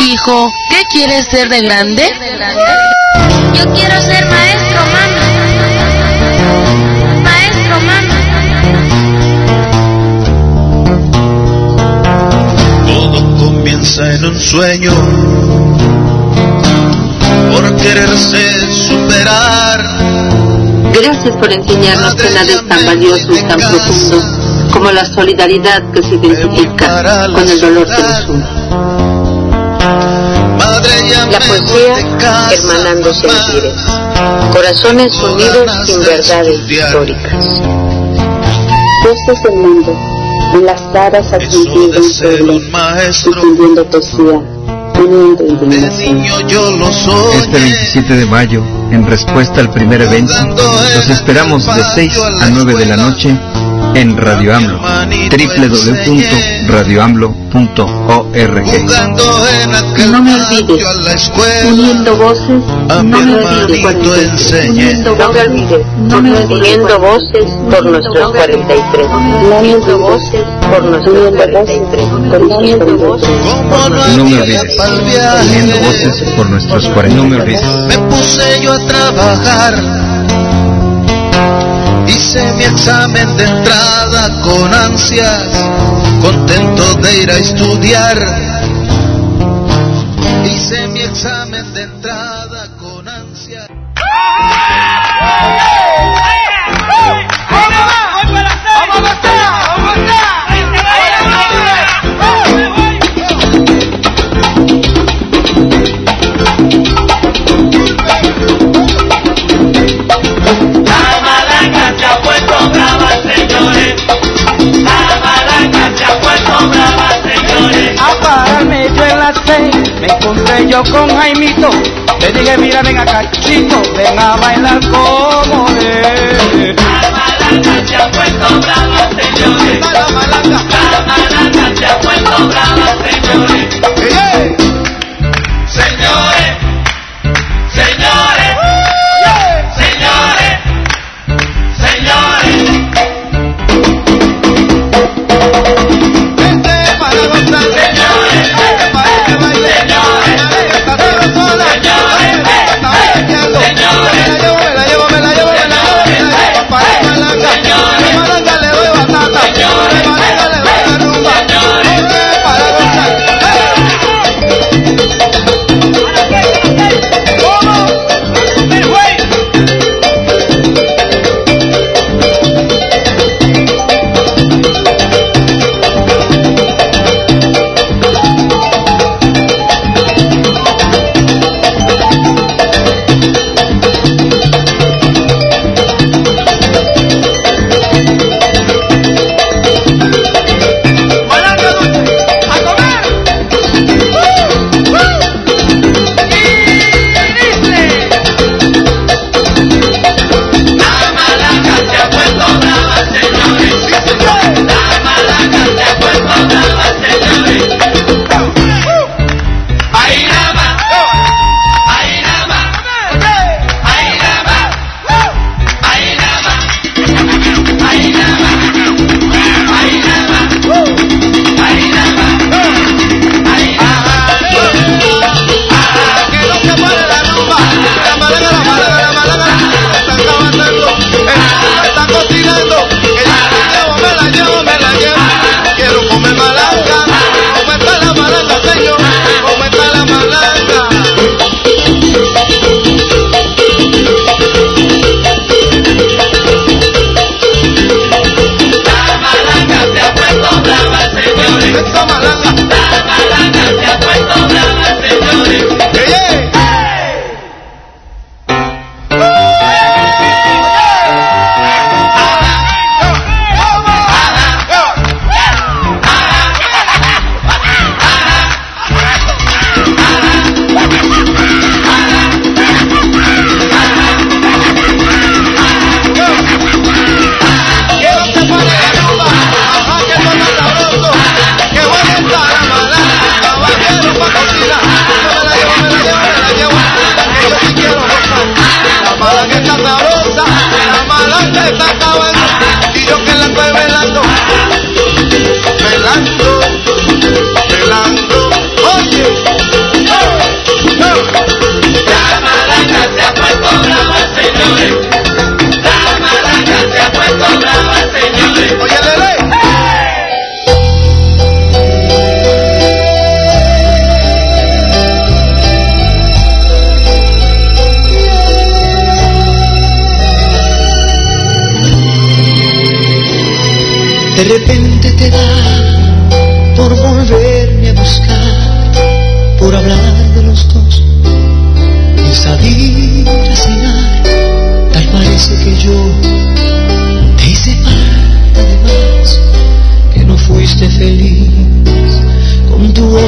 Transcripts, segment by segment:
hijo, ¿qué quieres ser de grande? Yo quiero ser maestro, mami. Maestro, mami. Todo comienza en un sueño, por quererse superar. Gracias por enseñarnos que nada es tan valioso y tan profundo como la solidaridad que se identifica con el dolor que nos une. La poesía hermanando sentires, corazones unidos sin verdades históricas. Voces del mundo, enlazadas al sentir de un pueblo, difundiendo poesía, uniendo indignación. Este 27 de mayo, en respuesta al primer evento, los esperamos de 6 a 9 de la noche en Radio AMLO, www.radioamlo.org. No me olvides, uniendo voces, no me olvides, uniendo voces por nuestros 43, uniendo voces por nuestros 43, uniendo voces. No me olvides, uniendo voces por nuestros 40. No me olvides. Me puse yo a trabajar. Hice mi examen de entrada con ansias, contento de ir a estudiar. Hice mi examen de entrada con ansias. Me encontré yo con Jaimito, le dije mira ven acá chico, ven a bailar como es. La malanga se ha puesto brava, señores. La malanga se ha puesto brava, señores. Señores, señores, señores, señores. Vente para gozar, señores.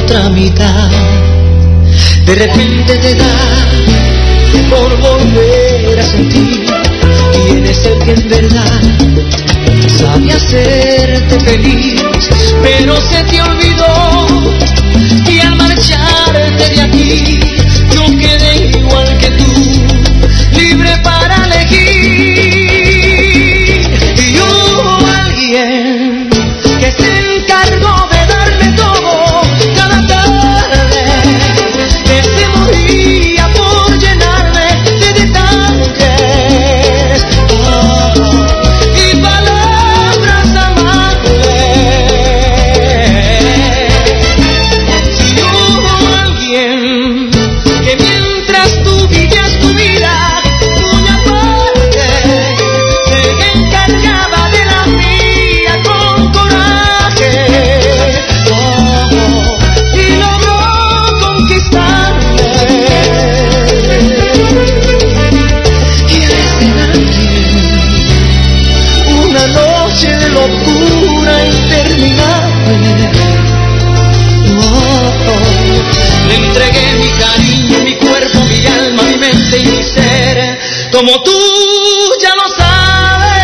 otra mitad. De repente te da por volver a sentir quién es el que en verdad sabe hacerte feliz. Pero se te olvidó que al marcharte de aquí yo quedé igual que tú, libre para elegir. Y hubo alguien que se encargó de darme todo cada tarde, que se moría por llenarme de detalles y palabras amables. Si hubo alguien que mientras tú vivías tu vida muy aparte, se encargaba de la mía con coraje, y logró conquistarme. Y a ese alguien, una noche de locura interminable, le entregué mi cariño, mi cuerpo, mi alma, mi mente y mi ser, como tú ya lo sabes.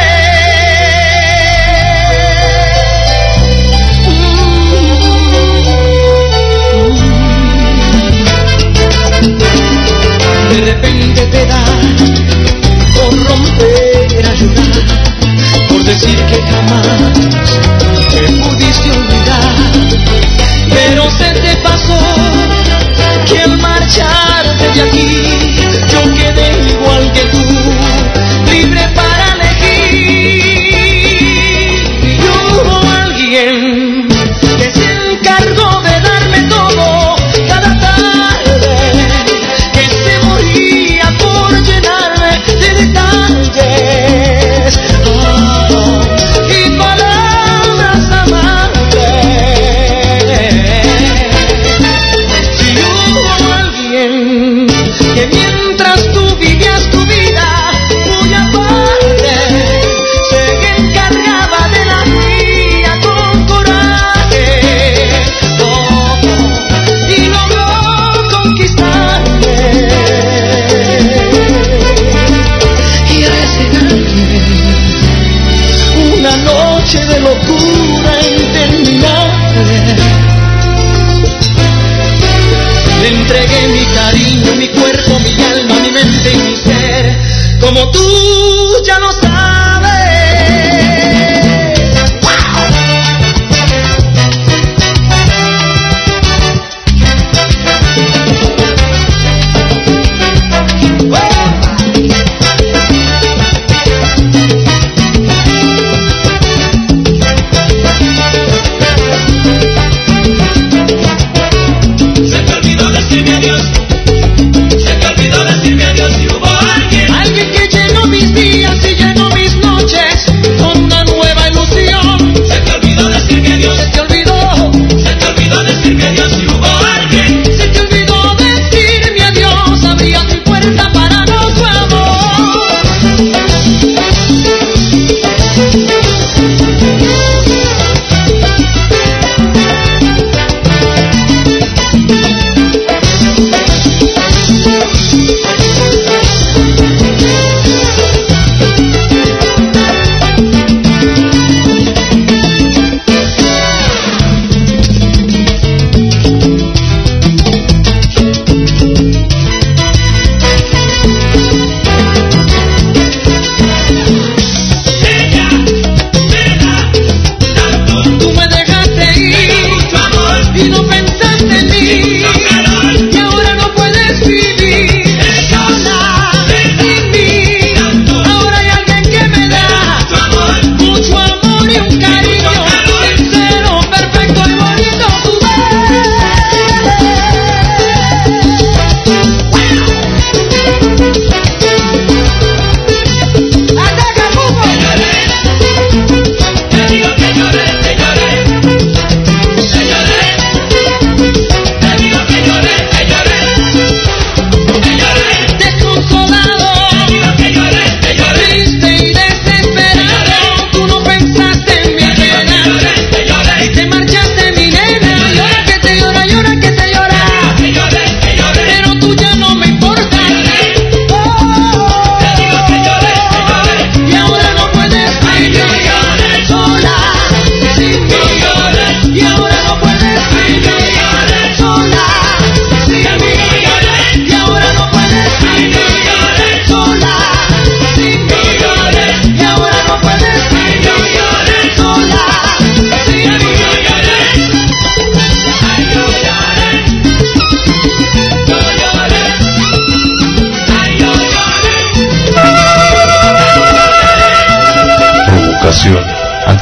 De repente te da por romper a llorar, por decir que jamás te pudiste olvidar. Pero se te pasó que al marcharte de aquí yo quedé igual que tú, libre para elegir. Y hubo alguien que se encargó de darme todo cada tarde, que se moría por llenarme de detalles y palabras amables. Si hubo alguien que mientras tú vivías tu vida muy aparte, se encargaba de la mía con coraje, y logró conquistarme. Y a ese alguien, una noche de locura interminable, le entregué mi cariño, mi cuerpo, mi alma, mi mente y mi ser, como tú ya lo sabes. Se te olvidó decirme adiós, se te olvidó decirme adiós. Y hubo alguien Alguien que llenó mis días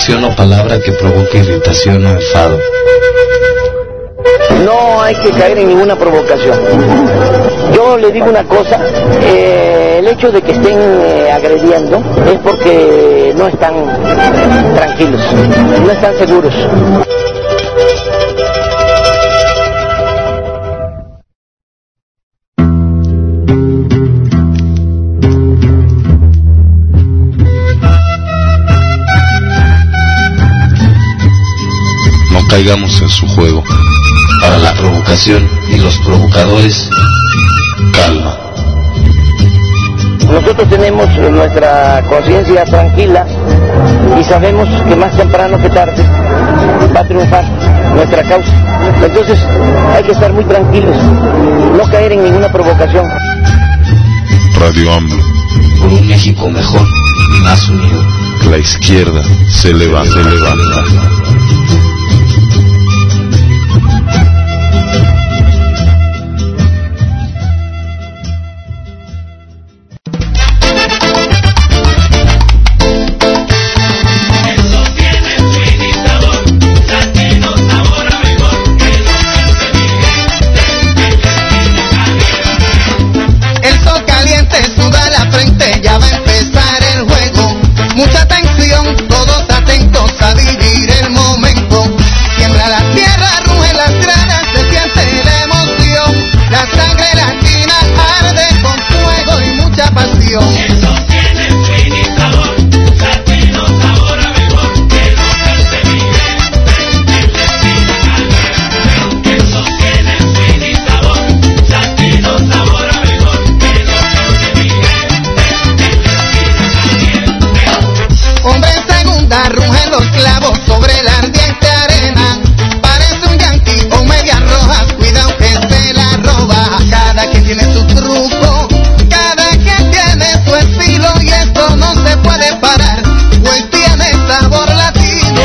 acción o palabra que provoque irritación o enfado. No hay que caer en ninguna provocación. Yo le digo una cosa, el hecho de que estén agrediendo es porque no están tranquilos, no están seguros. No caigamos en su juego. Para la provocación y los provocadores, calma. Nosotros tenemos nuestra conciencia tranquila y sabemos que más temprano que tarde va a triunfar nuestra causa. Entonces hay que estar muy tranquilos, no caer en ninguna provocación. Radio AMLO. Por un México mejor y más unido. La izquierda se levanta, se levanta. Mucha atención, todos atentos a vivir el momento. Siembra la tierra, ruge las gradas, se siente la emoción. La sangre latina arde con fuego y mucha pasión. Eso tiene fin y sabor, latino sabor a vigor, que lo cante Miguel, el destino Calderón. Eso tiene fin y sabor, latino sabor a vigor, que lo cante Miguel, el destino Calderón. Hombre en segunda, rugen los clavos sobre la ardiente arena. Parece un yanqui o medias rojas, cuidado que se la roba. Cada quien tiene su truco, cada quien tiene su estilo y esto no se puede parar, pues tiene sabor latino.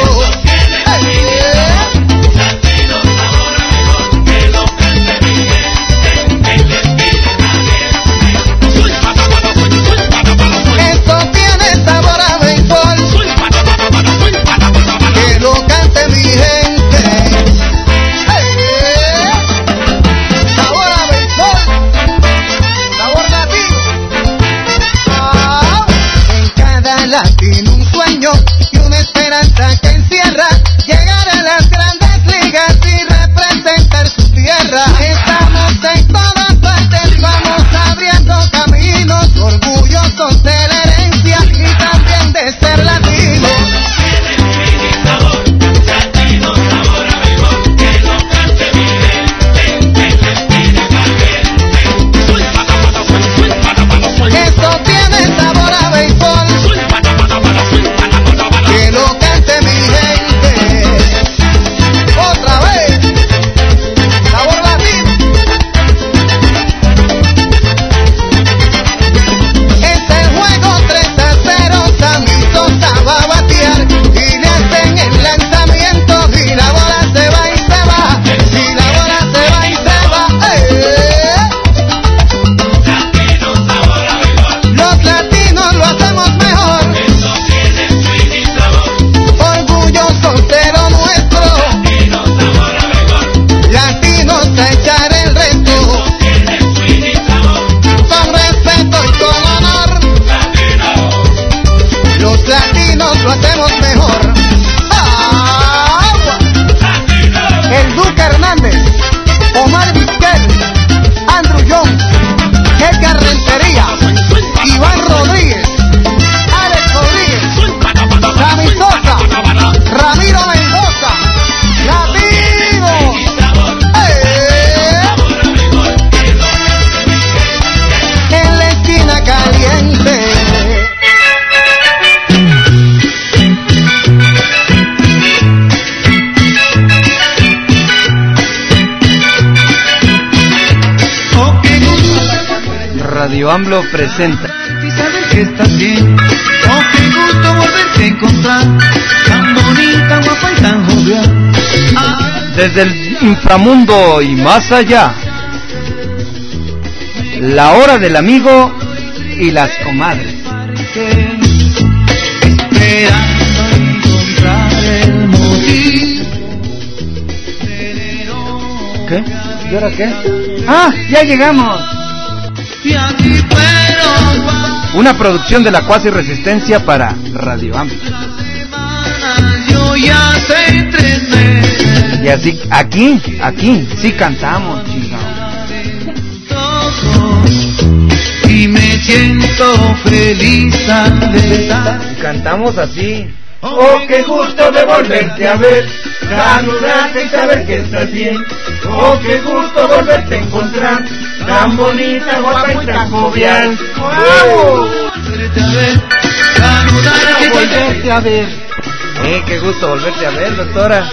Latino sabor a vigor, que lo cante Miguel, el destino Calderón. Esto tiene sabor a béisbol, que lo cante mi gente. Sabor a béisbol, sabor latino. En cada latino un sueño y una esperanza que encierra llegar a las grandes ligas y representar su tierra. Estamos en todas partes, vamos abriendo caminos, orgullosos de la herencia y también de ser latinos. Latino sabor a vigor, que lo cante Miguel, el destino Calderón. Esto tiene sabor a béisbol, que lo cante mi gente. Otra vez, sabor latino. Es el juego 3-0, Sammy Sosa va a batear y le hacen el lanzamiento y la bola se va y se va, y la bola se va y se va. Latino sabor a vigor, Los latinos lo hacemos mejor, eso tiene fin y sabor. orgullosos de lo nuestro, Latino sabor a vigor, latinos a echar el resto, tiene fin y sabor. con respeto y con honor. Los latinos lo hacemos mejor. ¡Agua! El Duque Hernández, Omar Vizquel, Andrew Jones, Edgar Rentería, Iván Rodríguez, Alex Rodríguez, Sammy Sosa, Ramiro Mendoza, ¡Latino! En la esquina caliente. Radio AMLO presenta. Y saber que estás bien. Oh, qué gusto volverte a encontrar. Tan bonita, guapa y tan jovial. Desde el inframundo y más allá. La hora del amigo y las comadres. Esperando encontrar qué? ¿Y ahora qué? ¡Ah! ¡Ya llegamos! Una producción de la Cuasi Resistencia para Radio AM. Y así, aquí, sí cantamos, chingado. Y me siento feliz al estar. Cantamos así. Oh, qué gusto de volverte a ver, saludarte y saber que estás bien. Oh, qué gusto volverte a encontrar, tan bonita, guapa y tan jovial. ¡Wow! Volverte a ver. Qué gusto volverte a ver, doctora.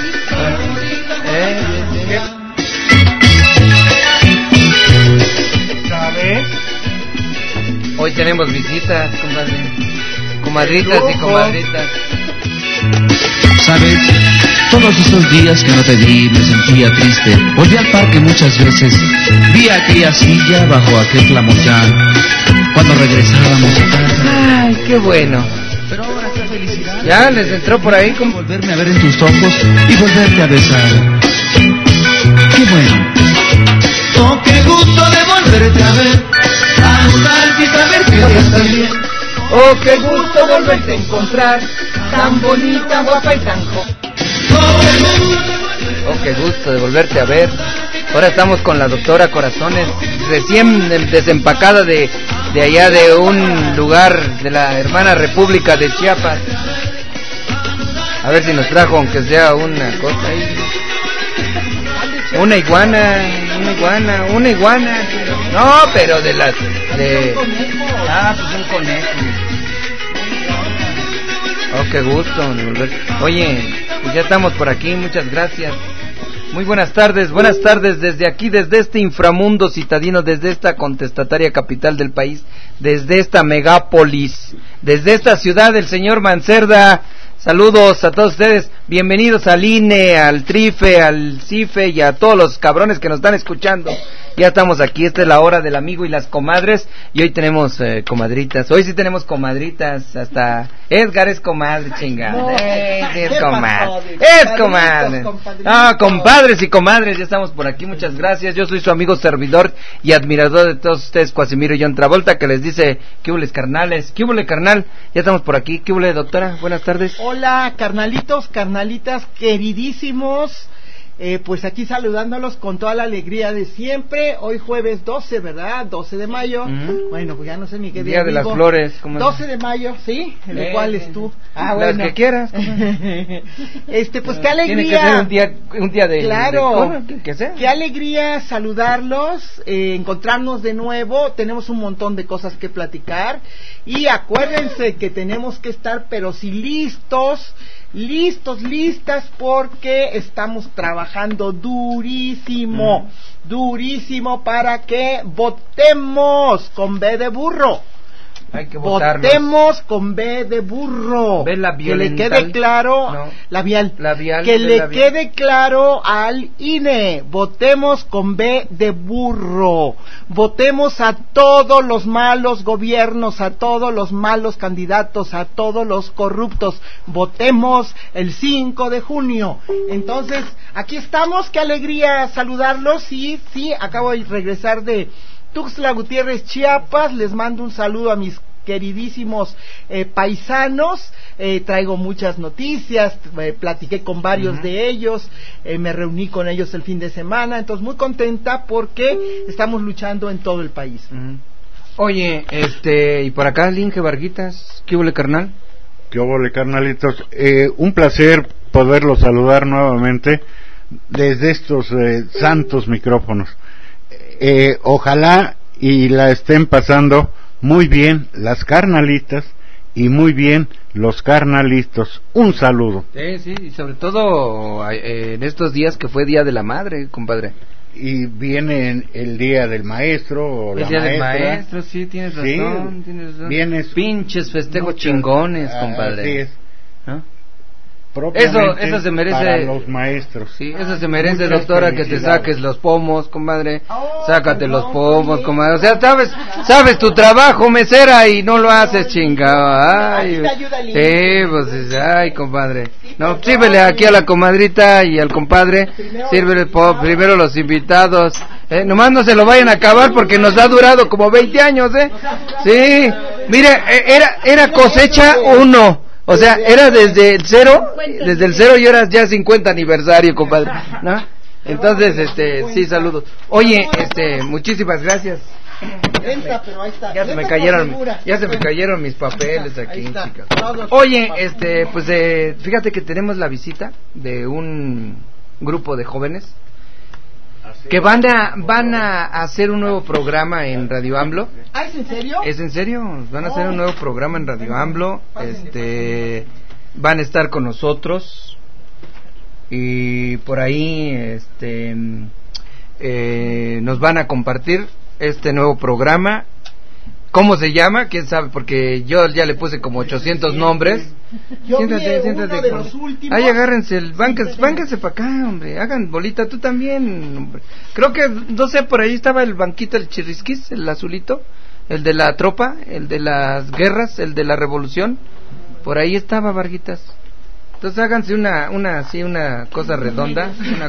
¿Sabes? Hoy tenemos visitas, comadritas y comadritas. Sabes, todos esos días que no te vi me sentía triste. Volví al parque muchas veces, vi aquella silla bajo aquel flamboyán cuando regresábamos a casa. Ay, qué bueno. Pero ahora qué felicidad. Ya les entró por ahí como volverme a ver en tus ojos y volverte a besar. Qué bueno. Oh, qué gusto de volverte a ver, saludarte y saber que ya estás bien. Oh, qué gusto volverte a encontrar, tan bonita, guapa y tan joven. Oh, qué gusto de volverte a ver. Ahora estamos con la doctora Corazones, recién desempacada de allá de un lugar de la hermana República de Chiapas. A ver si nos trajo, aunque sea una cosa ahí. Una iguana. No, pero de las de. Ah, pues un conejo. Oh, qué gusto. Oye, pues ya estamos por aquí, muchas gracias. Muy buenas tardes desde aquí, desde este inframundo citadino, desde esta contestataria capital del país, desde esta megápolis, desde esta ciudad del señor Mancerda. Saludos a todos ustedes, bienvenidos al INE, al TRIFE, al CIFE y a todos los cabrones que nos están escuchando. Ya estamos aquí, esta es la hora del amigo y las comadres, y hoy tenemos comadritas, hoy sí tenemos comadritas, hasta Edgar es comadre, chingada. No, es comadre. No, compadres y comadres, ya estamos por aquí, muchas gracias. Yo soy su amigo servidor y admirador de todos ustedes, Cuasimiro John Travolta, que les dice, ¿qué hubo, carnales? ¿Qué hubo, carnal? Ya estamos por aquí, ¿qué hubo, doctora? Buenas tardes. Hola, carnalitos, carnalitas, queridísimos. Pues aquí saludándolos con toda la alegría de siempre. Hoy jueves 12, ¿verdad? 12 de mayo. Bueno, pues ya no sé ni qué día de las flores. 12 de mayo, ¿sí? ¿De cuál es tú? Ah, bueno. Las que quieras. Pues qué alegría. Tiene que ser un día de... Claro. ¿Qué sea? Qué alegría saludarlos, encontrarnos de nuevo. Tenemos un montón de cosas que platicar. Y acuérdense que tenemos que estar, pero sí listas, porque estamos trabajando durísimo para que votemos con B de burro. Hay que votarlos. Votemos con B de burro. B labial. Que le quede claro, no. labial. Que le quede claro al INE. Votemos con B de burro. Votemos a todos los malos gobiernos, a todos los malos candidatos, a todos los corruptos. Votemos el 5 de junio. Entonces, aquí estamos. Qué alegría saludarlos. Sí, acabo de regresar de Tuxtla Gutiérrez, Chiapas. Les mando un saludo a mis queridísimos paisanos. Traigo muchas noticias, platiqué con varios de ellos, me reuní con ellos el fin de semana, entonces muy contenta porque estamos luchando en todo el país. Oye, y por acá Linge Varguitas, ¿qué hubo, carnal? ¿Qué hubo, carnalitos? Un placer poderlos saludar nuevamente desde estos santos micrófonos. Ojalá y la estén pasando muy bien las carnalitas y muy bien los carnalitos. Un saludo. Sí, y sobre todo en estos días que fue Día de la Madre, compadre. Y viene el Día del Maestro o el Día del Maestro, sí, tienes razón. Vienes pinches festejos chingones, compadre. Así es. ¿No? propiamente eso se merece, para los maestros. Sí, eso se merece, Muchas doctora, que te felicidades. saques los pomos, comadre. Sácate los pomos, comadre. O sea, sabes tu trabajo, mesera, y no lo haces, chingado. Ay, sí, pues, ay, compadre. No, sírvele aquí a la comadrita y al compadre. Sírvele primero los invitados. Nomás no se lo vayan a acabar porque nos ha durado como 20 años, Sí, mire, era cosecha 1. O sea, era desde el cero y ahora ya 50 aniversario, compadre, ¿no? Entonces, sí, saludos. Oye, muchísimas gracias. Ya se me cayeron mis papeles aquí, chicas. Oye, pues fíjate que tenemos la visita de un grupo de jóvenes que van a hacer un nuevo programa en Radio AMLO. ¿Ah, es en serio? Es en serio, van a hacer un nuevo programa en Radio AMLO. Van a estar con nosotros y por ahí nos van a compartir este nuevo programa. ¿Cómo se llama? ¿Quién sabe? Porque yo ya le puse como 800 nombres. Siéntate. Ahí agárrense, bánquense para acá, hombre. Hagan bolita, tú también, hombre. Creo que, no sé, por ahí estaba el banquito, el chirrisquis, el azulito, el de la tropa, el de las guerras, el de la revolución. Por ahí estaba, Varguitas. Entonces háganse una cosa redonda,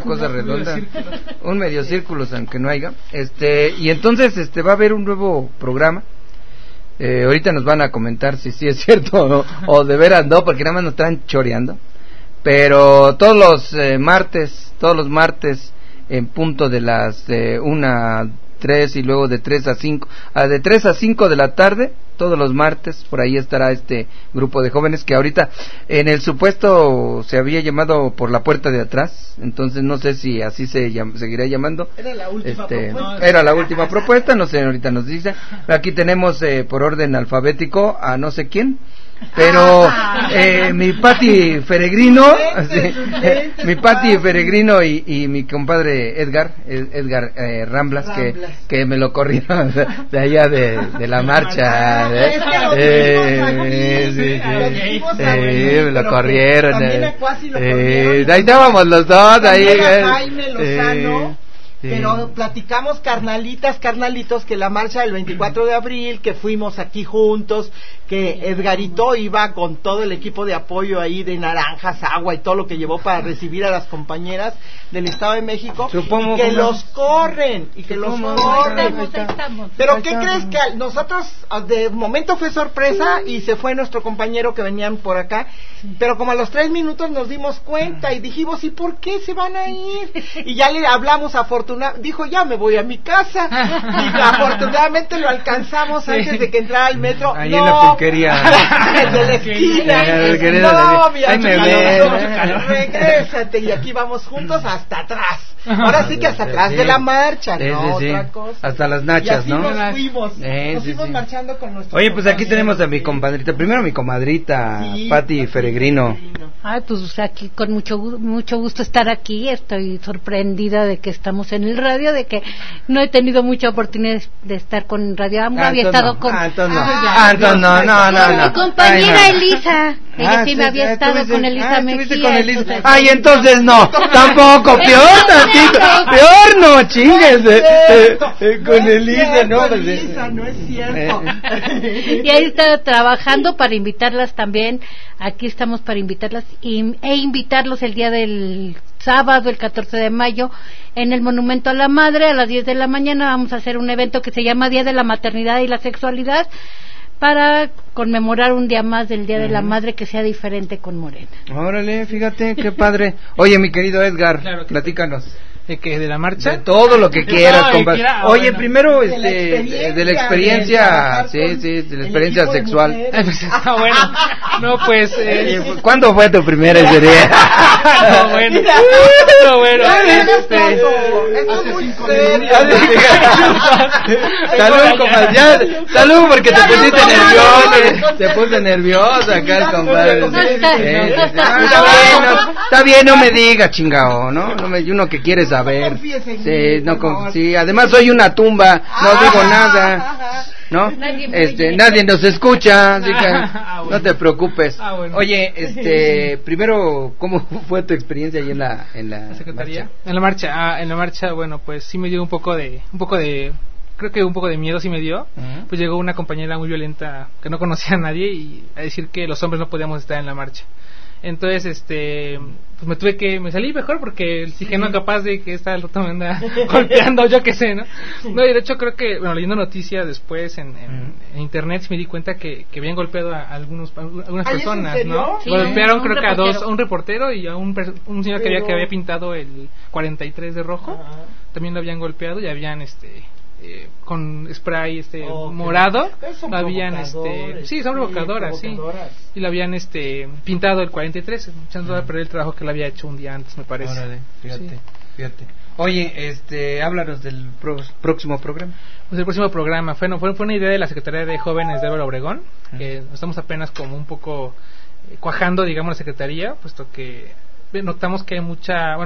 un medio círculo, aunque no haya. Y entonces va a haber un nuevo programa. Ahorita nos van a comentar si sí es cierto o de veras no, porque nada más nos están choreando. Pero todos los martes en punto de las 1 a 3 y luego de 3 a 5, de 3 a 5 de la tarde, todos los martes, por ahí estará este grupo de jóvenes que ahorita en el supuesto se había llamado por la puerta de atrás, entonces no sé si así seguirá llamando. Era la última propuesta. Era la última propuesta, no sé, ahorita nos dice. Aquí tenemos por orden alfabético a no sé quién, pero mi Pati Peregrino, mi Pati Peregrino y mi compadre Edgar Ramblas, que me lo corrieron de allá de la marcha, me lo corrieron, ahí estábamos los dos ahí, Jaime Lozano. Pero platicamos, carnalitos, que la marcha del 24 de abril, que fuimos aquí juntos, que Edgarito iba con todo el equipo de apoyo ahí de naranjas, agua y todo lo que llevó para recibir a las compañeras del Estado de México, y que los corren. Pero ¿qué crees? Que nosotros de momento fue sorpresa y se fue nuestro compañero que venían por acá, pero como a los 3 minutos nos dimos cuenta y dijimos, ¿y por qué se van a ir? Y ya le hablamos dijo, ya me voy a mi casa, y afortunadamente lo alcanzamos antes de que entrara al metro. Ahí en la pulquería de la esquina. No, mi regrésate, y aquí vamos juntos hasta atrás. Ahora sí que hasta atrás de la marcha, otra cosa. Hasta las nachas, y así nos fuimos marchando con nuestros. Oye, pues aquí tenemos a mi compadrita, primero mi comadrita, Pati Peregrino. Ay, pues aquí con mucho gusto estar aquí. Estoy sorprendida de que estamos en el radio, de que no he tenido mucha oportunidad de estar con Radio AMLO. Había estado con no. Mi compañera Elisa. Ella sí me había estado con Elisa Mejía. Ay, entonces no, tampoco, peor tantito, peor no, chingues, con Elisa, no es cierto. Y ahí está trabajando para invitarlas también. Aquí estamos para invitarlas e invitarlos el día del sábado, el 14 de mayo, en el Monumento a la Madre, a las 10 de la mañana. Vamos a hacer un evento que se llama Día de la Maternidad y la Sexualidad, para conmemorar un día más del Día de la Madre que sea diferente con Morena. Órale, fíjate, qué padre. Oye, mi querido Edgar, platícanos. ¿De qué? ¿De la marcha? De todo lo que quieras, compadre. Oye, primero, de la experiencia, de la experiencia sexual. Pues está bueno. No, pues... ¿Cuándo fue tu primera experiencia? No, bueno. Salud, compadre. Salud, porque te pusiste nervioso. Te puse nervioso acá el compadre. Está bien, no me digas, chingao, ¿no? Uno que quieres saber. Sí, además soy una tumba, no digo nada. ¿no? Nadie nos escucha, así que no te preocupes. Bueno. Oye, primero, ¿cómo fue tu experiencia ahí en la secretaría? marcha? En la marcha, bueno, pues sí me dio un poco de creo que un poco de miedo sí me dio. Pues llegó una compañera muy violenta que no conocía a nadie y a decir que los hombres no podíamos estar en la marcha. Entonces, pues me salí mejor porque dije, no, capaz de que esta otra me anda golpeando, yo qué sé, ¿no? No, y de hecho creo que, bueno, leyendo noticias después en internet me di cuenta que habían golpeado a algunas personas, ¿no? Sí, golpearon creo que reportero. a un reportero y a un señor que había pintado el 43 de rojo, también lo habían golpeado y habían con spray morado lo habían sí, son provocadoras, sí, y lo habían pintado el 43, echando a perder el trabajo que lo había hecho un día antes, me parece. Órale, fíjate. Oye, háblanos del próximo programa. Pues el próximo programa fue una idea de la Secretaría de Jóvenes de Álvaro Obregón, que estamos apenas como un poco cuajando, digamos, la Secretaría, puesto que notamos que hay mucha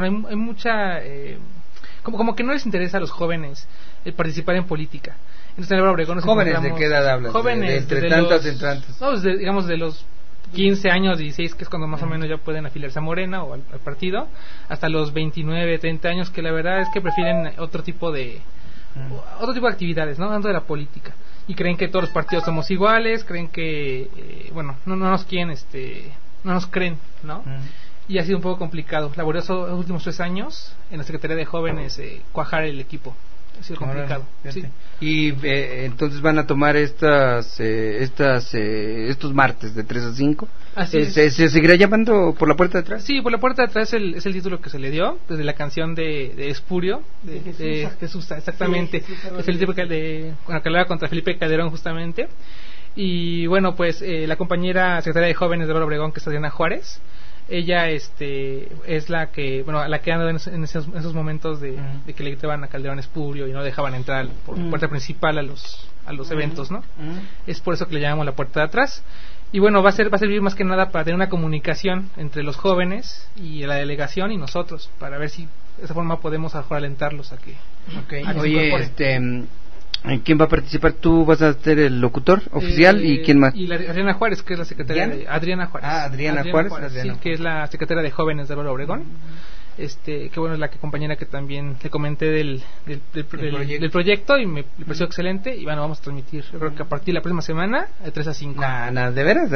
como que no les interesa a los jóvenes participar en política. Entonces en Álvaro Obregón ¿Jóvenes de qué edad hablas? Jóvenes de entre tantos en tantos. No, digamos de los 15 años, 16, que es cuando más o menos ya pueden afiliarse a Morena o al partido, hasta los 29, 30 años, que la verdad es que prefieren otro tipo de actividades, ¿no? Dentro de la política. Y creen que todos los partidos somos iguales, creen que no nos quieren, no nos creen, ¿no? Y ha sido un poco complicado, laborioso los últimos 3 años en la Secretaría de Jóvenes cuajar el equipo. Ha sido complicado. Sí. Y entonces van a tomar estos martes de 3 a 5. Así ¿Se seguirá llamando Por la Puerta de Atrás? Sí, Por la Puerta de Atrás es el título que se le dio desde la canción de Espurio, de Jesús, exactamente. Sí, es el título que hablaba contra Felipe Calderón, justamente. Y bueno, pues la compañera secretaria de Jóvenes de Álvaro Obregón, que es Adriana Juárez, ella es la que anda en esos momentos de que le gritaban a Calderón Espurio y no dejaban entrar por puerta principal a los eventos, ¿no? Es por eso que le llamamos La Puerta de Atrás. Y bueno, va a servir más que nada para tener una comunicación entre los jóvenes y la delegación y nosotros, para ver si de esa forma podemos alentarlos a que Oye, ¿quién va a participar? ¿Tú vas a ser el locutor oficial y quién más? Y Adriana Juárez, que es la secretaria de Adriana Juárez. Adriana Juárez, sí, que es la secretaria de Jóvenes de Álvaro Obregón. Que bueno, es la compañera que también le comenté del proyecto y me pareció excelente. Y bueno, vamos a transmitir, yo creo que a partir de la próxima semana de 3 a 5. ¿De veras?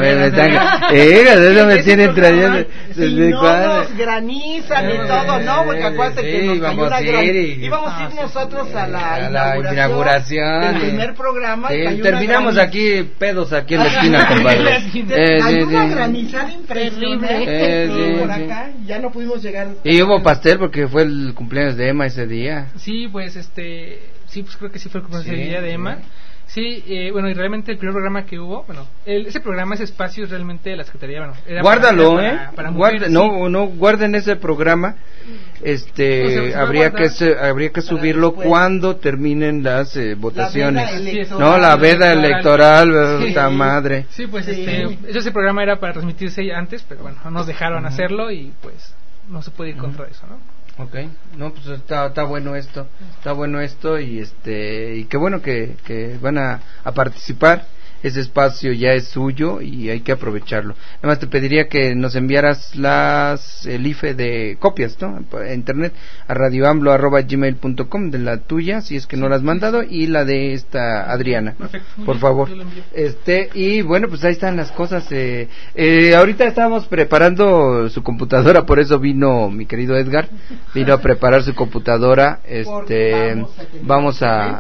Eso me tiene trayendo. Si no nos granizan y todo, ¿no? Porque acuérdate que nos cayó una íbamos a ir nosotros a la inauguración del primer programa. Terminamos aquí, pedos aquí en la esquina, compadre. Hay una granizada impresionante por acá, ya no pudimos llegar. Y hubo pastel porque fue el cumpleaños de Emma ese día. Sí, pues pues creo que sí fue el cumpleaños ese día de Emma. Sí, bueno, y realmente el primer programa que hubo, ese programa, ese espacio es realmente de la Secretaría, era guárdalo, para mujeres, guarden ese programa. Habría que subirlo cuando terminen las votaciones. La veda electoral, puta madre. Sí, pues ese programa era para transmitirse antes, pero bueno, no nos dejaron hacerlo y pues no se puede ir contra eso, ¿no? Okay, no, pues está bueno esto, y qué bueno que van a participar. Ese espacio ya es suyo y hay que aprovecharlo. Además te pediría que nos enviaras el IFE de copias, ¿no? En internet a radioamblo@gmail.com de la tuya, si es que no la has mandado, y la de esta Adriana. Perfecto, por favor. Y bueno, pues ahí están las cosas. Ahorita estábamos preparando su computadora, por eso vino mi querido Edgar, vino a preparar su computadora. Vamos a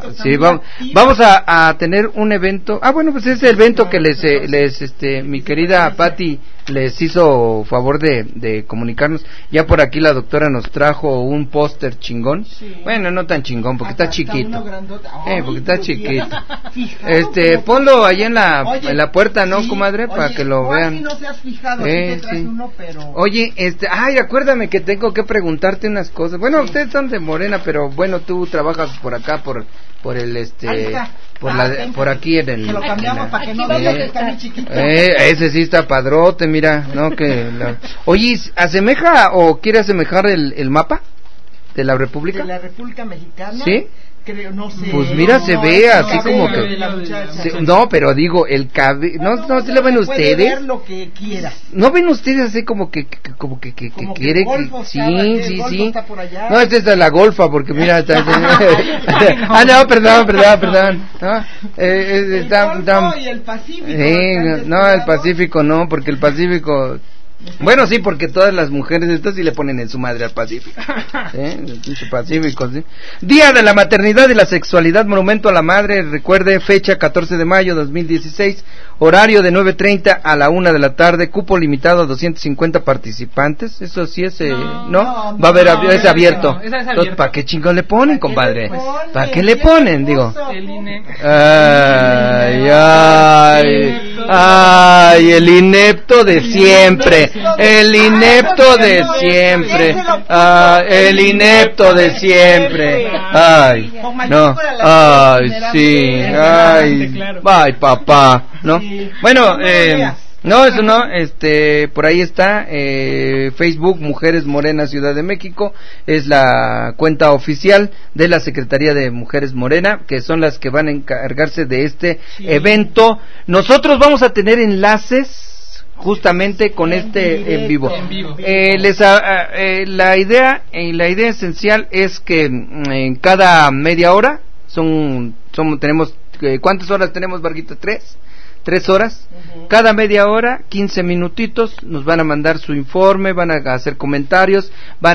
tener un evento. Bueno, pues ese evento que mi querida Patti les hizo favor de comunicarnos. Ya por aquí la doctora nos trajo un póster chingón. Bueno, no tan chingón porque está chiquito. Porque está chiquito. Ponlo ahí en la puerta, ¿no, comadre? Para que lo vean. No se has fijado, uno, pero... Oye, acuérdame que tengo que preguntarte unas cosas. Bueno, ustedes son de Morena, pero bueno, tú trabajas por acá, por aquí en el... Que lo cambiamos para que no veas que está muy chiquito. Ese sí está padrote, mira, ¿no? Oye, ¿asemeja o quiere asemejar el mapa? de la República? De la República Mexicana. ¿Sí? Creo, no sé. Pues mira, se ve así como que... No, pero digo, el cabello... No, ¿sí lo ven ustedes? Ver lo que quiera. ¿No ven ustedes así como que quiere que... Sí. No, esta es de la golfa, porque mira... no, perdón. ¿No? Y el Pacífico. No, el Pacífico no, porque el Pacífico... Bueno, sí, porque todas las mujeres estas sí le ponen en su madre al Pacífico. El Pacífico, sí. Día de la Maternidad y la Sexualidad, Monumento a la Madre, recuerde, fecha 14 de mayo 2016, horario de 9:30 a la 1 de la tarde, cupo limitado a 250 participantes. Eso sí es, ¿no? Va a haber, es abierto. Entonces, ¿para qué chingón le ponen, compadre? ¿Para qué le ponen, digo? El INE. Ay, el inepto de siempre. El inepto de siempre. El inepto de siempre. Ay, no. Ay, sí. Ay, papá, ¿no? Bueno, no, eso no, por ahí está, Facebook, Mujeres Morena Ciudad de México, es la cuenta oficial de la Secretaría de Mujeres Morena, que son las que van a encargarse de este evento. Nosotros vamos a tener enlaces justamente con este en vivo. La idea esencial es que en cada media hora tenemos, ¿cuántas horas tenemos, Varguita? 3 horas, cada media hora, 15 minutitos, nos van a mandar su informe, van a hacer comentarios,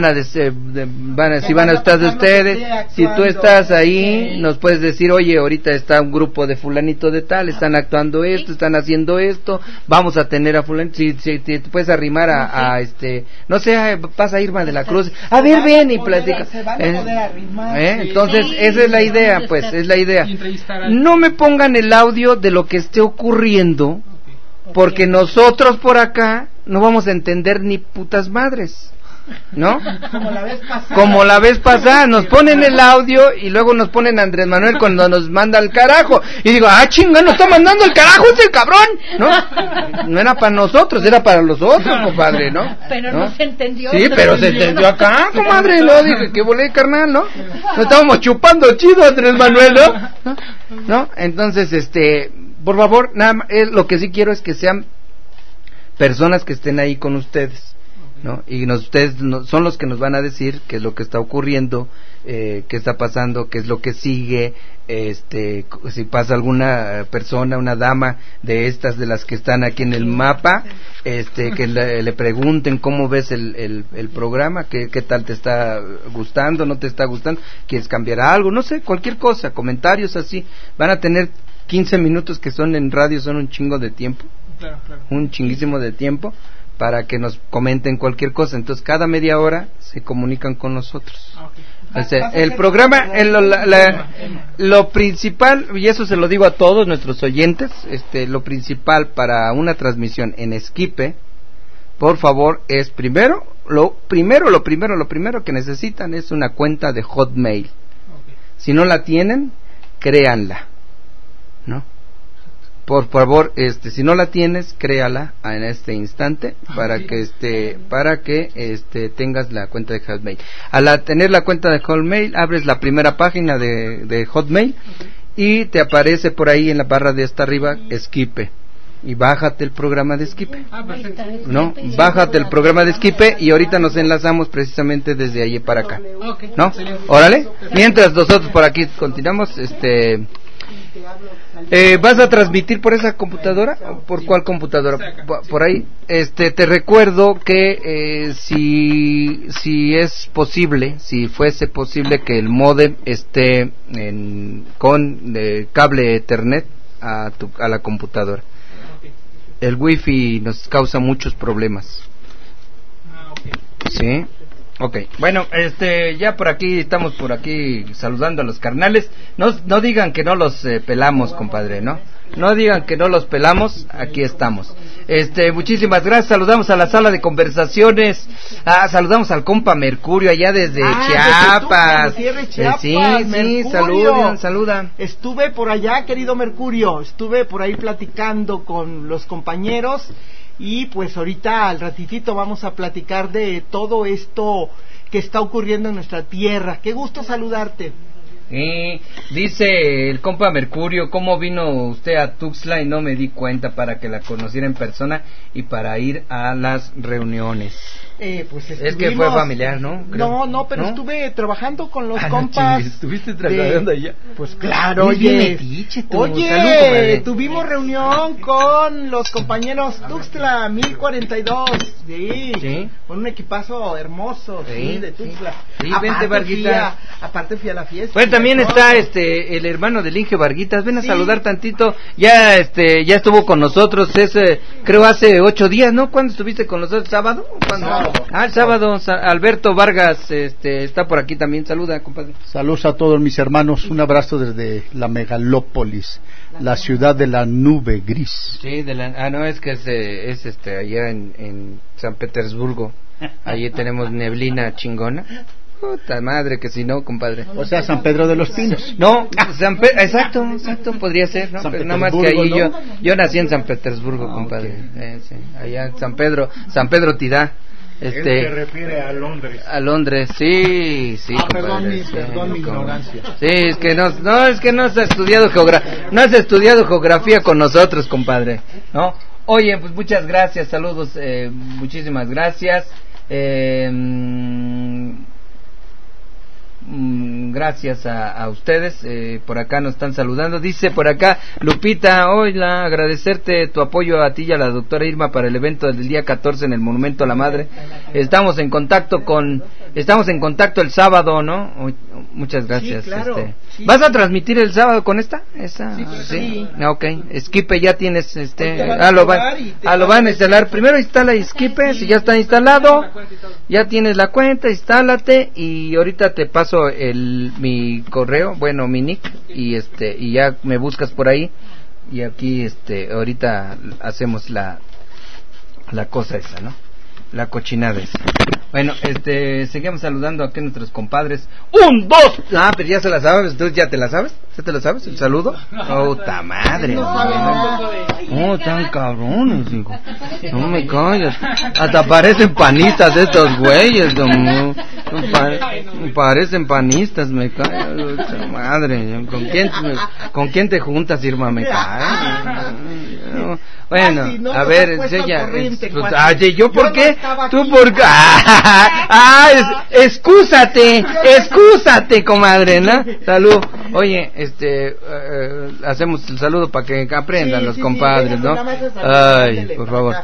si van a estar de ustedes, si tú estás ahí, nos puedes decir, oye, ahorita está un grupo de fulanito de tal, están actuando esto, están haciendo esto, vamos a tener a fulanito, si te puedes arrimar a no sé, pasa Irma de la Cruz, a ver, ven y platica. Entonces, esa es la idea, pues, es la idea. No me pongan el audio de lo que esté ocurriendo, porque nosotros por acá no vamos a entender ni putas madres, ¿no? Como la vez pasada, nos ponen el audio y luego nos ponen a Andrés Manuel cuando nos manda al carajo, y digo, chinga, nos está mandando el carajo ese cabrón, ¿no? No era para nosotros, era para los otros, compadre, ¿no? Pero no se entendió. Sí, pero se entendió acá, comadre, ¿no? Dije, qué volé, carnal, ¿no? Nos estábamos chupando chido, Andrés Manuel, ¿no? Entonces, por favor, nada más, lo que sí quiero es que sean personas que estén ahí con ustedes, ¿no? Y ustedes son los que nos van a decir qué es lo que está ocurriendo, qué está pasando, qué es lo que sigue, si pasa alguna persona, una dama de estas de las que están aquí en el mapa, que le pregunten cómo ves el programa, qué tal te está gustando, no te está gustando, quieres cambiar algo, no sé, cualquier cosa, comentarios así, van a tener 15 minutos que son en radio, son un chingo de tiempo, un chinguísimo de tiempo para que nos comenten cualquier cosa. Entonces cada media hora se comunican con nosotros. O sea, el programa, lo principal, y eso se lo digo a todos nuestros oyentes, lo principal para una transmisión en Esquipe, por favor, es lo primero que necesitan es una cuenta de Hotmail. Si no la tienen, créanla, ¿no? Por favor, si no la tienes, créala en este instante para que tengas la cuenta de Hotmail. Al tener la cuenta de Hotmail, abres la primera página de Hotmail y te aparece por ahí en la barra de hasta arriba Esquipe. Y bájate el programa de Esquipe. ¿No? Bájate el programa de Esquipe y ahorita nos enlazamos precisamente desde allí para acá. ¿No? Órale. Mientras nosotros por aquí continuamos, ¿vas a transmitir por esa computadora? ¿Por cuál computadora? Por ahí. Te recuerdo que si es posible, si fuese posible que el módem esté con cable Ethernet a la computadora. El wifi nos causa muchos problemas. ¿Sí? Ok, bueno, ya por aquí, estamos por aquí saludando a los carnales. No digan que no los pelamos, compadre, ¿no? No digan que no los pelamos, aquí estamos. Muchísimas gracias, saludamos a la sala de conversaciones. Saludamos al compa Mercurio allá desde Chiapas. Sí, saludan. Estuve por allá, querido Mercurio, estuve por ahí platicando con los compañeros y pues ahorita al ratitito vamos a platicar de todo esto que está ocurriendo en nuestra tierra. Qué gusto saludarte. Dice el compa Mercurio, ¿cómo vino usted a Tuxtla y no me di cuenta para que la conociera en persona y para ir a las reuniones? Pues es que fue familiar, ¿no? Creo. No, pero estuve trabajando con los compas. ¿Estuviste trabajando allá? Pues claro, oye, tuvimos reunión con los compañeros Tuxtla 1042, sí, con un equipazo hermoso, de Tuxtla. Sí, vente, Varguita. Aparte fui a la fiesta. Pues también está el hermano del Inge Varguitas, ven a saludar tantito. Ya estuvo con nosotros, creo hace 8 días, ¿no? ¿Cuándo estuviste con nosotros? ¿Sábado? ¿Cuándo? El sábado. Alberto Vargas está por aquí también. Saluda, compadre. Saludos a todos mis hermanos. Un abrazo desde la megalópolis, la ciudad de la nube gris. Sí, no, es que es allá en San Petersburgo. Allí tenemos neblina chingona. Puta madre, que si no, compadre. O sea, San Pedro de los Pinos. No, exacto, podría ser, ¿no? Pero nada más que ahí ¿no? yo nací en San Petersburgo, compadre. Okay. Sí, allá San Pedro Tidá. Él se refiere a Londres. A Londres, sí, perdón mi ignorancia. Sí, es que no has estudiado geografía con nosotros, compadre, ¿no? Oye, pues muchas gracias, saludos, muchísimas gracias. Gracias a ustedes, por acá nos están saludando. Dice por acá Lupita, hola, agradecerte tu apoyo a ti y a la doctora Irma para el evento del día 14 en el Monumento a la Madre. Estamos en contacto el sábado, ¿no? Muchas gracias. Sí, claro, sí. ¿Vas a transmitir el sábado con esta? Sí. Okay. Skipe ya tienes lo van a instalar. Primero instala Skipe, si ya está instalado, ya tienes la cuenta, instálate y ahorita te paso mi correo, bueno, mi nick y ya me buscas por ahí y aquí ahorita hacemos la cosa esa, ¿no? La cochinada esa. Bueno, seguimos saludando aquí a nuestros compadres. 1, 2. Pero ya se la sabes, ¿tú ya te la sabes? ¿Ya te la sabes? ¿El saludo? ¡Puta madre! No, tan cabrones, hijo. No me callas. Hasta parecen panistas estos güeyes. Parecen panistas, me callo. Madre, ¿con quién te juntas, Irma? Me callo. Bueno, a ver, enseña. ¿Yo por qué? ¿Tú por qué? Excúsate, comadre, ¿no? Salud. Oye, hacemos el saludo para que aprendan los compadres, ¿no? Ay, por favor.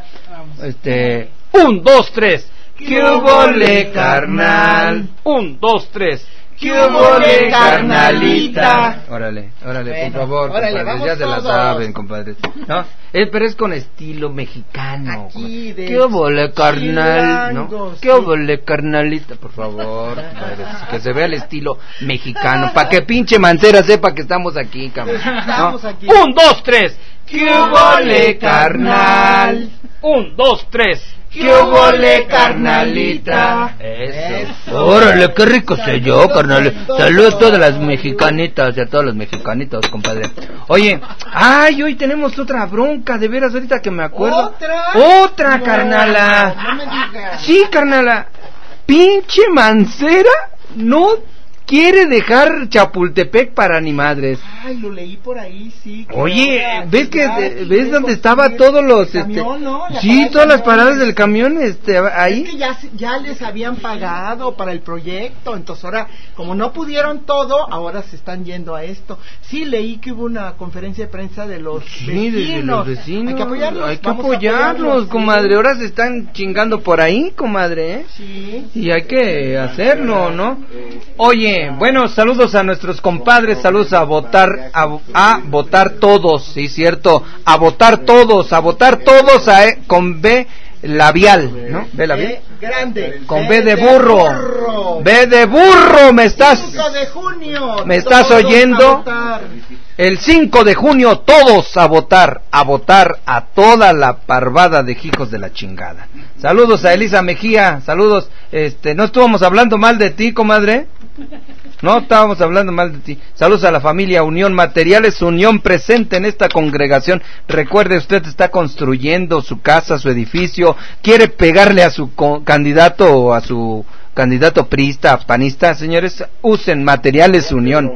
1, 2, 3. ¿Qué hubo, carnal? 1, 2, 3. ¿Qué hubo, carnalita? Órale, por favor, compadres, ya se la saben, compadres, ¿no? Pero es con estilo mexicano. ¿Qué hubo, carnal? ¿No? ¿Qué hubo, carnalita? Por favor, compadres, que se vea el estilo mexicano, para que pinche Mancera sepa que estamos aquí, cabrón, ¿no? 1, 2, 3. ¿Qué hubo, carnal? 1, 2, 3. ¿Qué hubo, carnalita? Eso. Órale, qué rico soy yo, carnal. Saludos a todas las mexicanitas y a todos los mexicanitos, compadre. Oye, hoy tenemos otra bronca, de veras, ahorita que me acuerdo. ¿Otra, carnala? No me digas. Sí, carnala. Pinche Mancera no quiere dejar Chapultepec para ni madres. Ay, lo leí por ahí, sí. Oye, ¿ves dónde estaba todos los camión, ¿no? Sí, todas las paradas del camión, ahí. Es que ya les habían pagado para el proyecto, entonces ahora, como no pudieron todo, ahora se están yendo a esto. Sí, leí que hubo una conferencia de prensa de los vecinos. De los vecinos. Hay que apoyarlos, comadre. Ahora se están chingando por ahí, comadre, ¿eh? Sí. Y hay que hacerlo, ¿no? Oye, bueno, saludos a nuestros compadres, saludos a votar todos, sí, cierto, a votar todos, con B labial, ¿no? B labial. Grande. Con B de burro. B de burro, me estás. 5 de junio. ¿Me estás oyendo? El 5 de junio todos a votar a toda la parvada de hijos de la chingada. Saludos a Elisa Mejía, saludos. No estuvimos hablando mal de ti, comadre. No estábamos hablando mal de ti. Saludos a la familia Unión Materiales Unión presente en esta congregación. Recuerde, usted está construyendo su casa, su edificio, quiere pegarle a su candidato o a su candidato priista, panista, señores, usen Materiales Unión.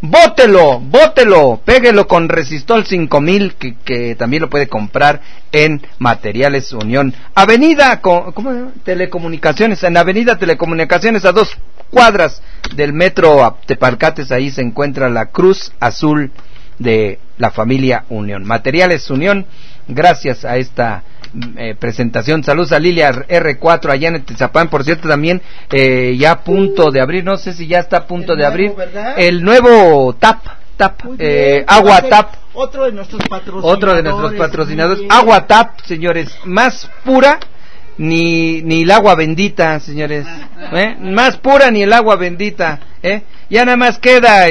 Bótelo, péguelo con Resistol 5000 que también lo puede comprar en Materiales Unión. Avenida Telecomunicaciones, en Avenida Telecomunicaciones a 2 cuadras del metro Tepalcates, ahí se encuentra la Cruz Azul de la familia Unión. Materiales Unión, gracias a esta presentación. Saludos a Lilia R4 allá en Tizapán, por cierto, también ya a punto de abrir, no sé si ya está a punto de abrir, ¿verdad? El nuevo Agua Tap. Otro de nuestros patrocinadores. Agua Tap, señores, más pura ni el agua bendita, señores, más pura ni el agua bendita, ya nada más queda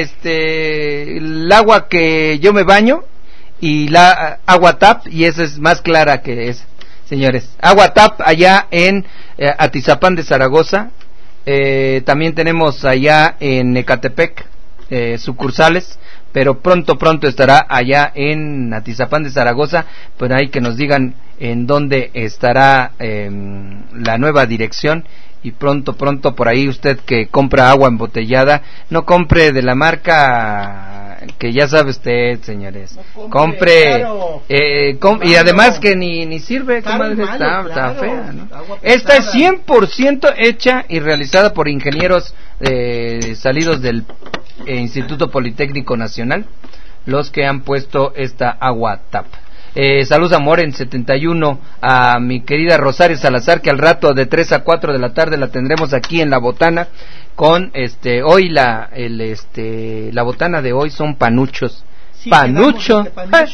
el agua que yo me baño y la Agua Tap, y esa es más clara que esa, señores. Agua Tap allá en Atizapán de Zaragoza, también tenemos allá en Ecatepec sucursales, pero pronto estará allá en Atizapán de Zaragoza, pues ahí que nos digan en dónde estará la nueva dirección, y pronto por ahí usted que compra agua embotellada, no compre de la marca que ya sabe usted, señores, compre claro. Y además que ni sirve, comadre, está fea, ¿no? Esta es 100% hecha y realizada por ingenieros salidos del Instituto Politécnico Nacional, los que han puesto esta Agua Tap. Saludos a Moren 71, a mi querida Rosario Salazar, que al rato de 3 a 4 de la tarde la tendremos aquí en La Botana con hoy la botana de hoy son panuchos. Sí, panucho,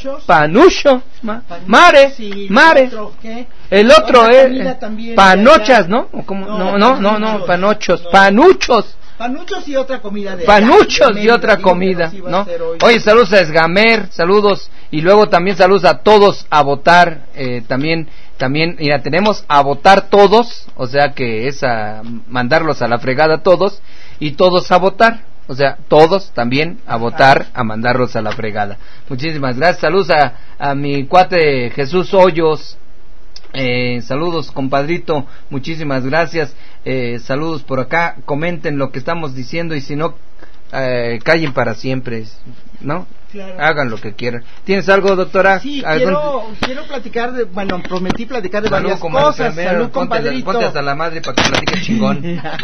mare, el otro es panochas, ¿no? ¿Cómo? No, panuchos. Panuchos y otra comida de ¿no? Oye, saludos a Esgamer, saludos, y luego también saludos a todos a votar, también, mira, tenemos a votar todos, o sea que es a mandarlos a la fregada todos, y todos a votar, o sea, todos también a votar, a mandarlos a la fregada. Muchísimas gracias, saludos a mi cuate Jesús Hoyos. Saludos, compadrito, muchísimas gracias. Saludos por acá, comenten lo que estamos diciendo, y si no, callen para siempre, ¿no? Claro. Hagan lo que quieran. ¿Tienes algo, doctora? Sí, quiero platicar prometí platicar de varias cosas. Salud, compadrito. Ponte hasta la madre para que platique chingón.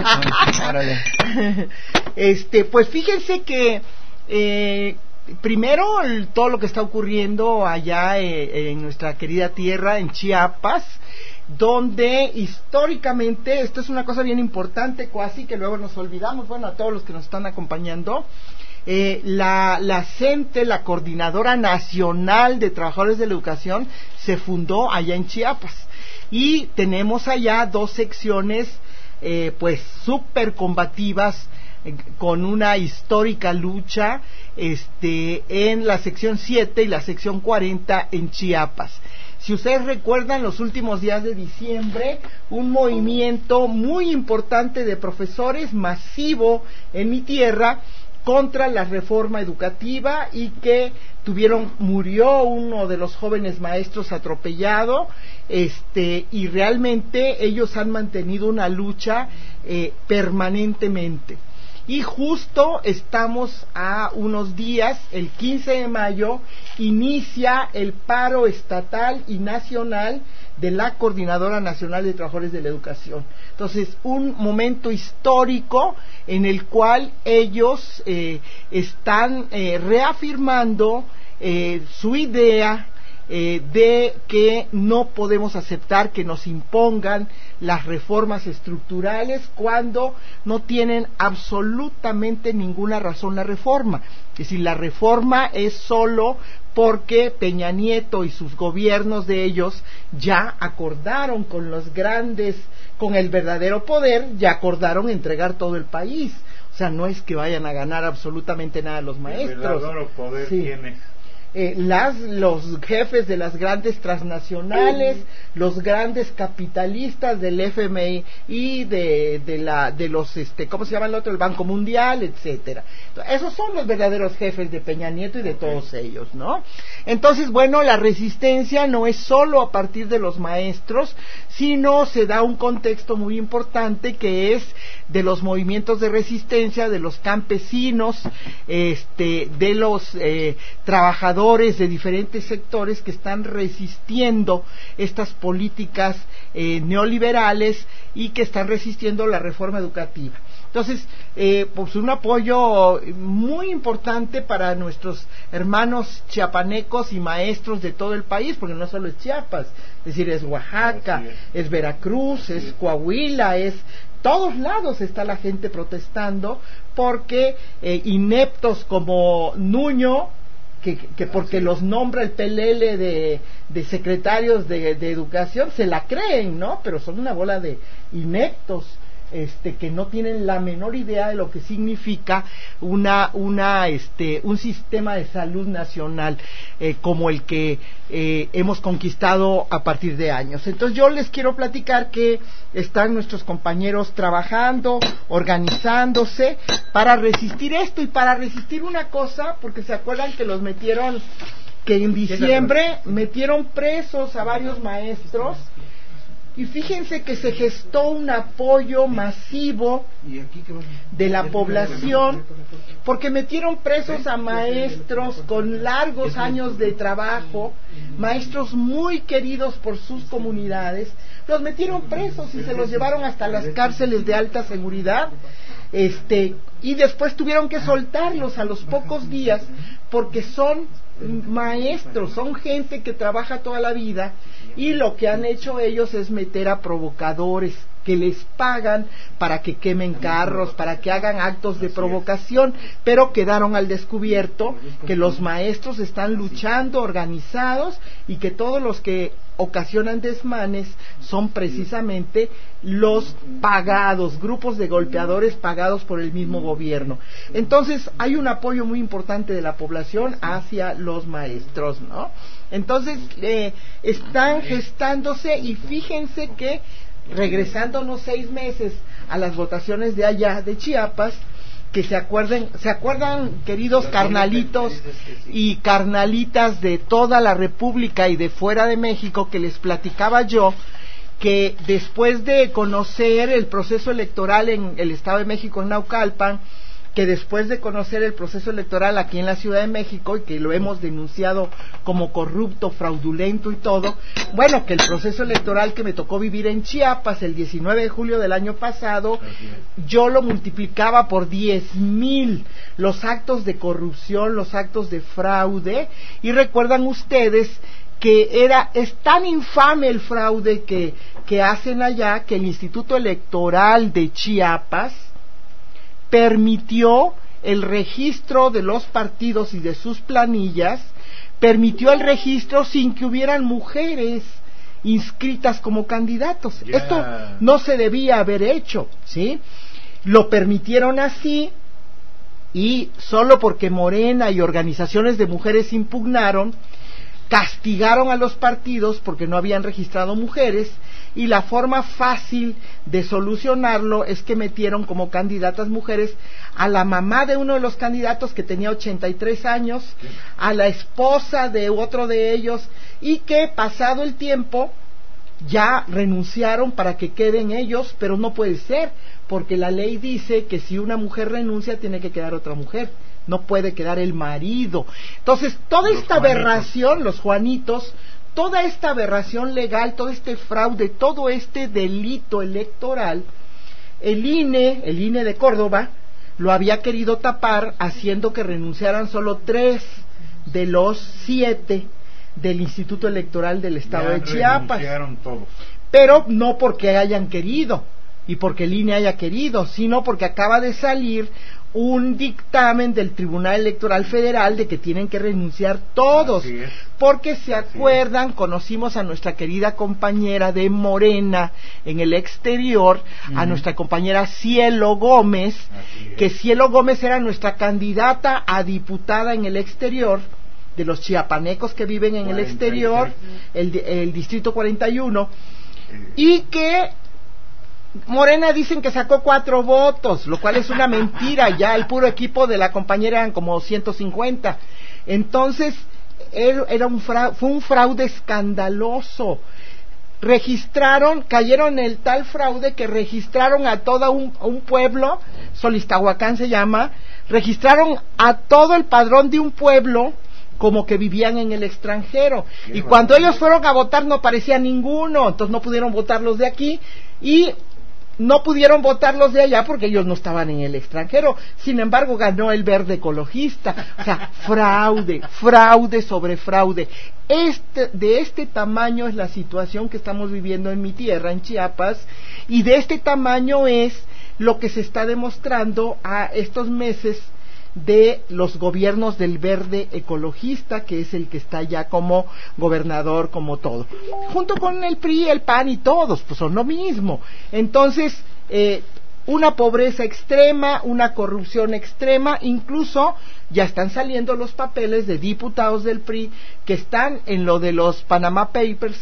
Pues fíjense que primero, todo lo que está ocurriendo allá en nuestra querida tierra, en Chiapas, donde históricamente, esto es una cosa bien importante, casi que luego nos olvidamos, a todos los que nos están acompañando, la CENTE, la Coordinadora Nacional de Trabajadores de la Educación, se fundó allá en Chiapas, y tenemos allá 2 secciones pues súper combativas, con una histórica lucha en la sección 7 y la sección 40 en Chiapas. Si ustedes recuerdan, los últimos días de diciembre, un movimiento muy importante de profesores, masivo en mi tierra, contra la reforma educativa, y que murió uno de los jóvenes maestros atropellado, y realmente ellos han mantenido una lucha permanentemente. Y justo estamos a unos días, el 15 de mayo, inicia el paro estatal y nacional de la Coordinadora Nacional de Trabajadores de la Educación. Entonces, un momento histórico en el cual ellos están reafirmando su idea de que no podemos aceptar que nos impongan las reformas estructurales cuando no tienen absolutamente ninguna razón la reforma. Es decir, la reforma es solo porque Peña Nieto y sus gobiernos de ellos ya acordaron con los grandes, con el verdadero poder, ya acordaron entregar todo el país. O sea, no es que vayan a ganar absolutamente nada los maestros. ¿El verdadero poder quién es? los jefes de las grandes transnacionales, los grandes capitalistas del FMI y de los ¿cómo se llama el otro? El Banco Mundial, etcétera. Esos son los verdaderos jefes de Peña Nieto y de todos ellos, ¿no? Entonces, bueno, la resistencia no es solo a partir de los maestros, sino se da un contexto muy importante que es de los movimientos de resistencia, de los campesinos, de los trabajadores de diferentes sectores que están resistiendo estas políticas neoliberales y que están resistiendo la reforma educativa. Entonces, pues un apoyo muy importante para nuestros hermanos chiapanecos y maestros de todo el país, porque no solo es Chiapas, es decir, es Oaxaca, es Veracruz, es Coahuila, es todos lados está la gente protestando porque ineptos como Nuño, que porque los nombra el PLL de secretarios de educación, se la creen, ¿no? Pero son una bola de ineptos, que no tienen la menor idea de lo que significa un sistema de salud nacional como el que hemos conquistado a partir de años. Entonces yo les quiero platicar que están nuestros compañeros trabajando, organizándose para resistir esto y para resistir una cosa, porque se acuerdan que que en diciembre metieron presos a varios maestros. Y fíjense que se gestó un apoyo masivo de la población, porque metieron presos a maestros con largos años de trabajo, maestros muy queridos por sus comunidades, los metieron presos y se los llevaron hasta las cárceles de alta seguridad, y después tuvieron que soltarlos a los pocos días, porque son maestros, son gente que trabaja toda la vida, y lo que han hecho ellos es meter a provocadores que les pagan para que quemen carros, para que hagan actos de provocación, pero quedaron al descubierto que los maestros están luchando organizados y que todos los que ocasionan desmanes son precisamente los pagados, grupos de golpeadores pagados por el mismo gobierno. Entonces hay un apoyo muy importante de la población hacia los maestros, ¿no? Entonces están gestándose, y fíjense que regresándonos 6 meses a las votaciones de allá de Chiapas, que se acuerdan, queridos carnalitos y carnalitas de toda la República y de fuera de México, que les platicaba yo que después de conocer el proceso electoral en el Estado de México, en Naucalpan, que después de conocer el proceso electoral aquí en la Ciudad de México, y que lo hemos denunciado como corrupto, fraudulento y todo, bueno, que el proceso electoral que me tocó vivir en Chiapas el 19 de julio del año pasado, yo lo multiplicaba por 10,000 los actos de corrupción, los actos de fraude, y recuerdan ustedes que es tan infame el fraude que hacen allá, que el Instituto Electoral de Chiapas permitió el registro de los partidos y de sus planillas, permitió el registro sin que hubieran mujeres inscritas como candidatos. Esto no se debía haber hecho, ¿sí? Lo permitieron así, y solo porque Morena y organizaciones de mujeres impugnaron, castigaron a los partidos porque no habían registrado mujeres, y la forma fácil de solucionarlo es que metieron como candidatas mujeres a la mamá de uno de los candidatos, que tenía 83 años, a la esposa de otro de ellos, y que pasado el tiempo ya renunciaron para que queden ellos, pero no puede ser, porque la ley dice que si una mujer renuncia tiene que quedar otra mujer, no puede quedar el marido. Entonces toda esta aberración, los Juanitos, toda esta aberración legal, todo este fraude, todo este delito electoral, el INE de Córdoba lo había querido tapar, haciendo que renunciaran solo 3 de los 7 del Instituto Electoral del Estado de Chiapas. Todos. Pero no porque hayan querido y porque el INE haya querido, sino porque acaba de salir un dictamen del Tribunal Electoral Federal de que tienen que renunciar todos, porque se acuerdan, conocimos a nuestra querida compañera de Morena en el exterior, a nuestra compañera Cielo Gómez, que Cielo Gómez era nuestra candidata a diputada en el exterior, los chiapanecos que viven en el exterior, el distrito 41, y que Morena dicen que sacó 4 votos, lo cual es una mentira. Ya el puro equipo de la compañera eran como 150. Entonces fue un fraude escandaloso. Cayeron en el tal fraude que registraron a todo un pueblo, Solistahuacán se llama, registraron a todo el padrón de un pueblo como que vivían en el extranjero. Y cuando ellos fueron a votar no aparecía ninguno, entonces no pudieron votar los de aquí y no pudieron votar los de allá porque ellos no estaban en el extranjero. Sin embargo, ganó el Verde Ecologista. O sea, fraude sobre fraude. De este tamaño es la situación que estamos viviendo en mi tierra, en Chiapas, y de este tamaño es lo que se está demostrando a estos meses de los gobiernos del Verde Ecologista, que es el que está ya como gobernador, como todo, junto con el PRI, el PAN y todos, pues son lo mismo. Entonces, una pobreza extrema, una corrupción extrema, incluso ya están saliendo los papeles de diputados del PRI que están en lo de los Panama Papers,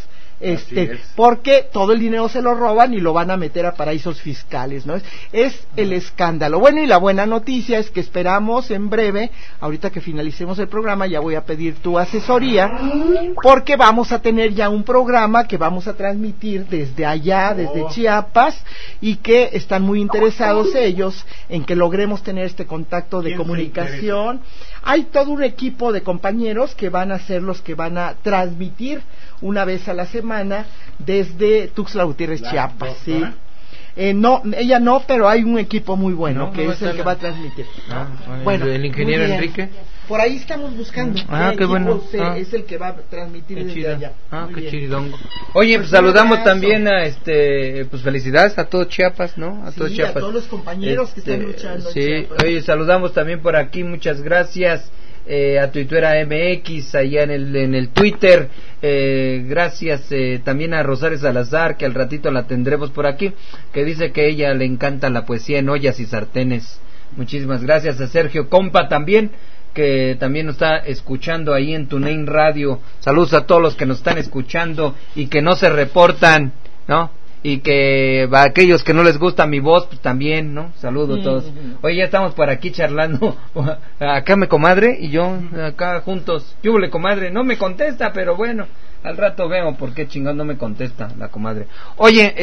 porque todo el dinero se lo roban y lo van a meter a paraísos fiscales, ¿no? Es el escándalo. Bueno, y la buena noticia es que esperamos en breve, ahorita que finalicemos el programa, ya voy a pedir tu asesoría, porque vamos a tener ya un programa que vamos a transmitir desde allá, desde Chiapas, y que están muy interesados ellos en que logremos tener este contacto de comunicación. Hay todo un equipo de compañeros que van a ser los que van a transmitir una vez a la semana desde Tuxtla Gutiérrez, Chiapas, ¿sí? No, ella no, pero hay un equipo muy bueno que es el que va a transmitir. Bueno, el ingeniero Enrique. Por ahí estamos buscando. Qué bueno. Es el que va a transmitir desde allá. Qué chiridongo. Oye, pues saludamos también a pues felicidades a todo Chiapas, ¿no? A todo Chiapas. A todos los compañeros que están luchando. Sí, oye, saludamos también por aquí, muchas gracias. A Tuituera MX, allá en el Twitter, gracias también a Rosario Salazar, que al ratito la tendremos por aquí, que dice que a ella le encanta la poesía en ollas y sartenes. Muchísimas gracias a Sergio Compa también, que también nos está escuchando ahí en TuneIn Radio. Saludos a todos los que nos están escuchando y que no se reportan, ¿no? Y que a aquellos que no les gusta mi voz, pues también, ¿no? Saludos a todos. Oye, ya estamos por aquí charlando. Acá mi comadre y yo, acá juntos. ¿Qué hubo, comadre? No me contesta, pero bueno, al rato veo por qué chingón no me contesta la comadre. Oye,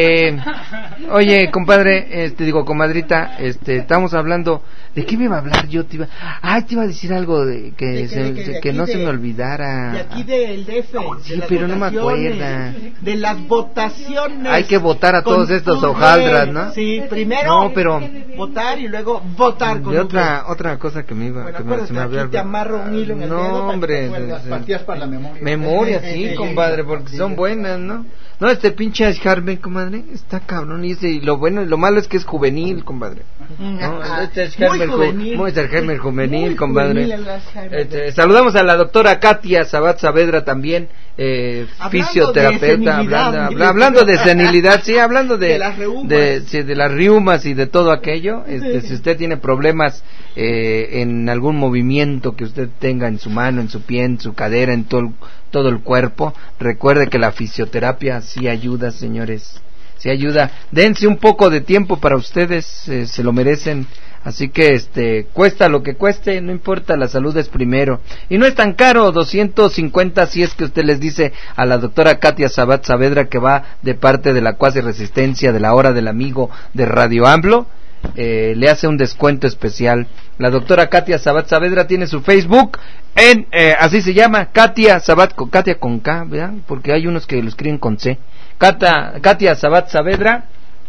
oye, compadre, comadrita, estamos hablando, ¿de qué me iba a hablar yo? Te iba a decir algo de que no se me olvidara. De aquí del DF. Sí, pero no me acuerdo. De las votaciones. Hay que votar a todos estos hojaldras, ¿no? Sí, primero votar y luego votar con otra cosa que me iba, bueno, se me había olvidado. Te amarro un hilo en el dedo. No, hombre, las partidas para la memoria. Memoria, sí, compadre, porque son buenas, ¿no? No, este pinche Harvey, comadre, está cabrón, y lo bueno y lo malo es que es juvenil, compadre. No, este es Harvey juvenil, compadre. Saludamos a la doctora Katia Sabat Saavedra también, fisioterapeuta, hablando de senilidad, sí, hablando de las riumas y de todo aquello. Si usted tiene problemas en algún movimiento que usted tenga en su mano, en su pie, en su cadera, en todo el cuerpo, recuerde que la fisioterapia sí ayuda, señores, sí ayuda. Dense un poco de tiempo para ustedes, se lo merecen. Así que cuesta lo que cueste, no importa, la salud es primero. Y no es tan caro, 250 si es que usted les dice a la doctora Katia Sabat Saavedra que va de parte de la Cuasi Resistencia de la Hora del Amigo de Radio AMLO, le hace un descuento especial. La doctora Katia Sabat Saavedra tiene su Facebook así se llama, Katia Sabat, Katia con K, ¿verdad? Porque hay unos que lo escriben con C. Katia Sabat Saavedra,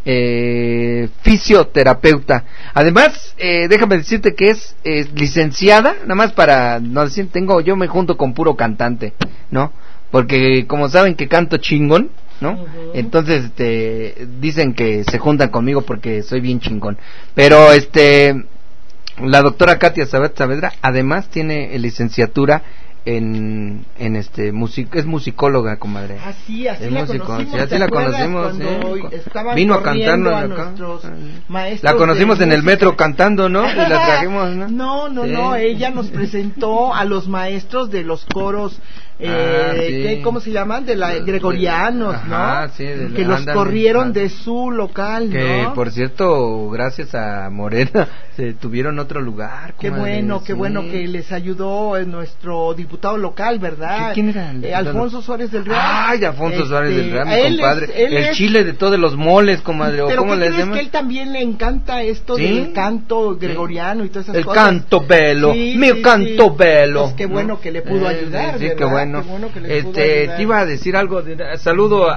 fisioterapeuta. Además, déjame decirte que es licenciada, nada más para no decir, yo me junto con puro cantante, ¿no? Porque como saben que canto chingón, ¿no? Entonces, dicen que se juntan conmigo porque soy bien chingón. Pero, la doctora Katia Sabat Saavedra además tiene licenciatura es musicóloga, comadre. Así es la conocimos. Sí, así la conocimos, Vino a cantarnos acá. La conocimos en el metro cantando, ¿no? Y la trajimos, ¿no? No, ella nos presentó a los maestros de los coros ¿cómo se llaman? De la gregorianos, ¿no? Sí, que los corrieron de su local, ¿no? Que, por cierto, gracias a Morena se tuvieron otro lugar. Qué bueno que les ayudó nuestro diputado local, ¿verdad? ¿Quién era? Alfonso Suárez del Real. Ay, Alfonso Suárez del Real, mi compadre. El chile de todos los moles, comadre. Pero ¿cómo ¿qué le crees que él también le encanta esto del canto gregoriano y todas esas cosas? El canto bello, canto bello. Pues qué bueno que le pudo ayudar, sí, ¿verdad? Qué bueno. Te iba a decir algo, saludo,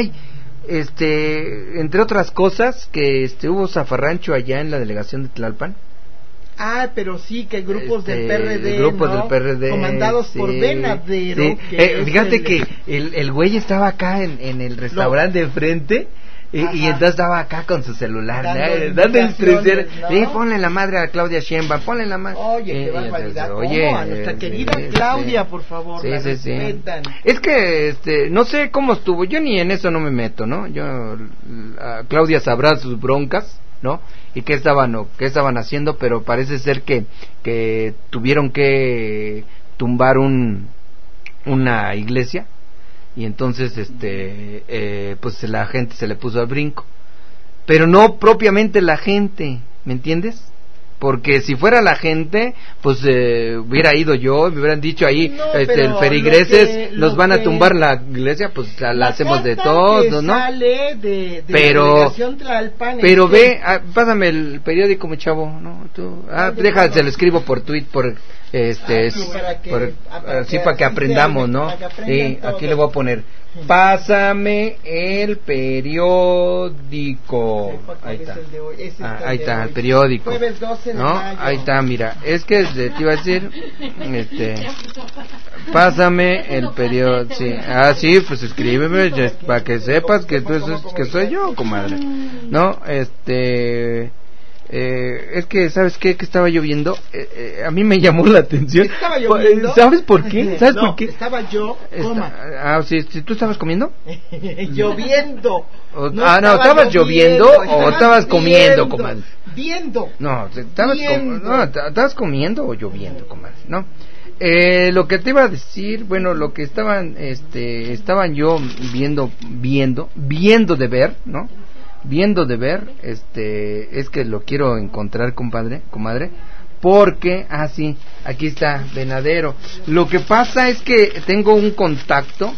entre otras cosas, que hubo zafarrancho allá en la delegación de Tlalpan. Pero sí, que grupos del PRD, del PRD, comandados por Venadero. Sí. Fíjate que el güey estaba acá en el restaurante de frente. Y entonces estaba acá con su celular, dando instrucciones. ¿no? Ponle la madre a Claudia Sheinbaum, ponle la madre. Oye, qué barbaridad. A nuestra querida Claudia, por favor. Sí. Es que, no sé cómo estuvo. Yo ni en eso no me meto, ¿no? Claudia sabrá sus broncas, ¿no? Y qué estaban haciendo, pero parece ser que tuvieron que tumbar una iglesia. Y entonces pues la gente se le puso al brinco, pero no propiamente la gente, ¿me entiendes? Porque si fuera la gente, pues hubiera ido yo, me hubieran dicho ahí, el feligreses los van a tumbar la iglesia, pues la hacemos de todos, ¿no? Sale de pero ve, pásame el periódico, mi chavo, ¿no? Tú, déjame, se lo escribo por tweet, para que aprendamos, ¿no? Sí, aquí le voy a poner, pásame el periódico. Ahí está, el periódico. Jueves 12 de ¿no? mayo. Ahí está, mira, es que te iba a decir, pásame el periódico, sí, sí, pues escríbeme para que sepas que que soy yo, comadre, ¿no? Es que, ¿sabes qué? Que estaba lloviendo. A mí me llamó la atención. ¿Estaba lloviendo? ¿Sabes por qué? ¿Sabes por qué? Estaba yo, sí, ¿tú estabas comiendo? Lloviendo. ¿estabas lloviendo o estabas comiendo, comadre? Viendo. No, ¿estabas comiendo o lloviendo, comadre? ¿No? Lo que te iba a decir, bueno, lo que estaban yo viendo de ver, ¿no? Viendo de ver, es que lo quiero encontrar, comadre, porque, sí, aquí está, Venadero. Lo que pasa es que tengo un contacto,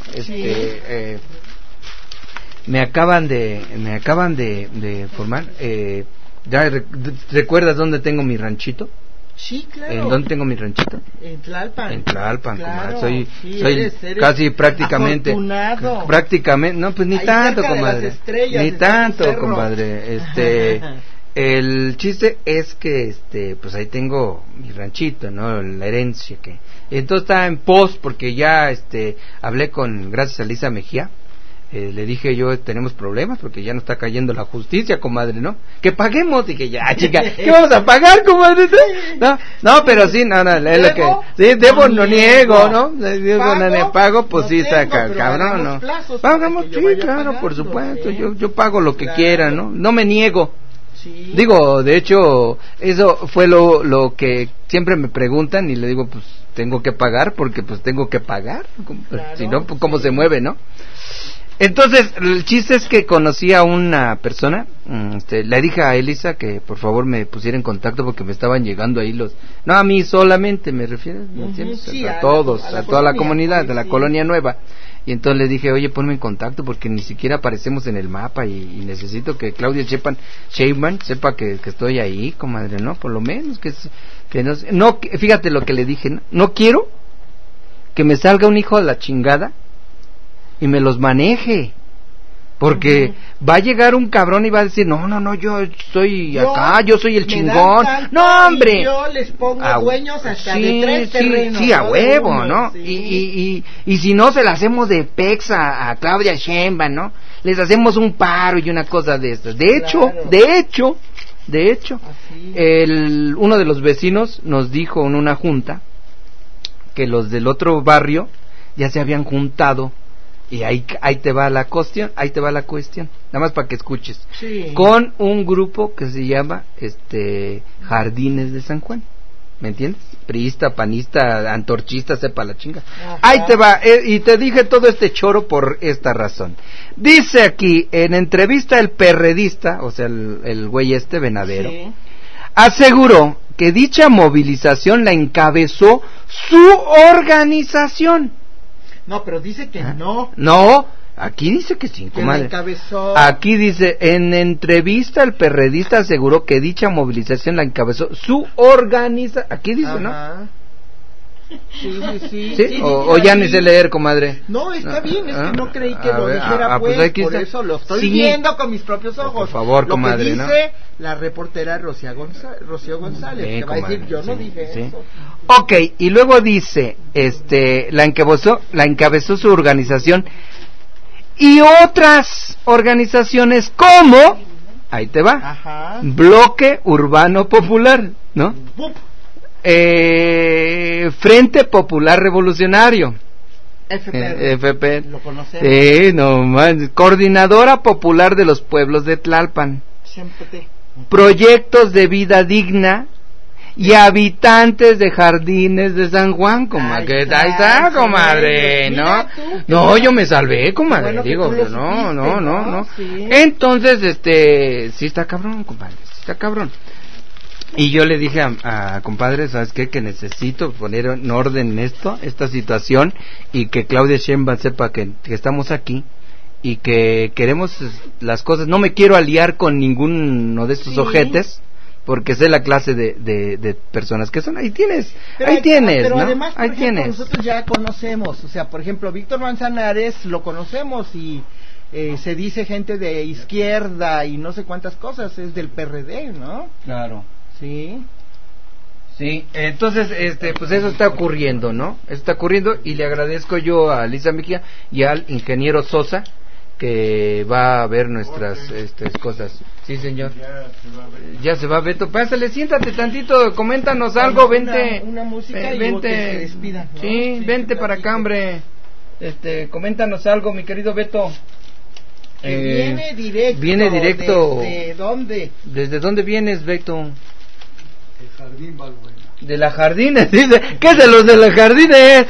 me acaban de formar, ¿ya recuerdas dónde tengo mi ranchito? Sí, claro. ¿En dónde tengo mi ranchito? En Tlalpan, claro, comadre. Soy eres casi prácticamente afortunado. No, pues ni ahí tanto, comadre. Ni tanto, compadre. El chiste es que pues ahí tengo mi ranchito, ¿no? La herencia que entonces está en pos, porque ya hablé gracias a Lisa Mejía. Le dije yo, tenemos problemas porque ya no está cayendo la justicia, comadre, ¿no? Que paguemos. Dije, ya, chica, ¿qué vamos a pagar, comadre? No, pero sí, no, es lo que... Sí, debo, no niego, ¿no? Pago, pues sí, está cabrón, ¿no? Pagamos, sí, claro, por supuesto, yo pago lo que quiera, ¿no? No me niego. Sí. Digo, de hecho, eso fue lo que siempre me preguntan y le digo, pues tengo que pagar porque pues tengo que pagar. Claro, si no, pues cómo se mueve, ¿no? Entonces, el chiste es que conocí a una persona, le dije a Elisa que por favor me pusiera en contacto porque me estaban llegando ahí no a mí solamente, me refiero, ¿me entiendes? Sí, a todos, a toda la comunidad, de la colonia nueva. Y entonces le dije, oye, ponme en contacto porque ni siquiera aparecemos en el mapa y necesito que Claudia Sheinbaum sepa que estoy ahí, comadre, ¿no? Por lo menos no, fíjate lo que le dije, no quiero que me salga un hijo de la chingada y me los maneje, porque va a llegar un cabrón y va a decir, no, yo soy yo soy el chingón, no, hombre, yo les pongo dueños hasta de 3 terrenos, sí, a huevo, ¿no? Sí. Y si no, se la hacemos de pex a Claudia Sheinbaum, ¿no? Les hacemos un paro y una cosa de estas. De hecho, uno de los vecinos nos dijo en una junta que los del otro barrio ya se habían juntado. Y ahí te va la cuestión, nada más para que escuches. Sí. Con un grupo que se llama Jardines de San Juan, ¿me entiendes? Priista, panista, antorchista, sepa la chinga. Ajá. Ahí te va, y te dije todo este choro por esta razón. Dice aquí, en entrevista el perredista, o sea, el güey Venadero, sí, aseguró que dicha movilización la encabezó su organización. No, pero dice que no. No, aquí dice que sí, comadre. Aquí dice, en entrevista el perredista aseguró que dicha movilización la encabezó su organización. Aquí dice, ajá, ¿no? Sí. O ya ni sé leer, comadre. No, está bien, es que no creí que lo dijera, pues por eso lo estoy viendo con mis propios ojos. Por favor, comadre, lo que dice, ¿no? La reportera Rocío González, que va a decir, yo no dije eso. Ok, y luego dice, la encabezó su organización y otras organizaciones como, ahí te va, ajá, Bloque Urbano Popular, ¿no? Frente Popular Revolucionario, FP, lo conocemos. Sí, no más. Coordinadora Popular de los Pueblos de Tlalpan, Proyectos de Vida Digna y Habitantes de Jardines de San Juan, comadre. Ahí está, comadre, ¿no? No, yo me salvé, comadre, bueno, digo, no. Sí. Entonces, sí está cabrón, compadre, sí está cabrón. Y yo le dije a compadre, ¿sabes qué? Que necesito poner en orden esta situación, y que Claudia Sheinbaum sepa que estamos aquí y que queremos las cosas. No me quiero aliar con ninguno de estos ojetes, porque sé la clase de personas que son. Ahí tienes, pero ¿no? Además, ahí tienes. Nosotros ya conocemos, o sea, por ejemplo, Víctor Manzanares lo conocemos y se dice gente de izquierda y no sé cuántas cosas, es del PRD, ¿no? Claro. Sí, entonces, pues eso está ocurriendo, ¿no? Está ocurriendo, y le agradezco yo a Lisa Mejía y al ingeniero Sosa, que va a ver nuestras cosas. Sí, señor. Ya se va, Beto. Pásale, siéntate tantito, coméntanos algo, vente. Una música y vente. Que se despidan, ¿no? Sí, vente para acá, hombre. Coméntanos algo, mi querido Beto. Viene directo. ¿Desde dónde? ¿Desde dónde vienes, Beto? Jardín Balbuena. De la Jardines, dice. ¿Qué es de los de la Jardines?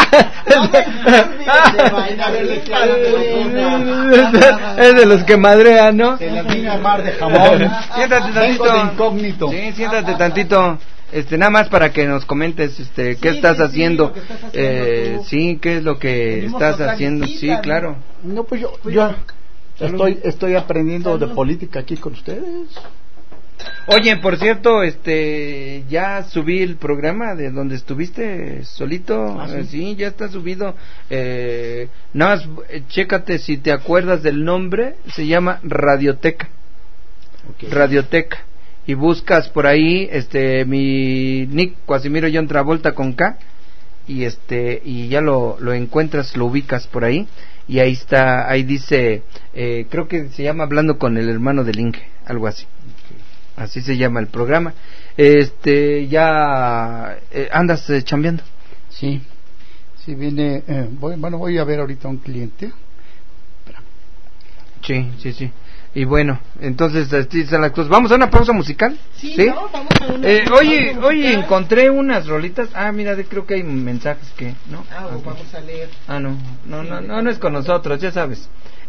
Es de los que madrean, ¿no? De la mina mar de jamón. Siéntate tantito. De incógnito. Sí, siéntate tantito. Nada más para que nos comentes, qué estás haciendo. Sí, qué es lo que estás haciendo. Sí, claro. No, pues yo estoy aprendiendo de política aquí con ustedes. Oye, por cierto, ya subí el programa de donde estuviste solito. Sí, ya está subido. Nada más, chécate si te acuerdas del nombre. Se llama Radioteca. Okay. Radioteca. Y buscas por ahí, mi nick, Casimiro John Travolta con K. Y ya lo encuentras, lo ubicas por ahí. Y ahí está, ahí dice, creo que se llama Hablando con el hermano del Inge, algo así. Así se llama el programa. Ya andas chambeando. Sí, viene. Voy a ver ahorita a un cliente. Sí. Y bueno, entonces están las cosas. ¿Vamos a una pausa musical? Sí. No, vamos a una oye, encontré unas rolitas. Mira, creo que hay mensajes que no. Vamos a leer. No es con nosotros, ya sabes.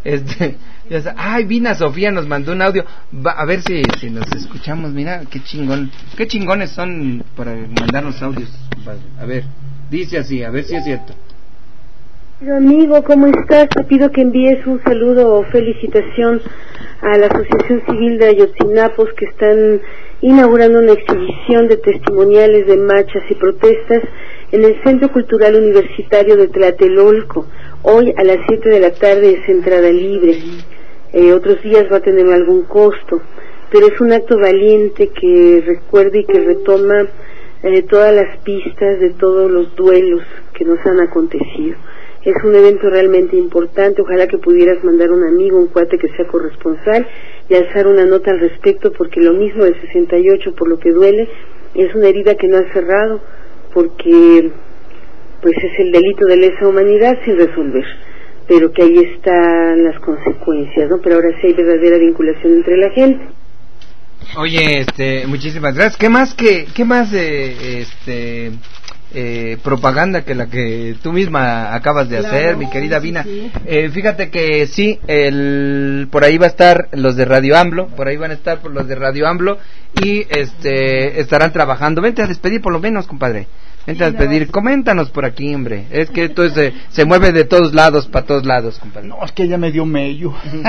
Vina Sofía nos mandó un audio. A ver si nos escuchamos. Mira, qué chingones son para mandarnos audios. A ver, dice así, a ver si es cierto. Amigo, ¿cómo estás? Te pido que envíes un saludo o felicitación a la Asociación Civil de Ayotzinapos, que están inaugurando una exhibición de testimoniales de marchas y protestas en el Centro Cultural Universitario de Tlatelolco. Hoy a las 7 de la tarde es entrada libre. Otros días va a tener algún costo, pero es un acto valiente que recuerda y que retoma todas las pistas de todos los duelos que nos han acontecido. Es un evento realmente importante. Ojalá que pudieras mandar un amigo, un cuate que sea corresponsal, y alzar una nota al respecto, porque lo mismo del 68, por lo que duele, es una herida que no ha cerrado, porque pues es el delito de lesa humanidad sin resolver, pero que ahí están las consecuencias, ¿no? Pero ahora sí hay verdadera vinculación entre la gente. Oye, muchísimas gracias. ¿Qué más propaganda que la que tú misma acabas de hacer, mi querida Vina? Sí. Fíjate que sí, por ahí va a estar los de Radio AMLO, por ahí van a estar los de Radio AMLO y estarán trabajando. Vente a despedir por lo menos, compadre. Vente a despedir, coméntanos por aquí, hombre. Es que esto se mueve de todos lados, para todos lados, compadre. No, es que ella me dio mello.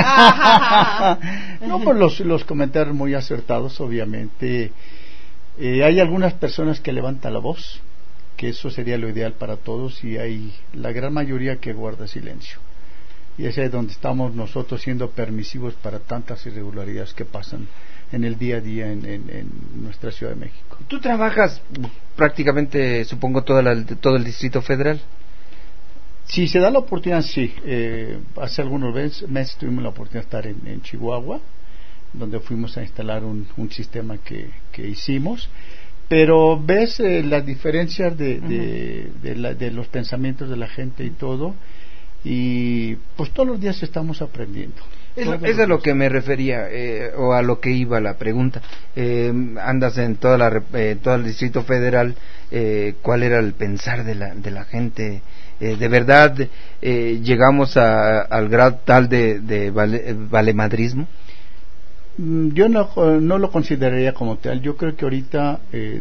No, pues los comentarios muy acertados, obviamente. Hay algunas personas que levantan la voz, que eso sería lo ideal para todos, y hay la gran mayoría que guarda silencio. Y ese es donde estamos nosotros siendo permisivos para tantas irregularidades que pasan en el día a día en nuestra Ciudad de México. ¿Tú trabajas prácticamente, supongo, todo el Distrito Federal? Si se da la oportunidad, sí. Hace algunos meses tuvimos la oportunidad de estar en Chihuahua, donde fuimos a instalar un sistema que hicimos. Pero ves las diferencias de los pensamientos de la gente y todo, y pues todos los días estamos aprendiendo. Es a lo que me refería, o a lo que iba la pregunta. Andas en todo el Distrito Federal, ¿cuál era el pensar de la gente? ¿De verdad llegamos al grado tal de valemadrismo? Yo no lo consideraría como tal. Yo creo que ahorita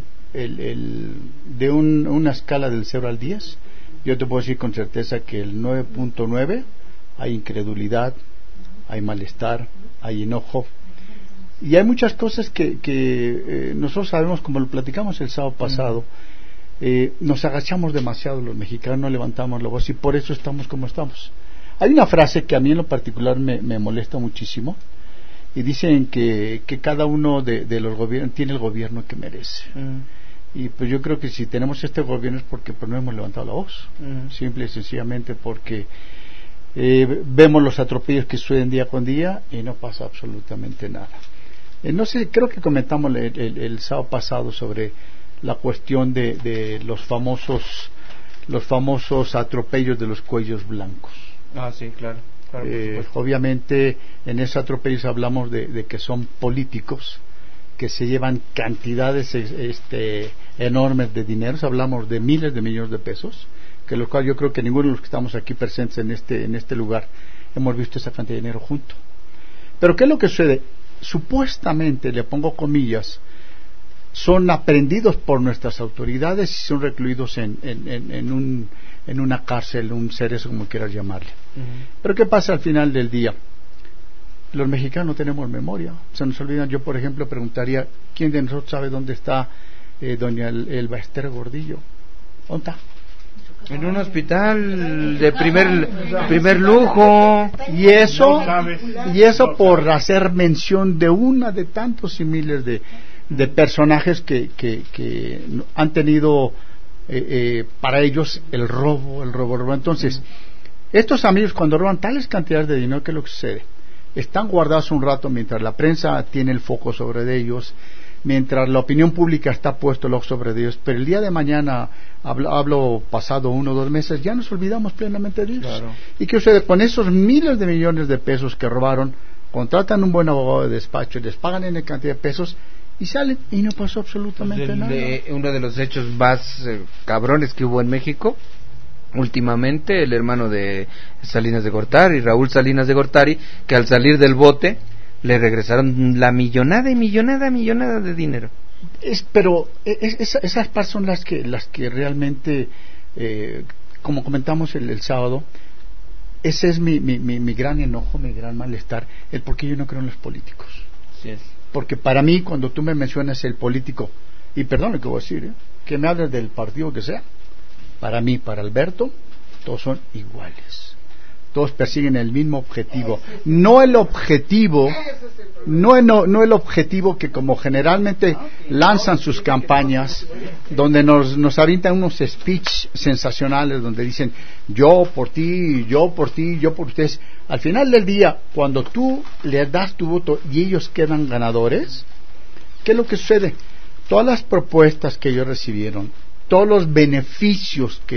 de una escala del 0 al 10, yo te puedo decir con certeza que el 9.9 hay incredulidad, hay malestar, hay enojo, y hay muchas cosas que nosotros sabemos, como lo platicamos el sábado pasado. Nos agachamos demasiado los mexicanos, levantamos la voz, y por eso estamos como estamos. Hay una frase que a mí en lo particular me molesta muchísimo, y dicen que cada uno de los gobiernos tiene el gobierno que merece. Y pues yo creo que si tenemos este gobierno es porque pues no hemos levantado la voz, simple y sencillamente porque vemos los atropellos que suceden día con día y no pasa absolutamente nada. No sé, creo que comentamos el sábado pasado sobre la cuestión de los famosos atropellos de los cuellos blancos. Ah, sí, claro. Obviamente en esos atropellos hablamos de que son políticos que se llevan cantidades enormes de dinero. Hablamos de miles de millones de pesos, que lo cual yo creo que ninguno de los que estamos aquí presentes en este lugar hemos visto esa cantidad de dinero junto. Pero ¿qué es lo que sucede? Supuestamente, le pongo comillas, son aprendidos por nuestras autoridades y son recluidos en una cárcel, un cerezo, como quieras llamarle. Pero ¿qué pasa al final del día? Los mexicanos no tenemos memoria, se nos olvidan. Yo, por ejemplo, preguntaría, ¿quién de nosotros sabe dónde está doña Elba Ester Gordillo? ¿Dónde está? En un hospital de primer lujo. Y eso por hacer mención de una de tantos y miles de personajes que han tenido para ellos el robo. Entonces, estos amigos, cuando roban tales cantidades de dinero, ¿qué es lo que sucede? Están guardados un rato mientras la prensa tiene el foco sobre ellos, mientras la opinión pública está puesto el ojo sobre ellos, pero el día de mañana, hablo pasado 1 o 2 meses, ya nos olvidamos plenamente de ellos. Claro. ¿Y qué sucede? Con esos miles de millones de pesos que robaron, contratan un buen abogado de despacho, les pagan en cantidad de pesos y salen, y no pasó absolutamente nada. Uno de los hechos más cabrones que hubo en México últimamente, el hermano de Salinas de Gortari, Raúl Salinas de Gortari, que al salir del bote le regresaron la millonada de dinero. Pero esas partes son las que realmente, como comentamos el sábado, ese es mi gran enojo, mi gran malestar, el por qué yo no creo en los políticos. Sí es. Porque para mí, cuando tú me mencionas el político, y perdón lo que voy a decir, que me hables del partido que sea, para mí, para Alberto, todos son iguales. Todos persiguen el mismo objetivo. No el objetivo que, como generalmente lanzan sus campañas, donde nos avientan unos speech sensacionales, donde dicen yo por ti, yo por ti, yo por ustedes. Al final del día, cuando tú les das tu voto y ellos quedan ganadores, ¿qué es lo que sucede? Todas las propuestas que ellos recibieron, todos los beneficios que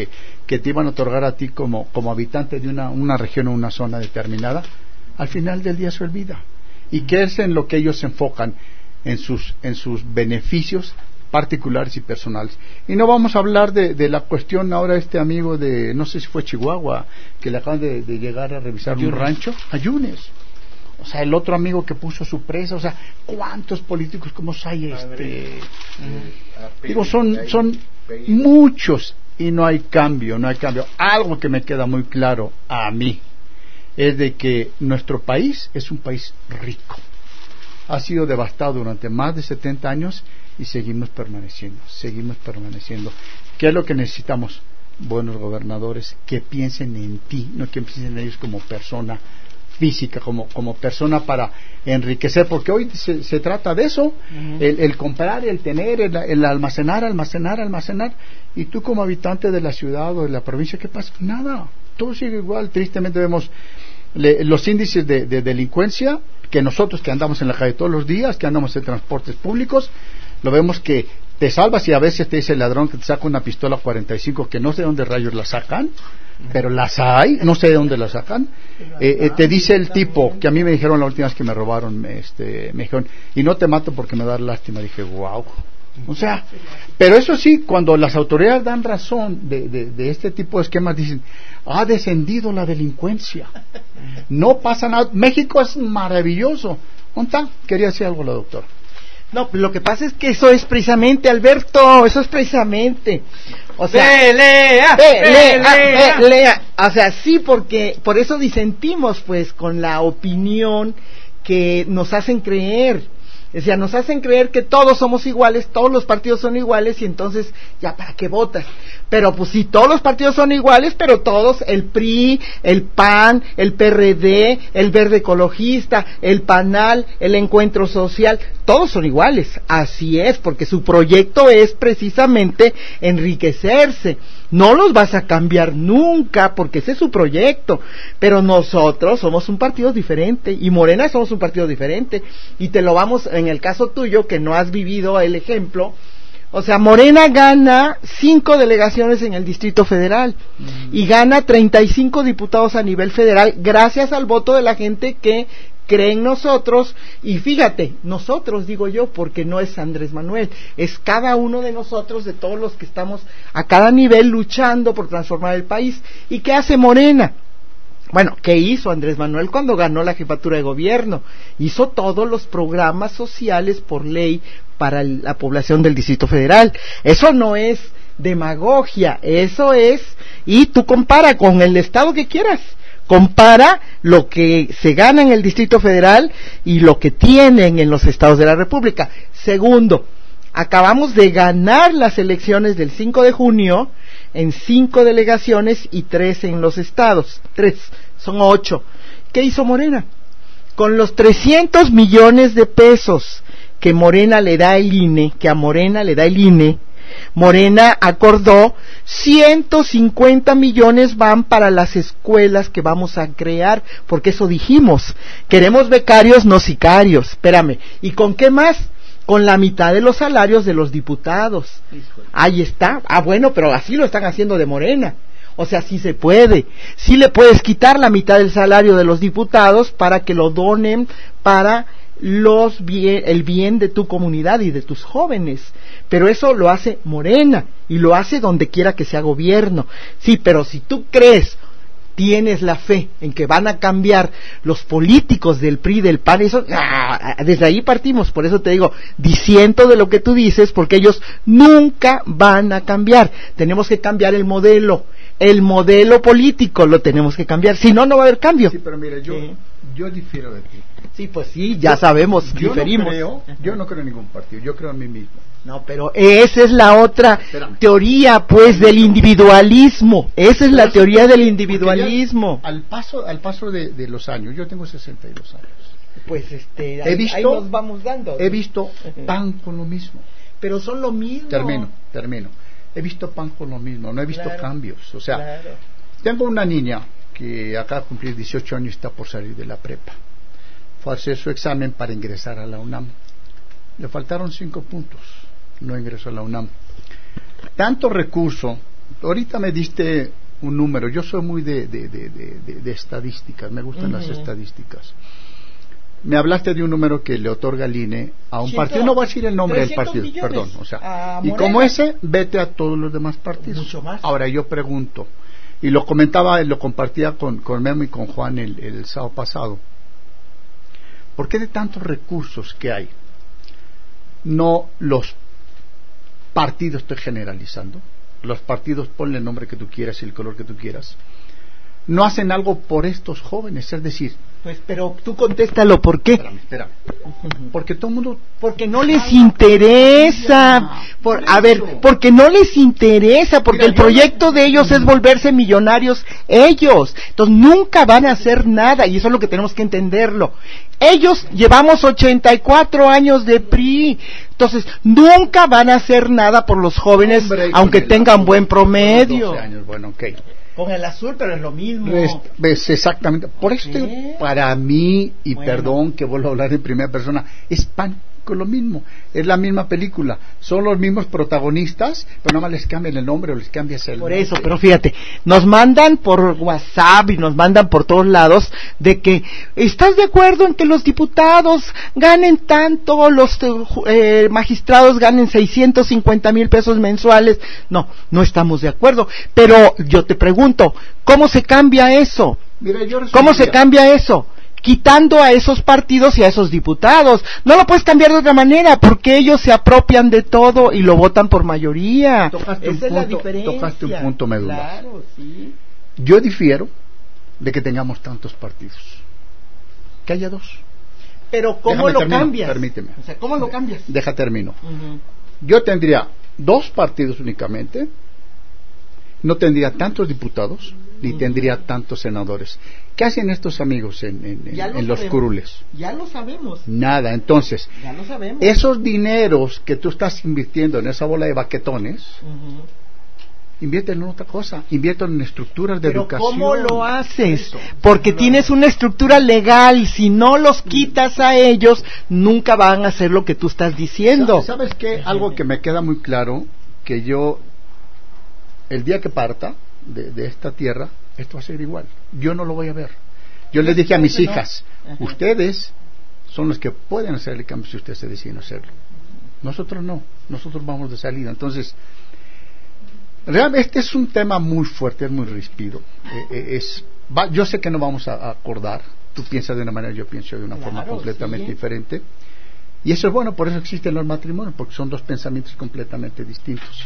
que te iban a otorgar a ti como habitante de una región o una zona determinada, al final del día se olvida. Y que es en lo que ellos se enfocan, en sus beneficios particulares y personales. Y no vamos a hablar de la cuestión ahora, este amigo de, no sé si fue Chihuahua, que le acaban de llegar a revisar un rancho, Ayunes. O sea, el otro amigo que puso su presa, o sea, ¿cuántos políticos como hay? Digo, son muchos y no hay cambio. Algo que me queda muy claro a mí es de que nuestro país es un país rico. Ha sido devastado durante más de 70 años y seguimos permaneciendo. ¿Qué es lo que necesitamos? Buenos gobernadores que piensen en ti, no que piensen en ellos como persona física, como persona para enriquecer, porque hoy se trata de eso, el comprar, el tener, el almacenar, y tú como habitante de la ciudad o de la provincia, ¿qué pasa? Nada, todo sigue igual. Tristemente vemos los índices de delincuencia, que nosotros que andamos en la calle todos los días, que andamos en transportes públicos, lo vemos que te salvas y a veces te dice el ladrón que te saca una pistola 45 que no sé de dónde rayos la sacan, pero las hay, no sé de dónde las sacan. Te dice el tipo, que a mí me dijeron la última vez que me robaron, me dijeron, y no te mato porque me da lástima. Dije, wow. O sea, pero eso sí, cuando las autoridades dan razón de este tipo de esquemas, dicen, ha descendido la delincuencia, no pasa nada, México es maravilloso. ¿Dónde quería decir algo la doctora? No, lo que pasa es que eso es precisamente, Alberto, eso es precisamente, o sea, lea, o sea, sí, porque por eso disentimos, pues, con la opinión que nos hacen creer. O sea, nos hacen creer que todos somos iguales, todos los partidos son iguales, y entonces, ¿ya para qué votas? Pero pues sí, todos los partidos son iguales, pero todos, el PRI, el PAN, el PRD, el Verde Ecologista, el PANAL, el Encuentro Social, todos son iguales. Así es, porque su proyecto es precisamente enriquecerse. No los vas a cambiar nunca, porque ese es su proyecto. Pero nosotros somos un partido diferente, y Morena somos un partido diferente, y te lo vamos, en el caso tuyo, que no has vivido el ejemplo. O sea, Morena gana 5 delegaciones en el Distrito Federal y gana 35 diputados a nivel federal gracias al voto de la gente que cree en nosotros. Y fíjate, nosotros digo yo, porque no es Andrés Manuel, es cada uno de nosotros, de todos los que estamos a cada nivel luchando por transformar el país. ¿Y qué hace Morena? Bueno, ¿qué hizo Andrés Manuel cuando ganó la jefatura de gobierno? Hizo todos los programas sociales por ley para la población del Distrito Federal. Eso no es demagogia, eso es, y tú compara con el estado que quieras, compara lo que se gana en el Distrito Federal y lo que tienen en los estados de la República. Segundo, acabamos de ganar las elecciones del 5 de junio en 5 delegaciones y 3 en los estados. 3, son 8. ¿Qué hizo Morena? Con los 300 millones de pesos que Morena le da el INE, que a Morena le da el INE, Morena acordó 150 millones van para las escuelas que vamos a crear, porque eso dijimos, queremos becarios, no sicarios. Espérame, ¿y con qué más? Con la mitad de los salarios de los diputados. Ahí está. Ah, bueno, pero así lo están haciendo de Morena. O sea, sí se puede. Sí le puedes quitar la mitad del salario de los diputados para que lo donen para el bien de tu comunidad y de tus jóvenes. Pero eso lo hace Morena y lo hace donde quiera que sea gobierno. Sí, pero si tú tienes la fe en que van a cambiar los políticos del PRI, del PAN, eso, desde ahí partimos. Por eso te digo, disiento de lo que tú dices, porque ellos nunca van a cambiar. Tenemos que cambiar el modelo político lo tenemos que cambiar, si no, no va a haber cambio. Sí, pero mira, yo difiero de ti. Sí, pues sí, ya sabemos, diferimos. Yo no creo en ningún partido, yo creo en mí mismo. No, pero esa es la otra teoría, pues, del individualismo. Esa es la teoría del individualismo. Al paso de los años, yo tengo 62 años. Pues ahí nos vamos dando. He visto pan con lo mismo. Pero son lo mismo. Termino. He visto pan con lo mismo, no he visto cambios. O sea, tengo una niña que acaba de cumplir 18 años y está por salir de la prepa. Fue a hacer su examen para ingresar a la UNAM. Le faltaron 5 puntos. No ingresó a la UNAM. Tanto recurso ahorita me diste un número. Yo soy muy de estadísticas, me gustan las estadísticas. Me hablaste de un número que le otorga el INE a un partido, no voy a decir el nombre del partido, perdón, o sea, y como ese, vete a todos los demás partidos. Mucho más. Ahora yo pregunto, y lo comentaba, lo compartía con Memo y con Juan el sábado pasado, ¿por qué de tantos recursos que hay, no los partidos, estoy generalizando, los partidos, ponle el nombre que tú quieras y el color que tú quieras, no hacen algo por estos jóvenes? Es decir, pues, pero tú contéstalo, ¿por qué? Espérame. Porque todo el mundo... Porque no les interesa. Porque no les interesa, porque el proyecto de ellos es volverse millonarios ellos. Entonces nunca van a hacer nada, y eso es lo que tenemos que entenderlo. Ellos llevamos 84 años de PRI, entonces nunca van a hacer nada por los jóvenes, aunque tengan buen promedio. 12 años, bueno, okay. Con el azul, pero es lo mismo. ¿Ves? Exactamente. Por eso, para mí, y perdón que vuelvo a hablar en primera persona, es pan con lo mismo. Es la misma película. Son los mismos protagonistas, pero nada más les cambian el nombre o les cambias el... Por eso, pero fíjate, nos mandan por WhatsApp y nos mandan por todos lados de que, ¿estás de acuerdo en que los diputados ganen tanto, los magistrados ganen 650,000 pesos mensuales? No, no estamos de acuerdo. Pero yo te pregunto, ¿cómo se cambia eso? Mira, ¿Cómo se cambia eso? Quitando a esos partidos y a esos diputados. No lo puedes cambiar de otra manera, porque ellos se apropian de todo y lo votan por mayoría. Esa es la diferencia. Tocaste un punto medular. Claro, sí. Yo difiero de que tengamos tantos partidos. Que haya dos. Pero ¿cómo lo cambias? Permíteme. O sea, ¿cómo lo cambias? Deja termino. Yo tendría 2 partidos únicamente, no tendría tantos diputados, ni tendría tantos senadores. ¿Qué hacen estos amigos en los curules? Ya lo sabemos. Nada. Entonces, ya lo sabemos. Esos dineros que tú estás invirtiendo en esa bola de baquetones, inviértelo en otra cosa, inviértelo en estructuras de educación. ¿Cómo lo haces? Porque tienes una estructura legal, y si no los quitas a ellos, nunca van a hacer lo que tú estás diciendo. ¿Sabes qué? Algo que me queda muy claro, que yo, el día que parta de esta tierra, esto va a ser igual. Yo no lo voy a ver. Yo les dije a mis hijas, ustedes son los que pueden hacer el cambio si ustedes se deciden hacerlo. Nosotros no, nosotros vamos de salida. Entonces, realmente este es un tema muy fuerte, es muy ríspido. Yo sé que no vamos a acordar. Tú piensas de una manera, yo pienso de una forma completamente diferente. Y eso es bueno, por eso existen los matrimonios, porque son 2 pensamientos completamente distintos.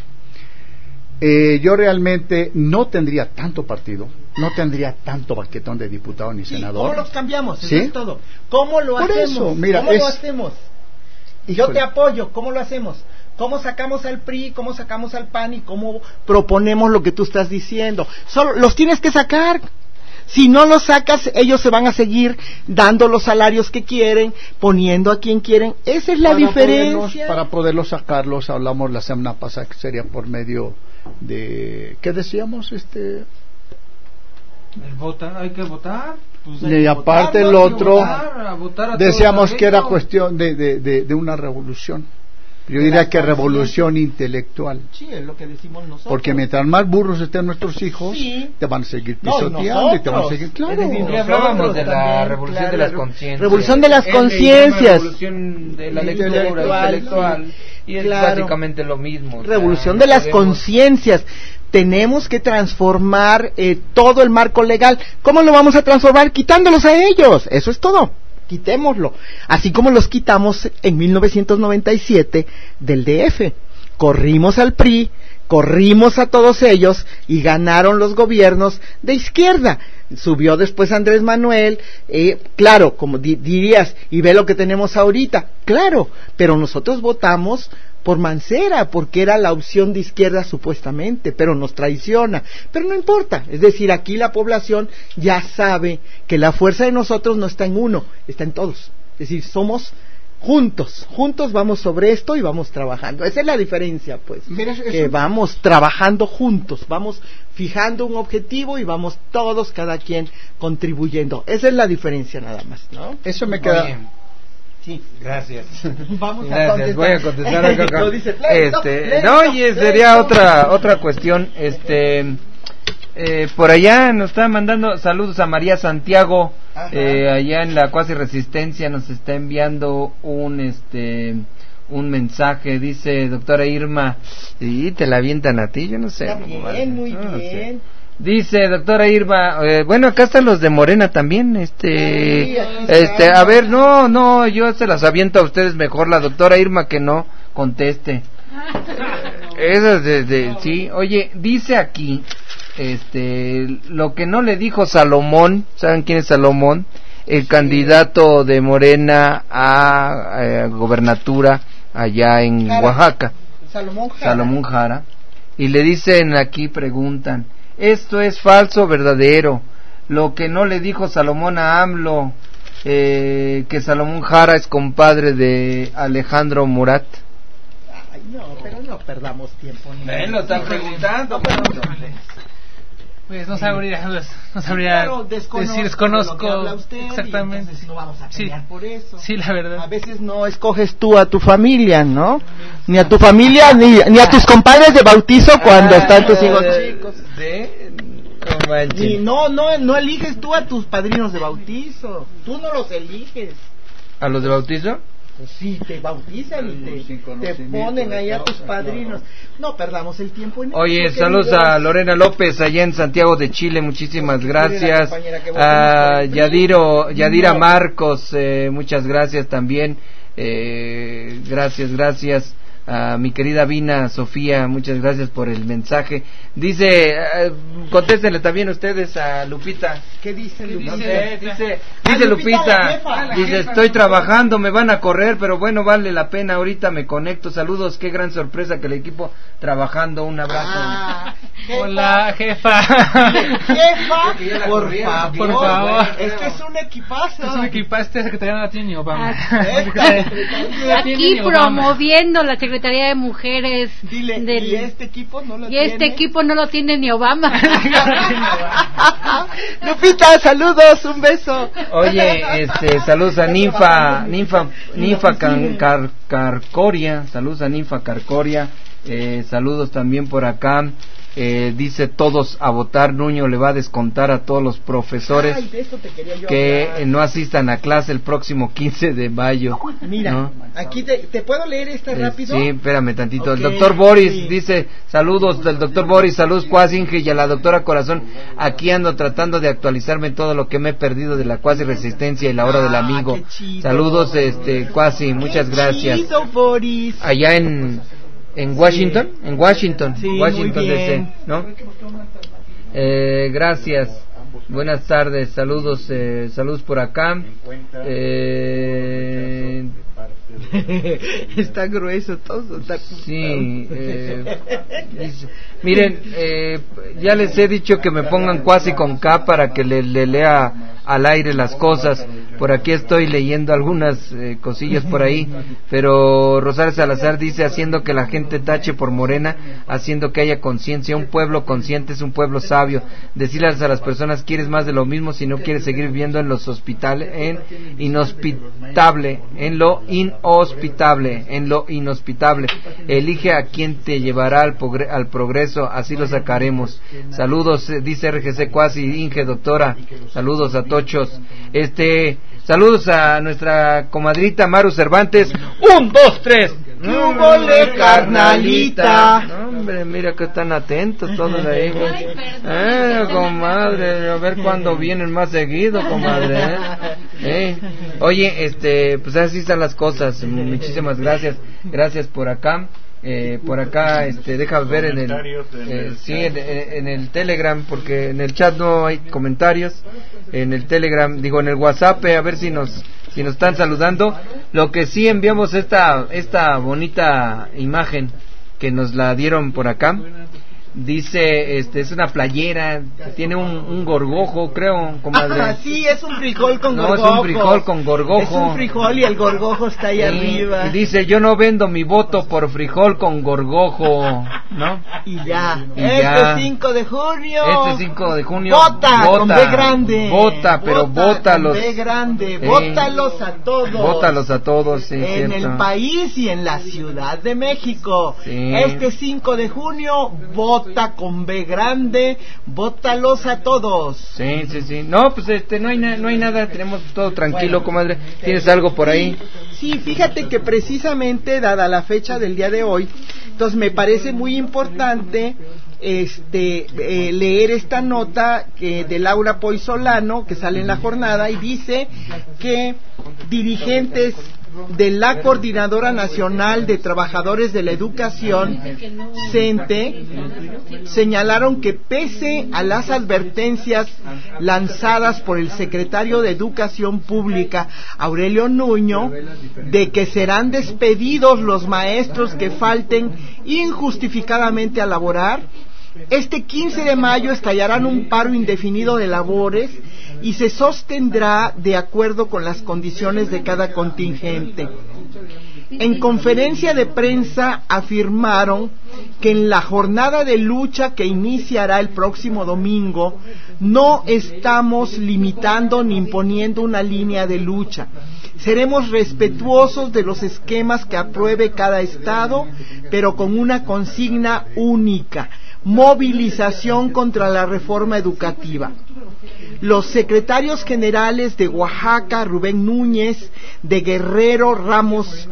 Yo realmente no tendría tanto partido, no tendría tanto baquetón de diputado ni senador. ¿Cómo los cambiamos? ¿Sí? Eso es todo. ¿Cómo lo hacemos? Eso, mira, ¿Cómo lo hacemos? Y yo te apoyo. ¿Cómo lo hacemos? ¿Cómo sacamos al PRI? ¿Cómo sacamos al PAN? ¿Y cómo proponemos lo que tú estás diciendo? Solo los tienes que sacar. Si no los sacas, ellos se van a seguir dando los salarios que quieren, poniendo a quien quieren. Esa es la diferencia. Para poderlos sacarlos, hablamos la semana pasada que sería por medio de... ¿Qué decíamos? El votar, hay que votar. Pues y aparte el otro, decíamos que era cuestión de una revolución. Yo diría que revolución intelectual. Sí, es lo que decimos nosotros. Porque mientras más burros estén nuestros hijos, te van a seguir pisoteando y te van a seguir... Claro. Hablábamos de la revolución de las conciencias. Revolución de las conciencias. Revolución de la lectura intelectual. Y es básicamente lo mismo. Revolución de las conciencias. Tenemos que transformar todo el marco legal. ¿Cómo lo vamos a transformar? Quitándolos a ellos. Eso es todo. Quitémoslo, así como los quitamos en 1997 del DF. Corrimos al PRI, corrimos a todos ellos y ganaron los gobiernos de izquierda. Subió después Andrés Manuel, claro, como dirías, y ve lo que tenemos ahorita, claro, pero nosotros votamos por Mancera, porque era la opción de izquierda supuestamente, pero nos traiciona, pero no importa, es decir, aquí la población ya sabe que la fuerza de nosotros no está en uno, está en todos, es decir, somos juntos vamos sobre esto y vamos trabajando, esa es la diferencia, pues, que vamos trabajando juntos, vamos fijando un objetivo y vamos todos, cada quien contribuyendo, esa es la diferencia nada más, ¿no? Eso me queda... Sí. Gracias. Vamos a Gracias, voy a contestar acá. Lo dice, pleito, Sería otra cuestión. Por allá nos está mandando saludos a María Santiago, allá en la Cuasi Resistencia nos está enviando un mensaje, dice doctora Irma, y te la avientan a ti, yo no sé. Está bien, muy bien. Sé. Dice doctora Irma, bueno, acá están los de Morena también, a ver, no, yo se las aviento a ustedes mejor, la doctora Irma que no conteste. Eso sí, oye, dice aquí, lo que no le dijo Salomón, ¿saben quién es Salomón? El candidato de Morena a gobernatura allá en Oaxaca. Salomón Jara. Y le dicen aquí, preguntan, ¿esto es falso o verdadero? Lo que no le dijo Salomón a AMLO, que Salomón Jara es compadre de Alejandro Murat. Ay, no, pero no perdamos tiempo. Lo están preguntando. Pues no sabría decir, desconozco exactamente. No vamos a pelear por eso. Sí, la verdad. A veces no escoges tú a tu familia, ¿no? Ni a tu familia, ni a tus compadres de bautizo cuando están tus hijos chicos. No eliges tú a tus padrinos de bautizo. Tú no los eliges. ¿A los de bautizo? Pues sí, te bautizan y te ponen ahí a tus padrinos. No perdamos el tiempo en eso. Oye, saludos a Lorena López allá en Santiago de Chile, muchísimas gracias. A Yadira Marcos, muchas gracias también. Gracias. A mi querida Vina Sofía, muchas gracias por el mensaje. Dice, contéstenle también ustedes a Lupita. ¿Qué dice Lupita? Dice Lupita, dice, estoy trabajando, me van a correr, pero bueno, vale la pena, ahorita me conecto. Saludos, qué gran sorpresa que el equipo trabajando, un abrazo. Hola, jefa. Jefa, por favor. Es que es un equipazo. Es un equipazo, esta secretaría no la tiene ni Obama. Aquí promoviendo la Secretaría de Mujeres. Dile, y este equipo no lo tiene. Y este equipo no lo tiene ni Obama. Lupita, saludos, un beso. Oye, saludos a Ninfa Carcoria, saludos a Ninfa Carcoria, saludos también por acá. Dice todos a votar, Nuño le va a descontar a todos los profesores que no asistan a clase el próximo 15 de mayo. Mira, ¿no? Aquí te puedo leer esta rápido. Sí, espérame tantito. El doctor Boris dice saludos del doctor Boris, saludos Cuasi Inge y a la doctora Corazón. Aquí ando tratando de actualizarme en todo lo que me he perdido de la Cuasi Resistencia y la hora del amigo. Saludos Cuasi, muchas gracias. Chido, Boris. Allá en Washington, sí, Washington DC, ¿no? Gracias. Buenas tardes, saludos por acá. Está grueso todo. Sí. Miren, ya les he dicho que me pongan Cuasi con K para que le lea al aire las cosas. Por aquí estoy leyendo algunas cosillas por ahí, pero Rosario Salazar dice, haciendo que la gente tache por Morena, haciendo que haya conciencia. Un pueblo consciente es un pueblo sabio. Decirles a las personas, quieres más de lo mismo si no quieres seguir viviendo en los hospitales, en lo inhospitable. Elige a quien te llevará al progreso, así lo sacaremos. Saludos, dice RGC Cuasi Inge, doctora. Saludos a Tochos. Saludos a nuestra comadrita Maru Cervantes. 1, 2, 3. ¡No vole, carnalita! Hombre, mira que están atentos todos ahí. Comadre, a ver cuándo vienen más seguido, comadre. Oye, pues así están las cosas. Muchísimas gracias. Gracias por acá. Deja ver en el Telegram, porque en el chat no hay comentarios. En el Telegram, en el WhatsApp, a ver si nos están saludando. Lo que sí enviamos esta bonita imagen que nos la dieron por acá. Dice, es una playera, tiene un gorgojo, creo, comadre. Sí, es un frijol con gorgojo. No, es un frijol con gorgojo. Es un frijol y el gorgojo está ahí arriba. Y dice, yo no vendo mi voto por frijol con gorgojo, ¿no? Y ya. ya. 5 de junio. Este 5 de junio. Vota con B grande. Vota, pero bótalos. Con B grande. Bótalos a todos. Bótalos a todos, sí, en cierto. el país y en la Ciudad de México. Sí. Este 5 de junio, vota con B grande. Bótalos a todos. Sí. No, pues no hay nada, tenemos todo tranquilo, comadre. ¿Tienes algo por ahí? Sí, fíjate que precisamente dada la fecha del día de hoy, entonces me parece muy importante leer esta nota de Laura Poisolano que sale en La Jornada y dice que dirigentes de la Coordinadora Nacional de Trabajadores de la Educación, CENTE, señalaron que pese a las advertencias lanzadas por el secretario de Educación Pública, Aurelio Nuño, de que serán despedidos los maestros que falten injustificadamente a laborar, este 15 de mayo estallarán un paro indefinido de labores y se sostendrá de acuerdo con las condiciones de cada contingente. En conferencia de prensa afirmaron que en la jornada de lucha que iniciará el próximo domingo no estamos limitando ni imponiendo una línea de lucha. Seremos respetuosos de los esquemas que apruebe cada estado, pero con una consigna única: movilización contra la reforma educativa. Los secretarios generales de Oaxaca, Rubén Núñez, de Guerrero, Ramos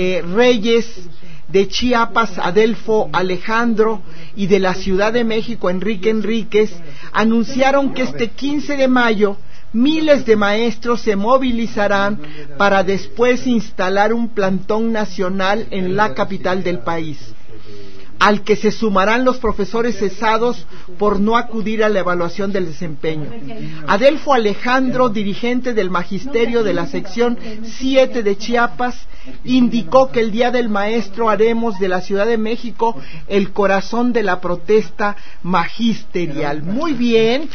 Reyes, de Chiapas, Adelfo Alejandro, y de la Ciudad de México, Enrique Enríquez, anunciaron que este 15 de mayo miles de maestros se movilizarán para después instalar un plantón nacional en la capital del país, al que se sumarán los profesores cesados por no acudir a la evaluación del desempeño. Adelfo Alejandro, dirigente del Magisterio de la sección 7 de Chiapas, indicó que el Día del Maestro haremos de la Ciudad de México el corazón de la protesta magisterial. Muy bien,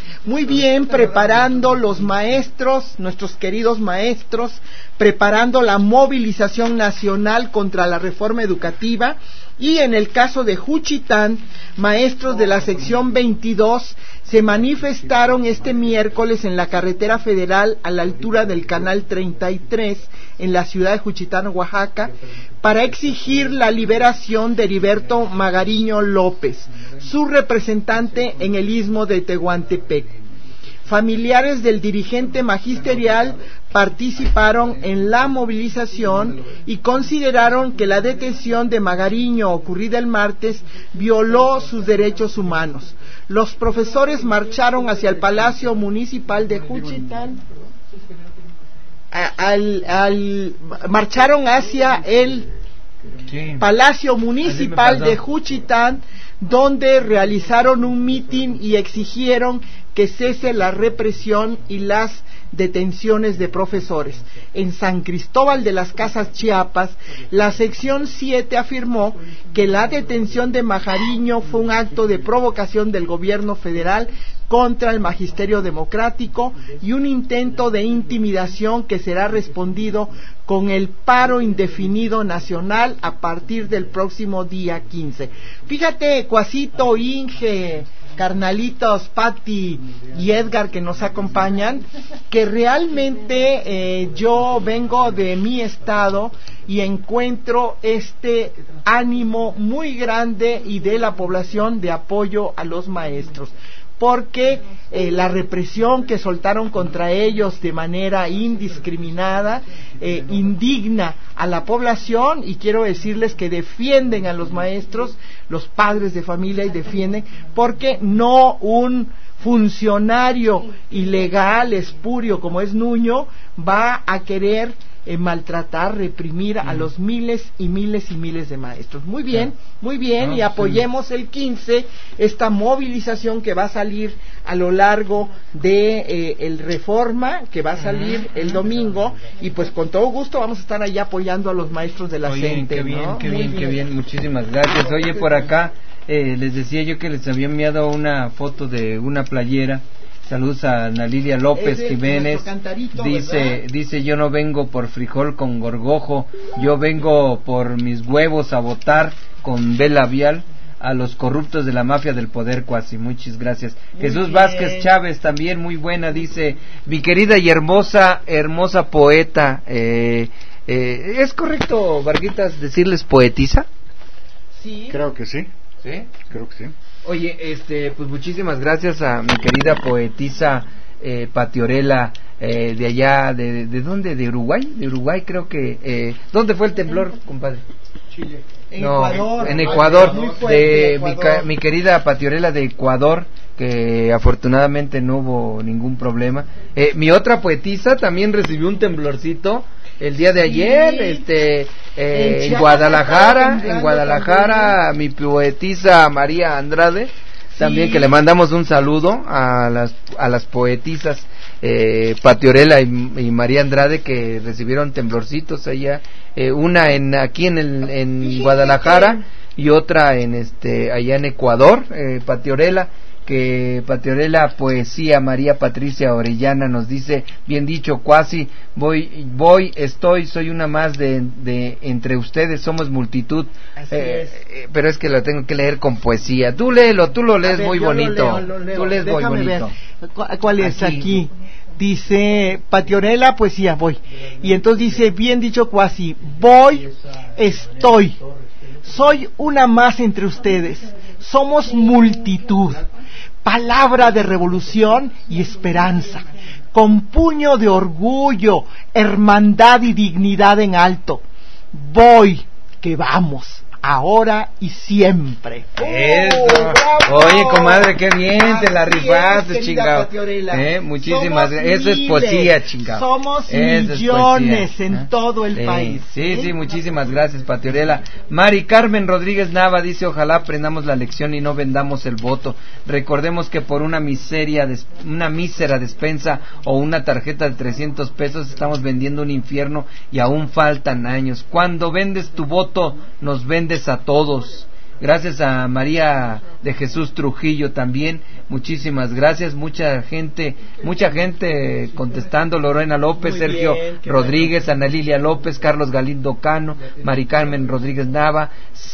preparando los maestros, nuestros queridos maestros, preparando la movilización nacional contra la reforma educativa. Y en el caso de Juchitán, maestros de la sección 22 se manifestaron este miércoles en la carretera federal a la altura del canal 33 en la ciudad de Juchitán, Oaxaca, para exigir la liberación de Heriberto Magariño López, su representante en el istmo de Tehuantepec. Familiares del dirigente magisterial participaron en la movilización y consideraron que la detención de Magariño ocurrida el martes violó sus derechos humanos. Los profesores marcharon hacia el Palacio Municipal de Juchitán, marcharon hacia el Palacio Municipal de Juchitán, donde realizaron un mitin y exigieron que cese la represión y las detenciones de profesores. En San Cristóbal de las Casas, Chiapas, la sección 7 afirmó que la detención de Magariño fue un acto de provocación del gobierno federal contra el magisterio democrático y un intento de intimidación que será respondido con el paro indefinido nacional a partir del próximo día 15. Fíjate, Cuasito, Inge, carnalitos, Patti y Edgar que nos acompañan, que realmente yo vengo de mi estado y encuentro este ánimo muy grande y de la población de apoyo a los maestros, porque la represión que soltaron contra ellos de manera indiscriminada indigna a la población, y quiero decirles que defienden a los maestros, los padres de familia, y defienden porque no un funcionario ilegal, espurio como es Nuño, va a querer maltratar, reprimir a los miles y miles y miles de maestros. Muy bien, y apoyemos el 15 esta movilización que va a salir a lo largo de el Reforma, que va a salir el domingo, y pues con todo gusto vamos a estar allá apoyando a los maestros de la CENTE. Qué bien, muchísimas gracias. Oye, por acá Les decía yo que les había enviado una foto de una playera. Saludos a Ana Lilia López Jiménez. Dice, yo no vengo por frijol con gorgojo, yo vengo por mis huevos a votar con B labial a los corruptos de la mafia del poder cuasi. Muchas gracias. Jesús Vázquez Chávez también, muy buena, dice, mi querida y hermosa poeta. ¿Es correcto, Varguitas, decirles poetisa? Sí. Creo que sí. ¿Sí? Creo que sí. Oye, pues muchísimas gracias a mi querida poetisa Patiorela, de allá, ¿de dónde? ¿De Uruguay? De Uruguay creo que... ¿Dónde fue el temblor, compadre? Chile. Ecuador. En Ecuador, Ecuador. Mi querida Patiorela de Ecuador, que afortunadamente no hubo ningún problema. Mi otra poetisa también recibió un temblorcito el día de ayer, en Guadalajara, mi poetisa María Andrade, también que le mandamos un saludo a las poetisas Patiorela y María Andrade, que recibieron temblorcitos allá, una aquí en Guadalajara y otra allá en Ecuador. Patiorela Poesía María Patricia Orellana nos dice, bien dicho, cuasi, soy una más de entre ustedes, somos multitud. Pero es que lo tengo que leer con poesía. Tú lo lees muy bonito. Lo leo. Tú lees muy bonito. ¿Cuál es aquí? Dice Patiorela Poesía, voy. Y entonces dice, bien dicho, cuasi, estoy. Soy una más entre ustedes. Somos multitud. Palabra de revolución y esperanza, con puño de orgullo, hermandad y dignidad en alto. Que vamos, ahora y siempre. Eso. Oye, comadre, qué bien, te la rifaste, chingado. Muchísimas gracias. Eso es poesía, chingado. Somos millones en todo el país. Sí, muchísimas gracias, Patiorela. Mari Carmen Rodríguez Nava dice, ojalá aprendamos la lección y no vendamos el voto. Recordemos que por una mísera despensa o una tarjeta de 300 pesos estamos vendiendo un infierno y aún faltan años. Cuando vendes tu voto, nos vendes a todos. Gracias a María de Jesús Trujillo también, muchísimas gracias. Mucha gente contestando: Lorena López, Sergio Rodríguez, Ana Lilia López, Carlos Galindo Cano, Mari Carmen Rodríguez Nava,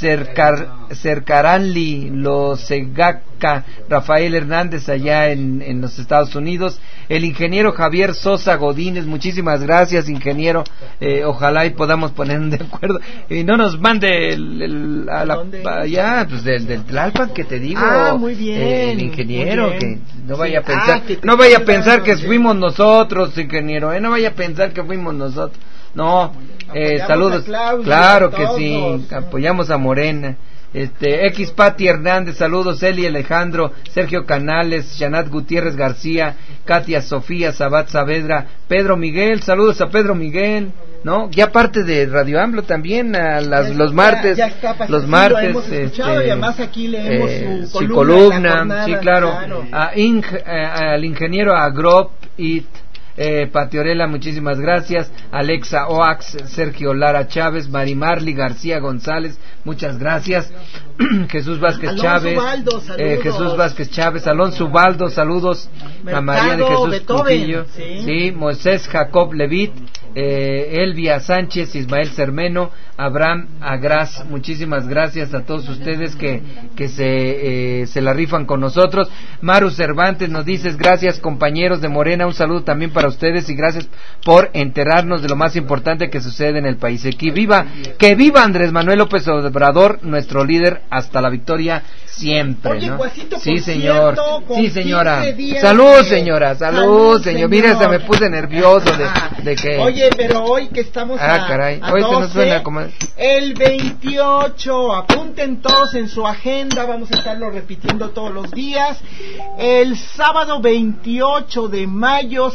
Cercaranli Losegaca, Rafael Hernández allá en los Estados Unidos, el ingeniero Javier Sosa Godínez, muchísimas gracias, ingeniero. Ojalá y podamos ponernos de acuerdo y no nos mande allá, pues del Tlalpan, que te digo. Muy bien, el ingeniero, que no vaya a pensar, no vaya a pensar que fuimos nosotros, ingeniero, no vaya a pensar que fuimos nosotros. No, saludos. Claro que sí, apoyamos a Morena. X Pati Hernández, saludos. Eli Alejandro, Sergio Canales, Shanat Gutiérrez García, Katia Sofía Sabat Saavedra, Pedro Miguel, saludos a Pedro Miguel, ¿no? Ya parte de Radio AMLO también los martes, y además aquí leemos su columna, sí, claro. Al ingeniero Agrop It, Patiorela, muchísimas gracias. Alexa Oax, Sergio Lara Chávez, Marimarli García González, muchas gracias. Jesús Vázquez Chávez, Jesús Vázquez Chávez, Alonso Ubaldo, saludos. A María de Jesús Trujillo, sí, Moisés Jacob Levit, Elvia Sánchez, Ismael Cermeno, Abraham Agras, muchísimas gracias a todos ustedes que se la rifan con nosotros. Maru Cervantes nos dices, gracias compañeros de Morena, un saludo también para ustedes y gracias por enterarnos de lo más importante que sucede en el país. Que viva Andrés Manuel López Obrador, nuestro líder hasta la victoria siempre. Oye, ¿no? Guasito, sí, señor. Sí, señora. Salud, señora. Salud, señor. Mira, se me puse nervioso de que. Oye, pero hoy que estamos caray. Hoy 12, se nos suena como el 28, apunten todos en su agenda, vamos a estarlo repitiendo todos los días. El sábado 28 de mayo,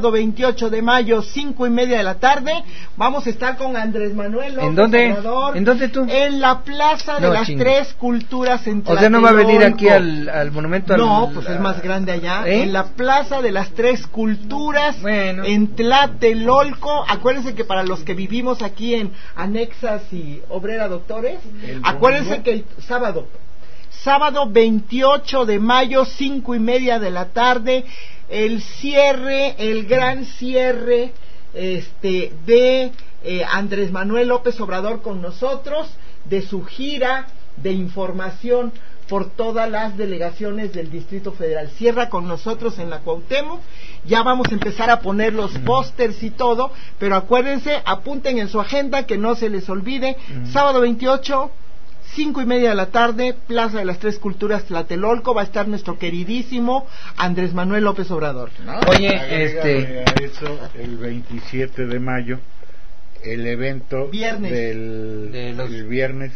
5:30 de la tarde, vamos a estar con Andrés Manuel López Obrador. ¿En dónde tú? En la Plaza de las Tres Culturas en Tlatelolco. O sea, ¿no va a venir aquí al monumento? No, pues es más grande allá. En la Plaza de las Tres Culturas en Tlatelolco. Acuérdense que para los que vivimos aquí en Anexas y Obrera Doctores, acuérdense que el sábado sábado 28 de mayo, 5:30 de la tarde, el gran cierre de Andrés Manuel López Obrador con nosotros, de su gira de información por todas las delegaciones del Distrito Federal. Cierra con nosotros en la Cuauhtémoc. Ya vamos a empezar a poner los pósters y todo, pero acuérdense, apunten en su agenda que no se les olvide. Sábado 28, 5:30 de la tarde, Plaza de las Tres Culturas, Tlatelolco, va a estar nuestro queridísimo Andrés Manuel López Obrador. Oye, a eso, el 27 de mayo, el evento el viernes,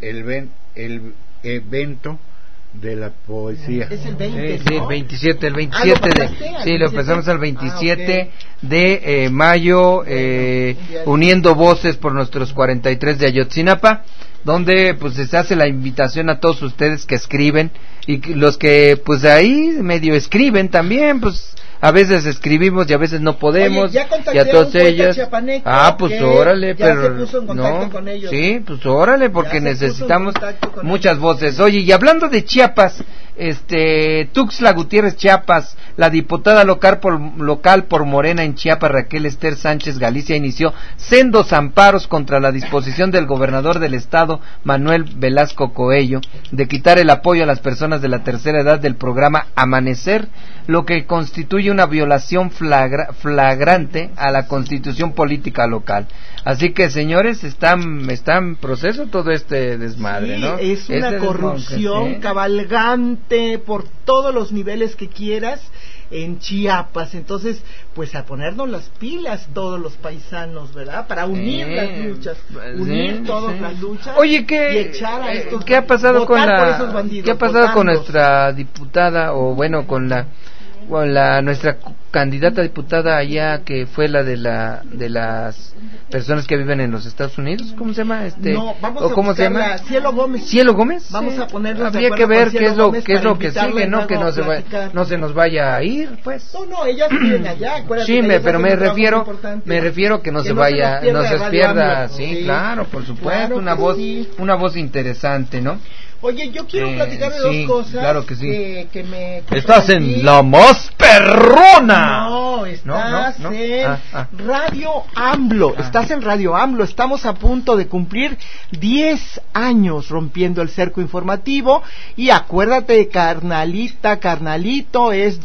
el evento de la poesía. Es el 20, sí, el 27, lo empezamos el 27 de mayo, uniendo voces por nuestros 43 de Ayotzinapa, donde pues se hace la invitación a todos ustedes que escriben, y los que pues ahí medio escriben también, pues a veces escribimos y a veces no podemos. Oye, y a todas ellas, pues órale, pero se puso en contacto con ellos. Sí, pues órale, porque necesitamos muchas voces. Oye, y hablando de Chiapas, Tuxtla Gutiérrez, Chiapas, la diputada local por Morena en Chiapas, Raquel Esther Sánchez Galicia, inició sendos amparos contra la disposición del gobernador del estado, Manuel Velasco Coello, de quitar el apoyo a las personas de la tercera edad del programa Amanecer, lo que constituye una violación flagrante a la constitución política local. Así que, señores, está en proceso todo este desmadre, sí, ¿no? Es una corrupción cabalgante por todos los niveles que quieras en Chiapas. Entonces, pues a ponernos las pilas todos los paisanos, ¿verdad? Para unir las luchas, unir todas las luchas. Oye, ¿qué ha pasado con nuestra diputada, o bueno, con nuestra candidata diputada allá, que fue la de las personas que viven en los Estados Unidos? ¿Cómo se llama? ¿Cómo se llama? Cielo Gómez. Vamos a ponernos habría que ver qué es lo que sigue, ¿no? Que no se nos vaya a ir, pues. No, ellas viven allá. Sí, pero me refiero que no se vaya, no se pierda, sí, claro, por supuesto, una voz interesante, ¿no? Oye, yo quiero platicar de dos cosas. Claro que sí. Que estás en la más perrona. No, estás en Radio AMLO. Estás en Radio AMLO. Estamos a punto de cumplir 10 años rompiendo el cerco informativo. Y acuérdate, carnalito, es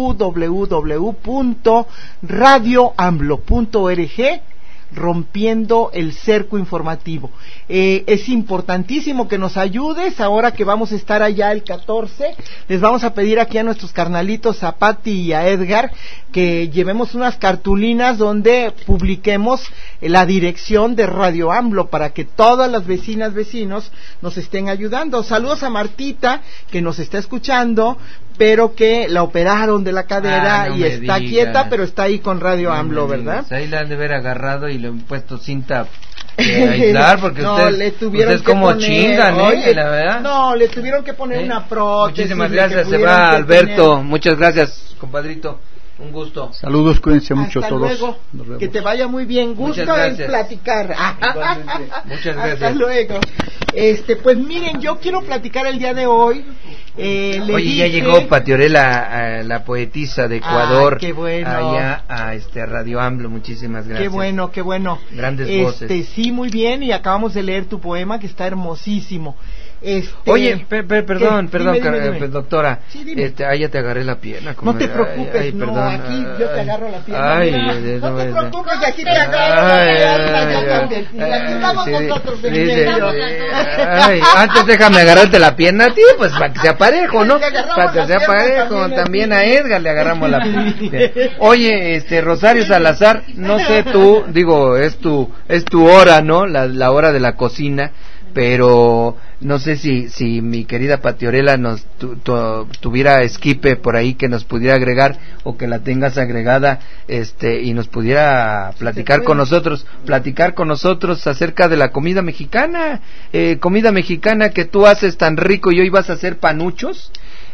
www.radioamlo.org, rompiendo el cerco informativo. Es importantísimo que nos ayudes. Ahora que vamos a estar allá el 14, les vamos a pedir aquí a nuestros carnalitos, a Pati y a Edgar, que llevemos unas cartulinas donde publiquemos la dirección de Radio AMLO, para que todas las vecinos nos estén ayudando. Saludos a Martita, que nos está escuchando, pero que la operaron de la cadera y está quieta, pero está ahí con Radio AMLO, ¿verdad? Ahí la han de haber agarrado y le han puesto cinta aislar, porque ustedes como chingan, la verdad. No, le tuvieron que poner una prótesis. Muchísimas gracias, se va Alberto. Muchas gracias, compadrito. Un gusto. Saludos, cuídense mucho todos. Luego. Que te vaya muy bien. Gusto en platicar. Muchas gracias. Hasta luego. Pues miren, yo quiero platicar el día de hoy. Oye, ya llegó Patiorela, la poetisa de Ecuador, qué bueno. Allá a Radio AMLO. Muchísimas gracias. Qué bueno. Grandes voces. Sí, muy bien, y acabamos de leer tu poema, que está hermosísimo. Oye, perdón, dime. Doctora, sí, dime. Ya te agarré la pierna. No te preocupes, perdón. Aquí yo te agarro la pierna. No te preocupes, aquí te agarro la pierna. Aquí estamos nosotros en medio. Antes déjame agarrarte la pierna a ti, pues para que sea parejo, ¿no? Para que sea parejo, también a Edgar le agarramos la pierna. Oye, Rosario Salazar, no sé tú, digo, es tu hora, ¿no? La hora de la cocina, pero no sé si mi querida Patiorela nos tuviera esquipe por ahí que nos pudiera agregar, o que la tengas agregada, y nos pudiera platicar con nosotros acerca de la comida mexicana que tú haces tan rico, y hoy vas a hacer panuchos.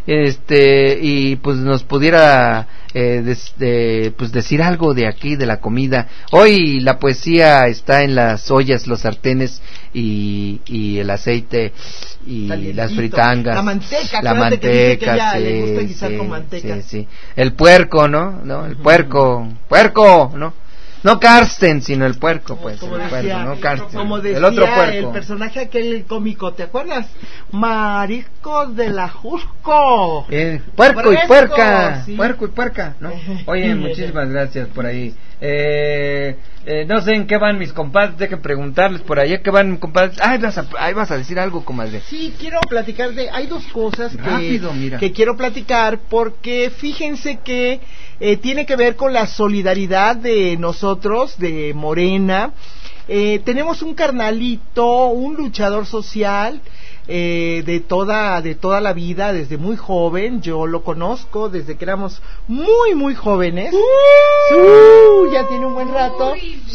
y pues nos pudiera pues decir algo de aquí, de la comida. Hoy la poesía está en las ollas, los sartenes y el aceite y las fritangas, la manteca, que sí, le gusta guisar con manteca. Sí. El puerco, ¿no? El puerco, no Karsten, sino el puerco, pues, como el decía, puerco, no Karsten, como decía el otro puerco. El personaje aquel cómico, ¿te acuerdas? Mariscos de la Jusco. Puerco y puerca, sí. Puerco y puerca, ¿no? Oye, muchísimas gracias por ahí. No sé en qué van mis compadres, hay que preguntarles por allá qué van, compadres. Ahí vas a decir algo, comadre. Sí, quiero platicar hay dos cosas mira, que quiero platicar, porque fíjense que tiene que ver con la solidaridad de nosotros, de Morena. Tenemos un carnalito, un luchador social, de toda la vida, desde muy joven. Yo lo conozco desde que éramos muy jóvenes. Ya tiene un buen rato.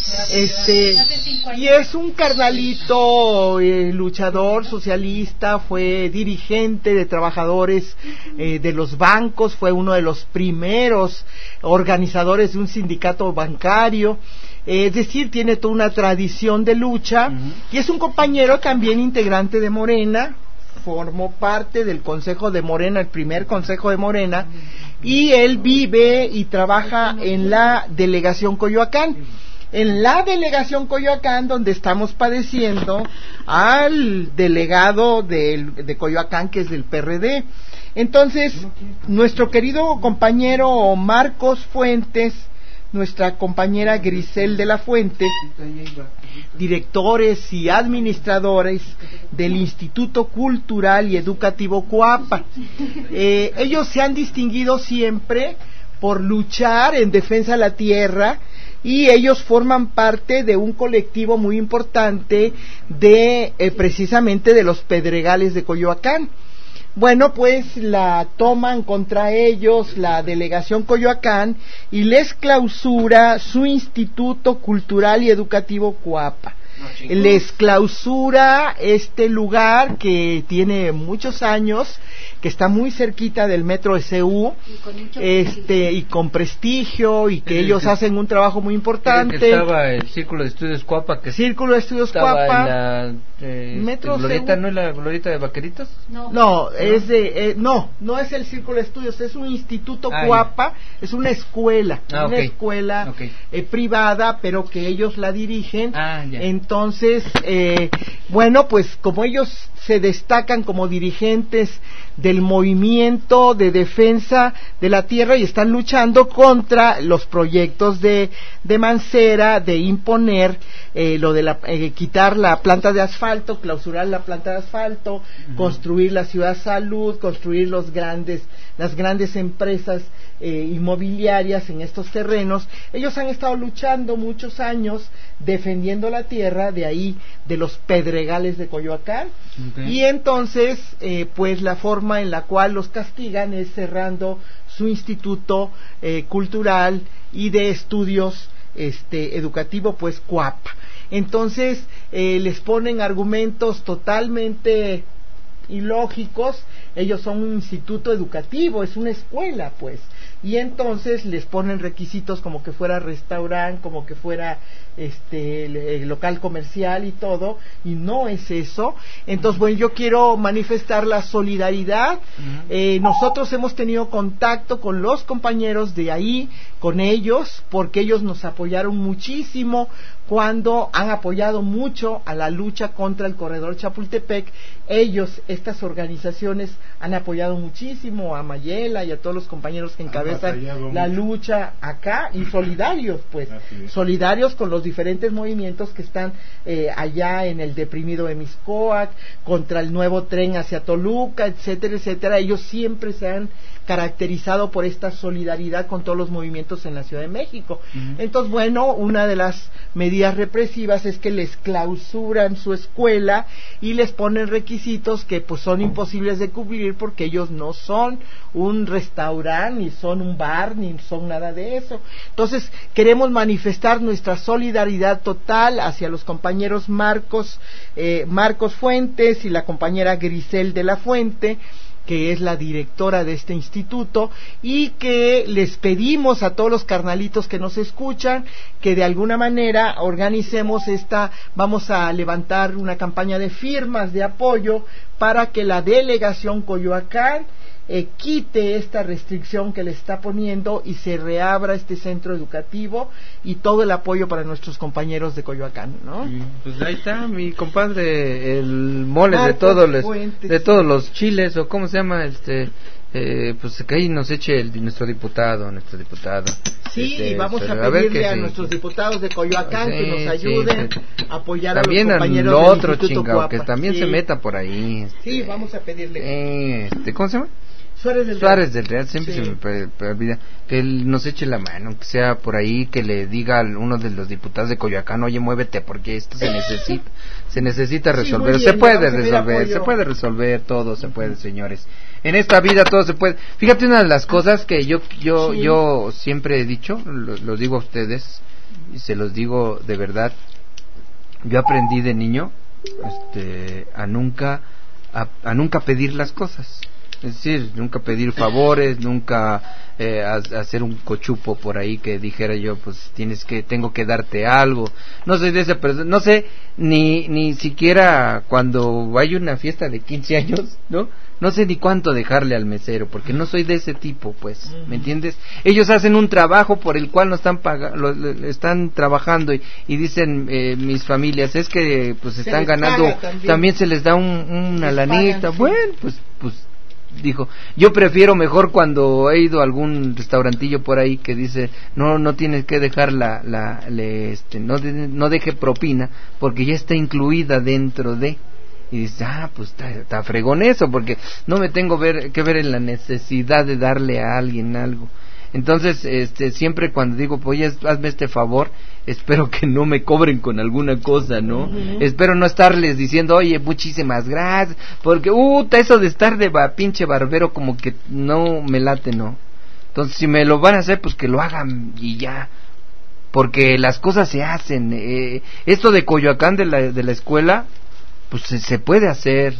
Y es un carnalito, luchador socialista, fue dirigente de trabajadores de los bancos, fue uno de los primeros organizadores de un sindicato bancario. Es decir, tiene toda una tradición de lucha, y es un compañero también integrante de Morena, formó parte del Consejo de Morena, el primer Consejo de Morena, y él vive y trabaja en la delegación Coyoacán. En la delegación Coyoacán, donde estamos padeciendo al delegado de Coyoacán, que es del PRD. Entonces, nuestro querido compañero Marcos Fuentes, nuestra compañera Grisel de la Fuente, directores y administradores del Instituto Cultural y Educativo Coapa. Ellos se han distinguido siempre por luchar en defensa de la tierra, y ellos forman parte de un colectivo muy importante de precisamente de los Pedregales de Coyoacán. Bueno, pues la toman contra ellos la delegación Coyoacán y les clausura su Instituto Cultural y Educativo Coapa. Les clausura este lugar que tiene muchos años, que está muy cerquita del metro de CU, y con prestigio, y que ellos hacen un trabajo muy importante. Que estaba el Círculo de Estudios Coapa, que Círculo de Estudios estaba Coapa, en la metro glorieta, CU. ¿no es la glorieta de Vaqueritos? No, no es el Círculo de Estudios, es un Instituto Coapa, es una escuela, escuela privada, pero que ellos la dirigen. Entonces, bueno, pues como ellos se destacan como dirigentes del movimiento de defensa de la tierra y están luchando contra los proyectos de Mancera de imponer lo de quitar la planta de asfalto, clausurar la planta de asfalto, construir la ciudad salud, construir las grandes empresas inmobiliarias en estos terrenos. Ellos han estado luchando muchos años defendiendo la tierra, de ahí de los Pedregales de Coyoacán. Y entonces pues la forma en la cual los castigan es cerrando su instituto cultural y de estudios educativo, pues Coapa. Entonces les ponen argumentos totalmente ilógicos. Ellos son un instituto educativo, es una escuela, pues, y entonces les ponen requisitos como que fuera restaurante, como que fuera local comercial y todo, y no es eso. Entonces, bueno, yo quiero manifestar la solidaridad. Nosotros hemos tenido contacto con los compañeros de ahí, con ellos, porque ellos nos apoyaron muchísimo cuando han apoyado mucho a la lucha contra el corredor Chapultepec. Estas organizaciones han apoyado muchísimo a Mayela y a todos los compañeros que encabezan la lucha acá, y solidarios, pues, solidarios con los diferentes movimientos que están allá en el deprimido de Mixcoac, contra el nuevo tren hacia Toluca, etcétera, etcétera. Ellos siempre se han caracterizado por esta solidaridad con todos los movimientos en la Ciudad de México. Entonces, bueno, una de las medidas represivas es que les clausuran su escuela y les ponen requisitos que pues son imposibles de cumplir, porque ellos no son un restaurante, ni son un bar, ni son nada de eso. Entonces, queremos manifestar nuestra solidaridad total hacia los compañeros Marcos Fuentes y la compañera Grisel de la Fuente, que es la directora de este instituto, y que les pedimos a todos los carnalitos que nos escuchan que de alguna manera organicemos vamos a levantar una campaña de firmas de apoyo para que la delegación Coyoacán quite esta restricción que le está poniendo y se reabra este centro educativo, y todo el apoyo para nuestros compañeros de Coyoacán, ¿no? Pues ahí está mi compadre, el mole de todos los chiles, o cómo se llama, pues que ahí nos eche nuestro diputado. Sí, vamos a pedirle a nuestros diputados de Coyoacán que nos ayuden a apoyar también a los compañeros al del otro Instituto chingado, Cuapa. que también se meta por ahí. Sí, vamos a pedirle. ¿Cómo se llama? Suárez del Real, siempre se me olvida, que él nos eche la mano, que sea por ahí, que le diga a uno de los diputados de Coyoacán, oye, muévete, porque esto se necesita resolver, sí, bien, se puede resolver todo, se puede, señores. En esta vida todo se puede. Fíjate, una de las cosas que yo siempre he dicho, lo digo a ustedes, y se los digo de verdad, yo aprendí de niño, a nunca pedir las cosas. Es decir, nunca pedir favores, nunca hacer un cochupo por ahí que dijera yo, pues tengo que darte algo. No soy de esa persona, no sé, ni siquiera cuando hay una fiesta de 15 años, ¿no? No sé ni cuánto dejarle al mesero, porque no soy de ese tipo, pues, ¿me entiendes? Ellos hacen un trabajo por el cual no están trabajando, y dicen mis familias, es que pues están ganando, también se les da una lanita, bueno, pues dijo, yo prefiero mejor cuando he ido a algún restaurantillo por ahí que dice, no tienes que dejar no deje propina, porque ya está incluida dentro de, y dice, pues está fregón eso, porque no me tengo que ver en la necesidad de darle a alguien algo. Entonces, siempre cuando digo, pues hazme este favor, espero que no me cobren con alguna cosa, ¿no? Espero no estarles diciendo, oye, muchísimas gracias, porque, eso de estar de pinche barbero como que no me late, ¿no? Entonces, si me lo van a hacer, pues que lo hagan y ya, porque las cosas se hacen. Esto de Coyoacán, de la escuela, pues se puede hacer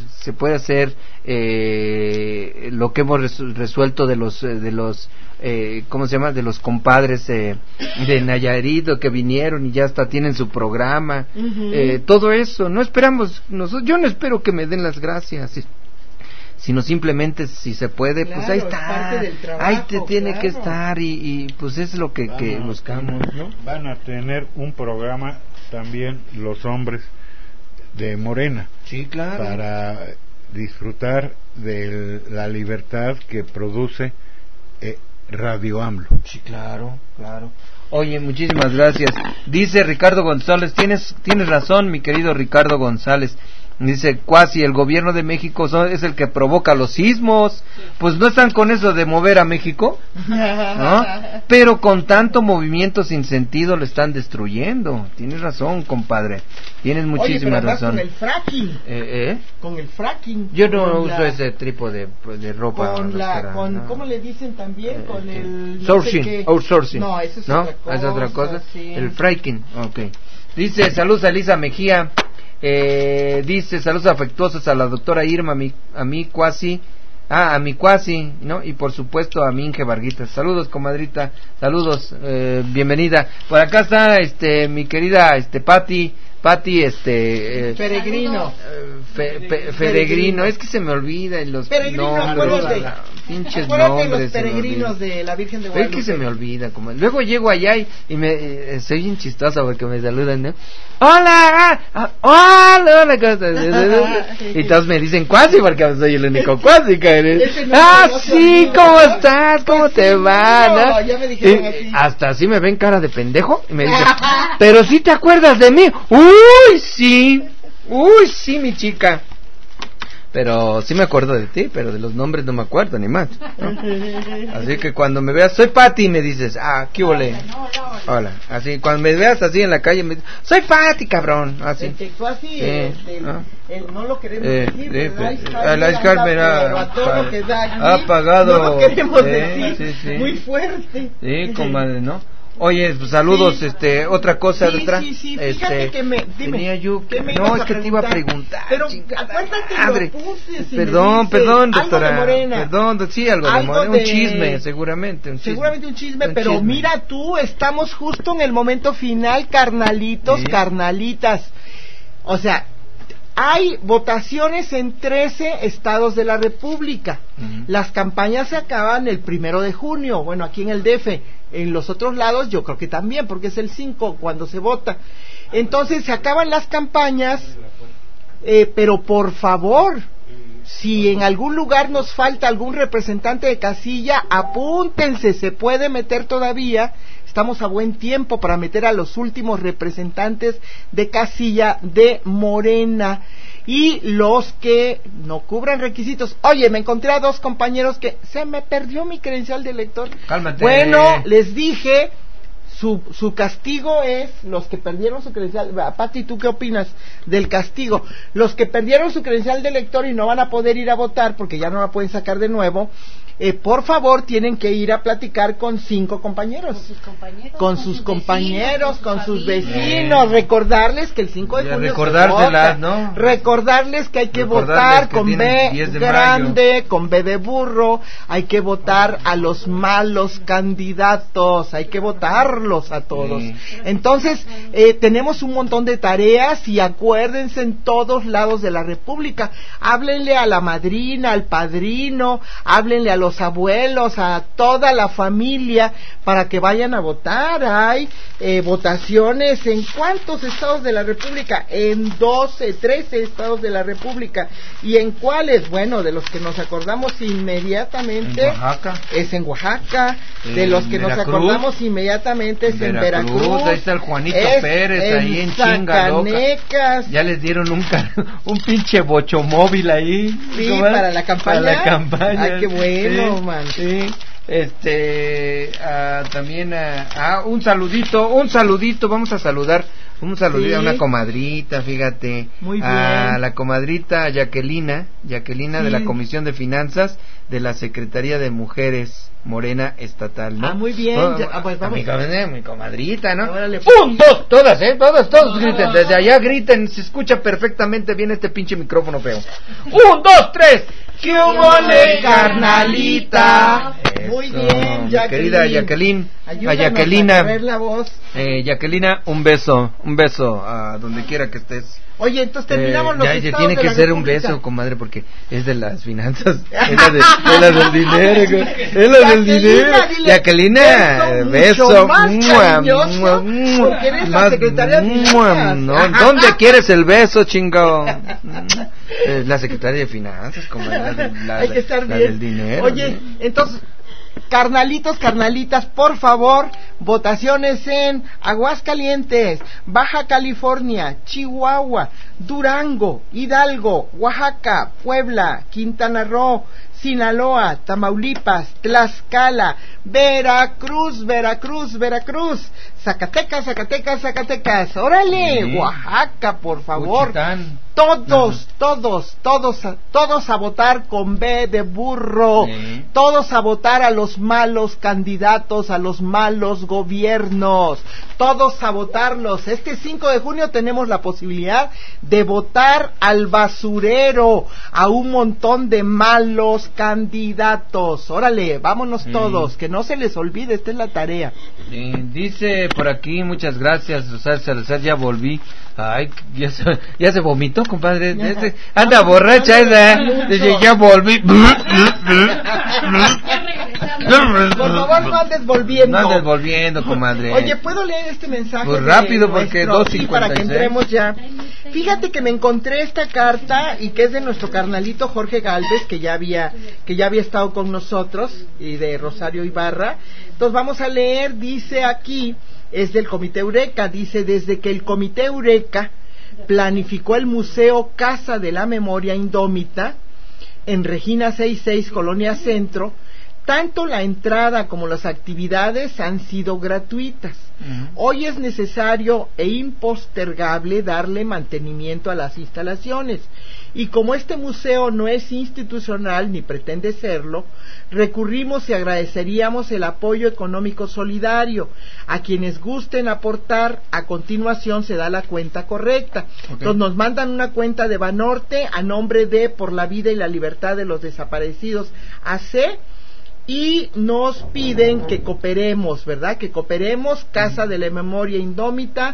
lo que hemos resuelto de los ¿cómo se llama? De los compadres de Nayarit, que vinieron y ya hasta tienen su programa, todo eso. No esperamos, yo no espero que me den las gracias, sino simplemente si se puede, pues ahí está, ahí te tiene que estar, y pues es lo que buscamos, ¿no? Van a tener un programa también los hombres de Morena, sí, claro, para disfrutar de la libertad que produce Radio AMLO. Sí, claro. Oye, muchísimas gracias. Dice Ricardo González, tienes razón, mi querido Ricardo González. Dice, cuasi el gobierno de México es el que provoca los sismos. Pues no están con eso de mover a México, ¿no? Pero con tanto movimiento sin sentido lo están destruyendo. Tienes razón, compadre. Tienes muchísima razón. Con el fracking. Con el fracking. Yo no uso ese tipo de ropa. ¿Cómo le dicen también? Con el outsourcing. No, eso es otra cosa. Sí. El fracking. Okay. Dice, saludos a Elisa Mejía. Dice, saludos afectuosos a la doctora Irma, a mi cuasi, ¿no? Y por supuesto a mi Inge Varguitas. Saludos, comadrita, saludos, bienvenida. Por acá está, mi querida, Pati, Peregrino. Peregrino, es que se me olvida los nombres, pinches nombres. Los peregrinos de la Virgen de Guadalupe. Es que se me olvida, como luego llego allá y soy bien chistosa porque me saludan, ¿no? Hola, y todos me dicen cuasi porque soy el único cuasi que eres. Sí, ¿cómo estás? ¿Cómo te va? ¿No? Ya me dijeron así. Hasta así me ven cara de pendejo y me dicen, pero sí te acuerdas de mí. Uy, sí, mi chica. Pero sí me acuerdo de ti, pero de los nombres no me acuerdo ni más, ¿no? Así que cuando me veas, soy Pati, me dices, ¿qué ole? Hola. Así, cuando me veas así en la calle, me dices, soy Pati, cabrón. Así. No lo queremos decir, el Ice ha pagado. No lo queremos decir, muy fuerte. Sí, comadre, ¿no? Oye, pues, saludos, otra cosa, Sí, otra. sí, sí, fíjate que me... Dime, tenía yo... ¿qué me No, ibas es que te iba a preguntar. Pero acuérdate, madre. lo puse, si Perdón, me dices, perdón, doctora. Algo de Morena. Perdón, sí, algo de Morena. Un chisme, seguramente. Seguramente un chisme, pero mira tú, estamos justo en el momento final, carnalitos, carnalitas. O sea, hay votaciones en 13 estados de la República. Las campañas se acaban el 1 de junio, bueno, aquí en el DF. En los otros lados yo creo que también, porque es el 5 cuando se vota. Entonces se acaban las campañas, pero por favor, si en algún lugar nos falta algún representante de casilla, apúntense, se puede meter todavía. Estamos a buen tiempo para meter a los últimos representantes de casilla de Morena. Y los que no cubran requisitos. Oye, me encontré a 2 compañeros que se me perdió mi credencial de elector. Cálmate. Bueno, les dije, su castigo es los que perdieron su credencial. Pati, ¿tú qué opinas del castigo? Los que perdieron su credencial de elector y no van a poder ir a votar porque ya no la pueden sacar de nuevo. Por favor, tienen que ir a platicar con 5 compañeros. Con sus compañeros, con sus vecinos. Recordarles que el 5 de junio recordárselas, ¿no? Recordarles que hay que votar con B grande, con B de burro. Hay que votar a los malos candidatos. Hay que votarlos a todos. Entonces, tenemos un montón de tareas y acuérdense en todos lados de la República. Háblenle a la madrina, al padrino, háblenle a los abuelos, a toda la familia para que vayan a votar. Hay votaciones en ¿cuántos estados de la República? En 13 estados de la República. ¿Y en cuáles? Bueno, de los que nos acordamos inmediatamente en Oaxaca. Es en Oaxaca. De los que nos acordamos inmediatamente es en Veracruz. Ahí está el Juanito Pérez, ahí en Zacatecas. Ya les dieron un pinche bochomóvil ahí. Sí, para la campaña. Para la campaña. Ay, qué bueno. Man. Sí, también un saludito, vamos a saludar, a una comadrita, fíjate. Muy bien. A la comadrita Jacquelina de la Comisión de Finanzas de la Secretaría de Mujeres Morena Estatal, ¿no? Muy bien. Pues vamos. Mi comadrita, ¿no? Órale. 1, 2, todos griten, desde allá griten, se escucha perfectamente bien este pinche micrófono feo. 1, 2, 3. ¡Qué huele, carnalita! Muy bien, Jacqueline. Querida Jacqueline, a Jacquelina, a ver la voz. Jacquelina, un beso a donde quiera que estés. Oye, entonces terminamos los estados tiene de que la ser República. Un beso, comadre, porque es de las finanzas, es la del dinero, es la del dinero. Jacquelina, beso, porque eres la secretaria de Finanzas. No, ¿dónde quieres el beso, chingo? La secretaria de Finanzas, comadre, hay que estar la bien. del dinero. Oye, entonces, carnalitos, carnalitas, por favor, votaciones en Aguascalientes, Baja California, Chihuahua, Durango, Hidalgo, Oaxaca, Puebla, Quintana Roo, Sinaloa, Tamaulipas, Tlaxcala, Veracruz, Zacatecas, órale, Oaxaca, por favor. Cuchitán. Todos a votar con B de burro, todos a votar a los malos candidatos, a los malos gobiernos, todos a votarlos. Este 5 de junio tenemos la posibilidad de votar al basurero, a un montón de malos candidatos. Órale, vámonos todos, que no se les olvide, esta es la tarea. Dice por aquí, muchas gracias, Rosario Salazar, ya volví. Ay, ya se vomitó, compadre. Anda borracha esa. Ya volví. Por favor, no andes volviendo. No andes volviendo, comadre. Oye, ¿puedo leer este mensaje? Pues rápido, porque 2:56. Para que entremos ya. Fíjate que me encontré esta carta y que es de nuestro carnalito Jorge Galvez, que ya había estado con nosotros, y de Rosario Ibarra. Entonces vamos a leer, dice aquí, es del Comité Eureka, dice: desde que el Comité Eureka planificó el Museo Casa de la Memoria Indómita en Regina 66, Colonia Centro, Tanto la entrada como las actividades han sido gratuitas. Hoy es necesario e impostergable darle mantenimiento a las instalaciones, y como este museo no es institucional ni pretende serlo, recurrimos y agradeceríamos el apoyo económico solidario. A quienes gusten aportar, a continuación se da la cuenta correcta. Entonces nos mandan una cuenta de Banorte a nombre de Por la Vida y la Libertad de los Desaparecidos AC, y nos piden que cooperemos, ¿verdad? Que cooperemos, Casa de la Memoria Indómita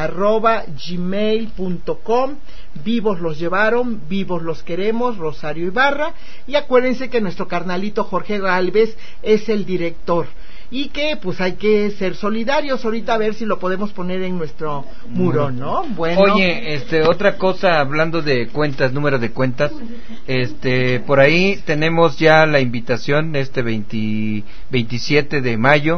@gmail.com. Vivos los llevaron, vivos los queremos, Rosario Ibarra. Y acuérdense que nuestro carnalito Jorge Gálvez es el director, y que pues hay que ser solidarios. Ahorita a ver si lo podemos poner en nuestro muro, ¿no? Bueno. Oye, otra cosa, hablando de cuentas, número de cuentas, por ahí tenemos ya la invitación 27 de mayo,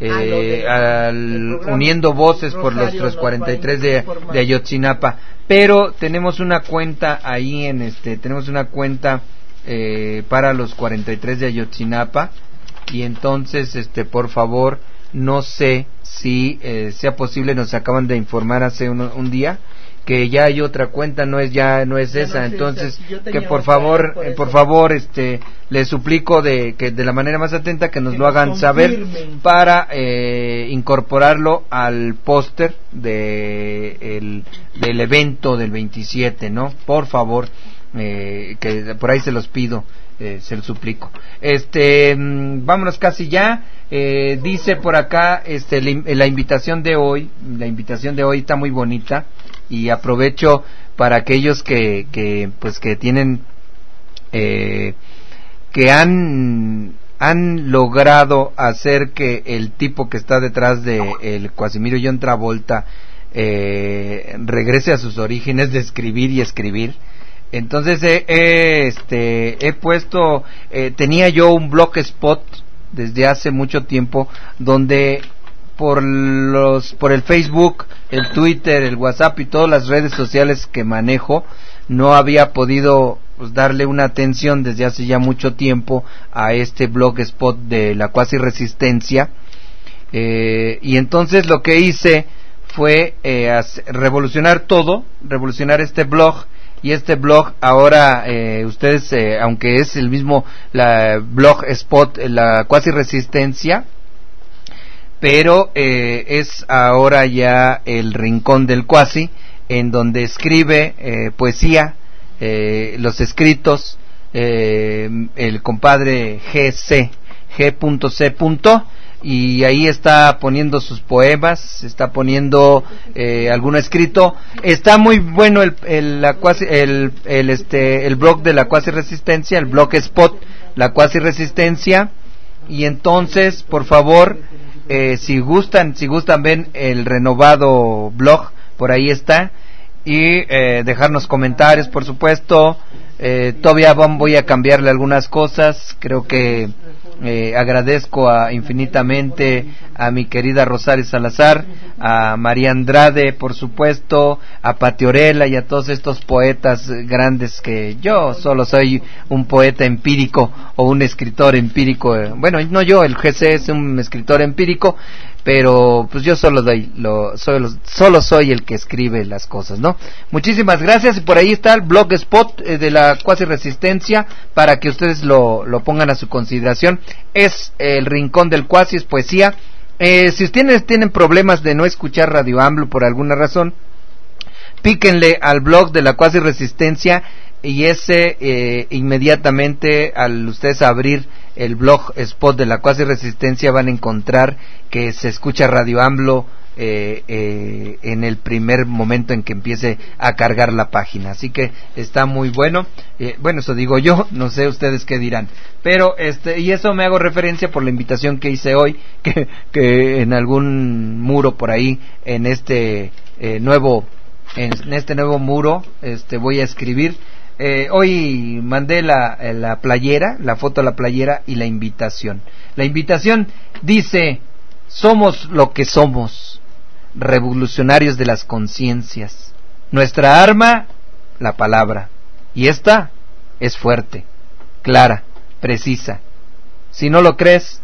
uniendo voces por los 43 de Ayotzinapa, pero tenemos una cuenta ahí tenemos una cuenta para los 43 de Ayotzinapa. Y entonces, por favor, no sé si sea posible, nos acaban de informar hace un día que ya hay otra cuenta, no es esa, entonces que por favor, les suplico que de la manera más atenta que nos lo hagan saber para incorporarlo al póster del evento del 27, ¿no? Por favor, que por ahí se los pido. Se lo suplico. Vámonos casi ya. Dice por acá la invitación de hoy está muy bonita, y aprovecho para aquellos que tienen que han logrado hacer que el tipo que está detrás de el Casimiro John Travolta regrese a sus orígenes de escribir y escribir. Entonces he puesto, tenía yo un blogspot desde hace mucho tiempo, donde por el Facebook, el Twitter, el WhatsApp y todas las redes sociales que manejo, no había podido darle una atención desde hace ya mucho tiempo a este blogspot de la Cuasi Resistencia, y entonces lo que hice fue revolucionar este blog. Y este blog ahora, ustedes, aunque es el mismo blog spot, la Cuasi Resistencia, pero es ahora ya el Rincón del Cuasi, en donde escribe poesía, los escritos, el compadre G.C., y ahí está poniendo sus poemas, está poniendo algún escrito. Está muy bueno el blog de la Cuasi Resistencia, el blog spot la Cuasi Resistencia. Y entonces, por favor, si gustan ven el renovado blog, por ahí está, y dejarnos comentarios, por supuesto. Todavía voy a cambiarle algunas cosas. Creo que agradezco infinitamente a mi querida Rosario Salazar, a María Andrade, por supuesto, a Pati Orela y a todos estos poetas grandes, que yo solo soy un poeta empírico o un escritor empírico. Bueno, no yo, el GC es un escritor empírico, pero pues yo solo soy el que escribe las cosas, ¿no? Muchísimas gracias, y por ahí está el blogspot de la Cuasi Resistencia para que ustedes lo pongan a su consideración. Es el Rincón del Cuasi, es poesía. Si ustedes tienen problemas de no escuchar Radio AMLO por alguna razón, píquenle al blog de la Cuasi Resistencia, y inmediatamente al ustedes abrir el blog spot de la Cuasi Resistencia van a encontrar que se escucha Radio AMLO en el primer momento en que empiece a cargar la página. Así que está muy bueno. Bueno, eso digo yo, no sé ustedes qué dirán, pero y eso me hago referencia por la invitación que hice hoy, que en algún muro por ahí en este nuevo muro voy a escribir. Hoy mandé la playera, la foto de la playera y la invitación. La invitación dice: somos lo que somos, revolucionarios de las conciencias. Nuestra arma, la palabra, y esta es fuerte, clara, precisa. Si no lo crees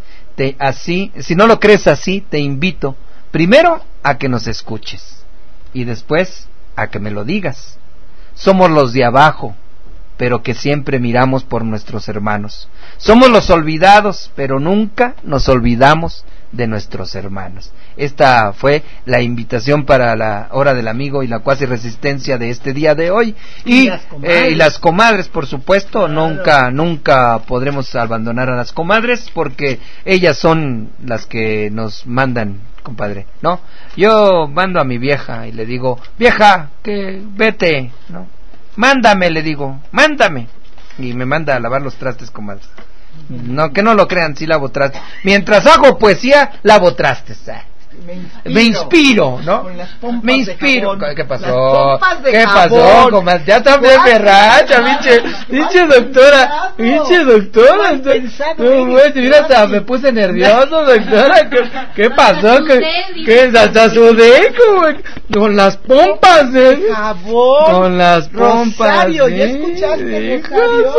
así, te invito primero a que nos escuches y después a que me lo digas. Somos los de abajo, pero que siempre miramos por nuestros hermanos. Somos los olvidados, pero nunca nos olvidamos de nuestros hermanos. Esta fue la invitación para la hora del amigo y la cuasi resistencia de este día de hoy. Y las comadres, por supuesto, claro. Nunca podremos abandonar a las comadres, porque ellas son las que nos mandan, compadre, ¿no? Yo mando a mi vieja y le digo, vieja, que vete, ¿no? Mándame, le digo, mándame. Y me manda a lavar los trastes, comadre. No, que no lo crean, sí lavo trastes. Mientras hago poesía, lavo trastes. Me inspiro, ¿no? Me inspiro. ¿Qué pasó? ¿Qué pasó, comadre? Ya está bien berracha, pinche doctora. Pinche doctora. Mira, hasta me puse nervioso, doctora. ¿Qué pasó? ¿Qué hasta sudé? Con las pompas, con las pompas. Rosario, ¿ya escuchaste, Rosario?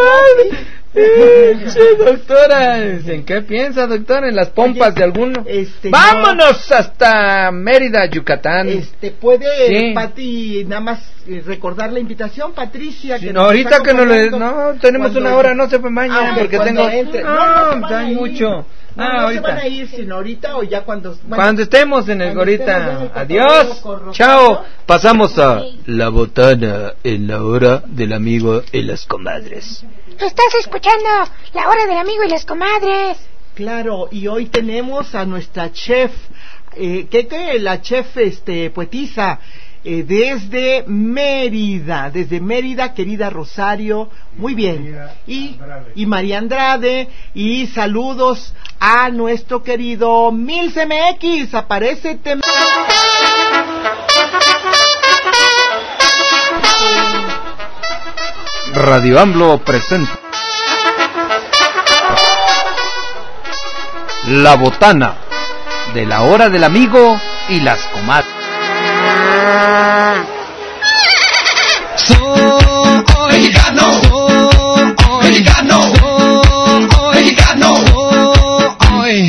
Doctora, ¿en qué piensa, doctora? ¿En las pompas de alguno? ¡Vámonos hasta Mérida, Yucatán! ¿Puede, Pati, nada más recordar la invitación, Patricia? Sí, no, ahorita que no tenemos una hora, no se mañana, porque tengo... hay mucho. No se van a ir, sino ahorita o ya cuando estemos en el ahorita. Adiós, chao. Pasamos a la botana en la hora del amigo y las comadres. Estás escuchando la hora del amigo y las comadres. Claro, y hoy tenemos a nuestra chef, la chef poetisa, desde Mérida, querida Rosario, muy bien, y María Andrade, y saludos a nuestro querido Milce MX, aparécete. Radio AMLO presenta la botana de la hora del amigo y las comadres. Soy mexicano, soy mexicano, soy mexicano, soy.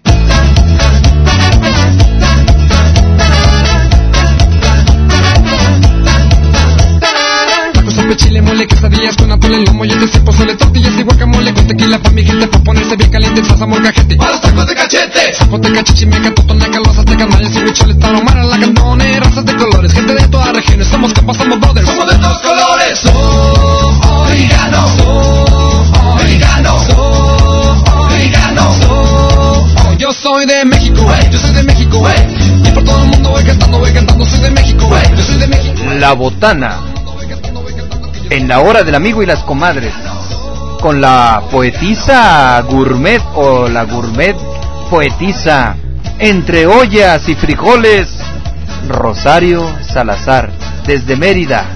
Chile, mole, quesadillas con atole, lomo, yo te sé pozole, tortillas y guacamole, con tequila pa' mi gente, pa' ponerse bien caliente, salsa, molcajete, para los tacos de cachete, zapoteca, chichimeca, totoneca, los aztecas, mayas y huicholes, tarahumara, lacandone, razas de colores, gente de todas regiones, somos compas, somos brothers, somos de todos colores, soy mexicano, soy mexicano, soy mexicano, yo soy de México, yo soy de México, y por todo el mundo voy cantando, soy de México, yo soy de México. La botana en la hora del amigo y las comadres, con la poetisa gourmet o la gourmet poetisa entre ollas y frijoles, Rosario Salazar, desde Mérida.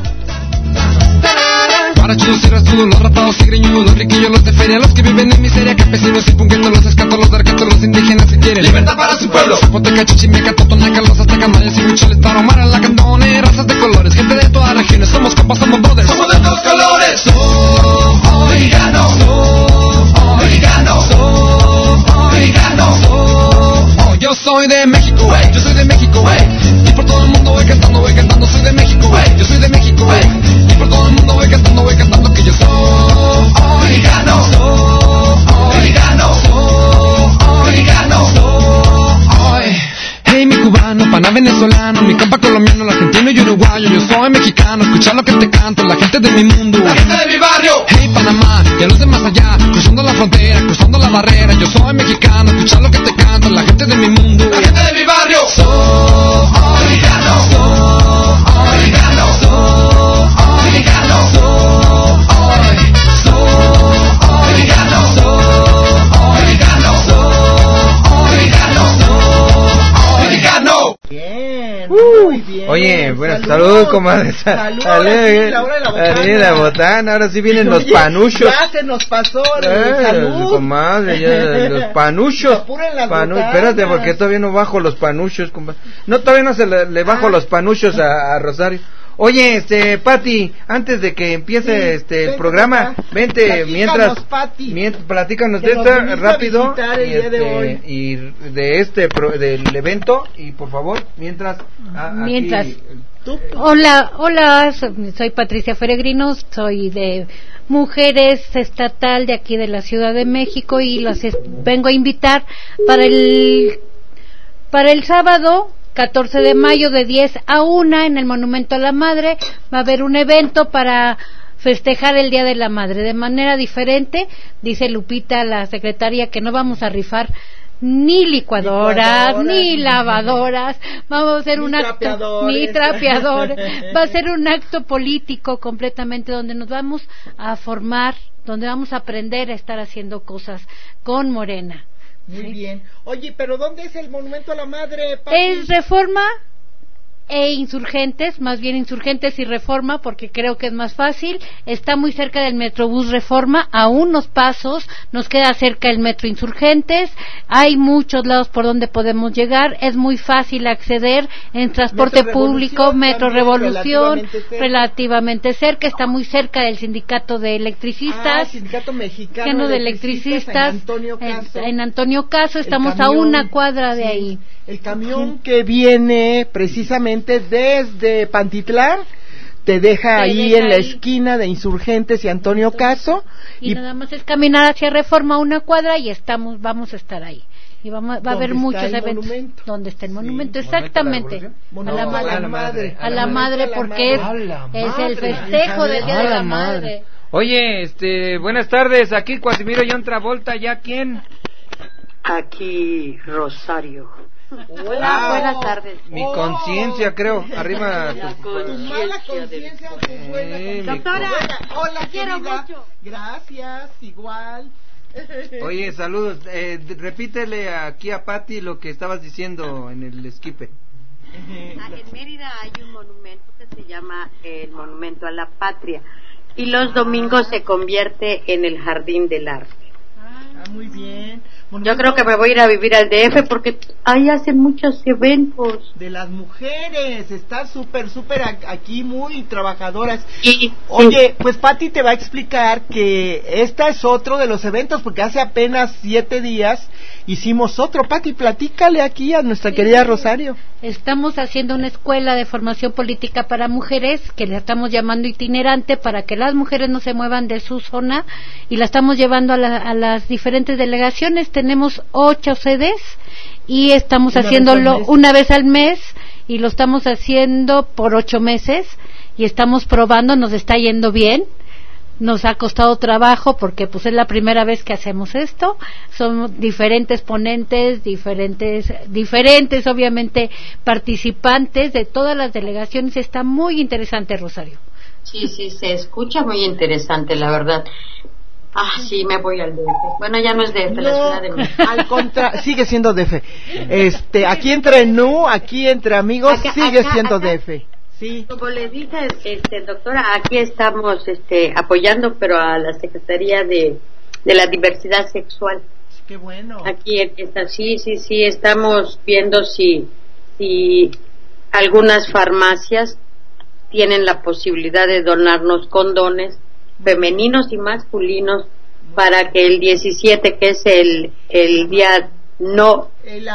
Para chulos y rastudos, los rapados y greñudos, los riquillos, los de feria, los que viven en miseria, campesinos y punquetos, los escatos, los darquetos, los indígenas si quieren libertad para su pueblo. Zapoteca, chichimeca, totoneca, los aztecas, mayas y huicholes, tarahumara, lacandone, razas de colores, gente de todas regiones, somos compas, somos brothers, somos de todos colores. Soy mexicano, soy mexicano, soy mexicano, yo soy de México, yo soy de México, y por todo el mundo voy cantando, soy de México, yo soy de México, y por todo el mundo voy cantando que yo soy mexicano, soy mexicano, soy mexicano, soy. Hey, mi cubano, pana venezolano, mi compa colombiano, el argentino y uruguayo, yo soy mexicano, escucha lo que te canto, la gente de mi mundo, la gente de mi barrio. Hey, Panamá, y a los de más allá, cruzando la frontera, cruzando la barrera, yo soy mexicano, escucha lo que te canto, la gente de mi mundo, la gente de mi barrio. Soy mexicano, soy mexicano, soy mexicano, soy mexicano, soy mexicano, soy mexicano. Bien, muy bien. Oye, bueno, salud, comadre. Salud, la botana. Ahora sí vienen los panuchos. Ya se nos pasó, salud. Comadre, ya, los panuchos. Espérate, porque todavía no bajo los panuchos, comadre. No, todavía no se le bajo los panuchos a Rosario. Oye, Pati, antes de que empiece el programa, vente mientras platícanos de esta rápido y del evento, y por favor, mientras Hola, soy Patricia Feregrino, soy de Mujeres Estatal de aquí de la Ciudad de México y las vengo a invitar para el sábado 14 de mayo de 10 a 1 en el Monumento a la Madre. Va a haber un evento para festejar el Día de la Madre de manera diferente. Dice Lupita, la secretaria, que no vamos a rifar ni licuadoras, ni lavadoras, vamos a hacer un acto, ni trapeadores, va a ser un acto político completamente donde nos vamos a formar, donde vamos a aprender a estar haciendo cosas con Morena. Muy bien. Oye, pero ¿dónde es el Monumento a la Madre, Pati? Es Reforma e Insurgentes, más bien Insurgentes y Reforma, porque creo que es más fácil. Está muy cerca del Metrobús Reforma, a unos pasos, nos queda cerca el Metro Insurgentes, hay muchos lados por donde podemos llegar, es muy fácil acceder en transporte público, Metro Revolución, relativamente cerca, está muy cerca del Sindicato de Electricistas, Sindicato Mexicano de Electricistas, en Antonio Caso, estamos a una cuadra de ahí. El camión que viene precisamente desde Pantitlán te deja ahí en la esquina de Insurgentes y Antonio Caso y nada más es caminar hacia Reforma una cuadra y vamos a estar ahí y va a haber muchos eventos. ¿Dónde está el monumento? Exactamente, a la madre porque es el festejo del Día de la Madre. Oye, buenas tardes, aquí Cuasimiro John Travolta, ¿ya quién? Aquí Rosario. Hola, buenas tardes. Mi conciencia, creo. Arriba tu mala conciencia o tu buena. Doctora, hola, quiero mucho. Gracias, igual. Oye, saludos. Repítele aquí a Pati lo que estabas diciendo en el esquipe. En Mérida hay un monumento que se llama el Monumento a la Patria y los domingos se convierte en el Jardín del Arte. Muy bien. Yo creo que me voy a ir a vivir al DF porque ahí hacen muchos eventos. De las mujeres, están súper aquí muy trabajadoras. Oye, pues Pati te va a explicar que esta es otro de los eventos porque hace apenas 7 días hicimos otro. Pati, platícale aquí a nuestra querida Rosario. Estamos haciendo una escuela de formación política para mujeres que la estamos llamando itinerante para que las mujeres no se muevan de su zona y la estamos llevando a las diferentes delegaciones. Tenemos 8 sedes y estamos haciéndolo una vez al mes y lo estamos haciendo por 8 meses y estamos probando, nos está yendo bien. Nos ha costado trabajo porque pues es la primera vez que hacemos esto. Son diferentes ponentes, diferentes obviamente participantes de todas las delegaciones. Está muy interesante, Rosario. Sí, se escucha muy interesante, la verdad. Sí, me voy al DF. Bueno, ya no es DF, la Ciudad de México. Al contrario, sigue siendo DF. Aquí entre amigos, sigue siendo DF. Sí. Como le dije, doctora, aquí estamos apoyando, pero a la Secretaría de la Diversidad Sexual. Qué bueno. Aquí sí, estamos viendo si algunas farmacias tienen la posibilidad de donarnos condones femeninos y masculinos para que el 17, que es el día no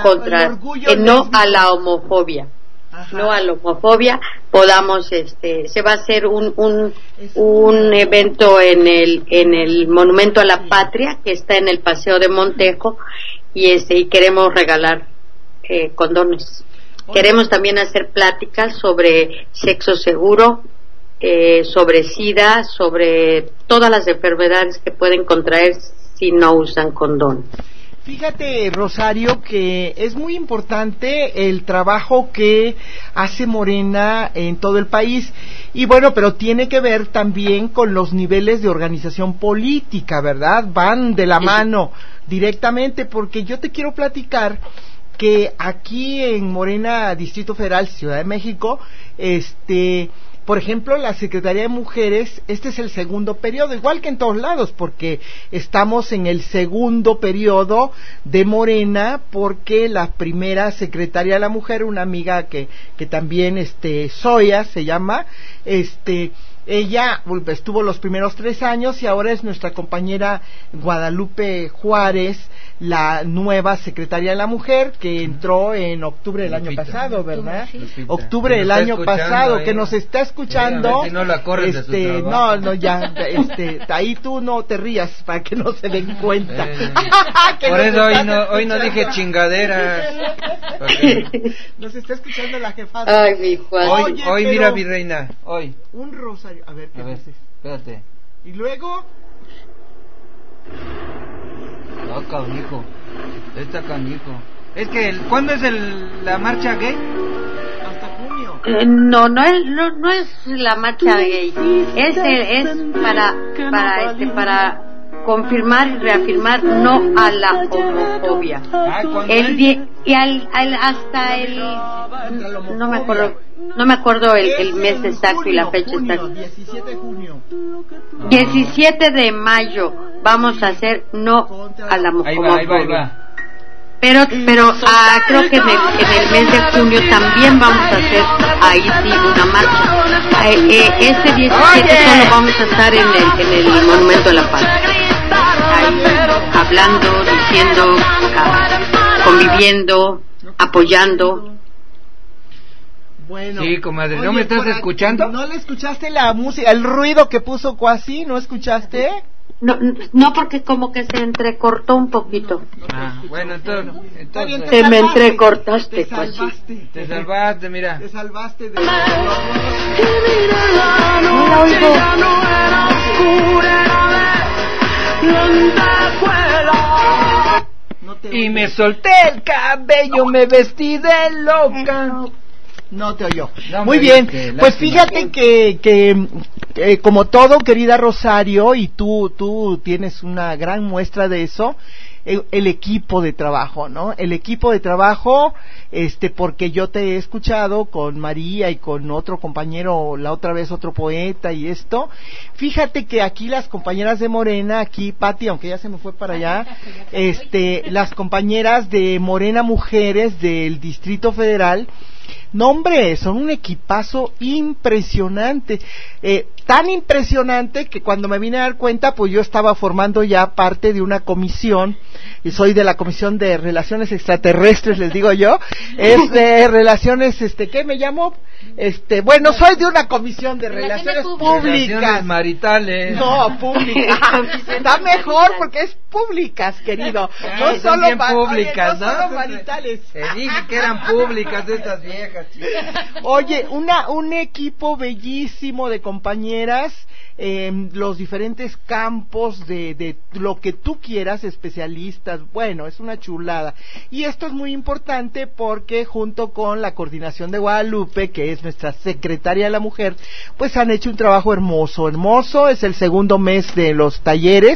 a la homofobia. Ajá. No a la homofobia, podamos se va a hacer un evento en el Monumento a la Patria que está en el Paseo de Montejo y queremos regalar condones. Queremos también hacer pláticas sobre sexo seguro, sobre SIDA, sobre todas las enfermedades que pueden contraer si no usan condón. Fíjate, Rosario, que es muy importante el trabajo que hace Morena en todo el país. Y bueno, pero tiene que ver también con los niveles de organización política, ¿verdad? Van de la mano directamente, porque yo te quiero platicar que aquí en Morena, Distrito Federal, Ciudad de México, por ejemplo, la Secretaría de Mujeres, este es el segundo periodo, igual que en todos lados, porque estamos en el segundo periodo de Morena, porque la primera secretaria de la mujer, una amiga que también, Zoya se llama, ella estuvo los primeros 3 años y ahora es nuestra compañera Guadalupe Juárez, la nueva secretaria de la mujer, que entró en octubre del año pasado, ¿verdad? Octubre del año pasado, que nos está escuchando. Si no la corres de su trabajo. No, ya, ahí tú no te rías para que no se den cuenta. Por eso hoy no dije chingaderas. Nos está escuchando la jefa. Ay, mi Juan. Hoy mira, mi reina, hoy. Un rosario, a ver, ¿qué dices? Espérate. Y luego... Canijo. Está canijo. Es que, ¿cuándo es la marcha gay? Hasta junio. No es la marcha gay. Es para confirmar y reafirmar no a la homofobia. Hasta el no me acuerdo el mes exacto y la fecha exacta. 17 de junio. 17 de mayo vamos a hacer no a la homofobia. Ahí va. Pero creo que en el mes de junio también vamos a hacer ahí sí una marcha. Este 17 solo vamos a estar en el Monumento de la Paz. Ahí, hablando, diciendo, conviviendo, apoyando. Bueno, sí, comadre, ¿no me estás escuchando? ¿No le escuchaste la música, el ruido que puso Cuasi? ¿No escuchaste? No, porque como que se entrecortó un poquito. Bueno, entonces te me entrecortaste, Te salvaste, mira. Te salvaste de... Y me solté el cabello, me vestí de loca. No te oyó. Muy bien, pues fíjate que como todo, querida Rosario, y tú tienes una gran muestra de eso, el equipo de trabajo, ¿no? El equipo de trabajo, porque yo te he escuchado con María y con otro compañero, la otra vez otro poeta y esto. Fíjate que aquí las compañeras de Morena, aquí Pati, aunque ya se me fue para allá, las compañeras de Morena Mujeres del Distrito Federal, no, hombre, son un equipazo impresionante, tan impresionante que cuando me vine a dar cuenta, pues yo estaba formando ya parte de una comisión, y soy de la Comisión de Relaciones Extraterrestres, les digo yo, es de relaciones, ¿qué me llamo? Bueno, soy de una comisión de relaciones públicas. Relaciones maritales. No, públicas. Está mejor porque es públicas, querido. No solo públicas, no solo maritales. Te dije que eran públicas de estas viejas, chicas. Oye, un equipo bellísimo de compañeras, los diferentes campos de lo que tú quieras, especialistas, bueno, es una chulada. Y esto es muy importante porque junto con la coordinación de Guadalupe, que es nuestra secretaria de la mujer, pues han hecho un trabajo hermoso, es el segundo mes de los talleres,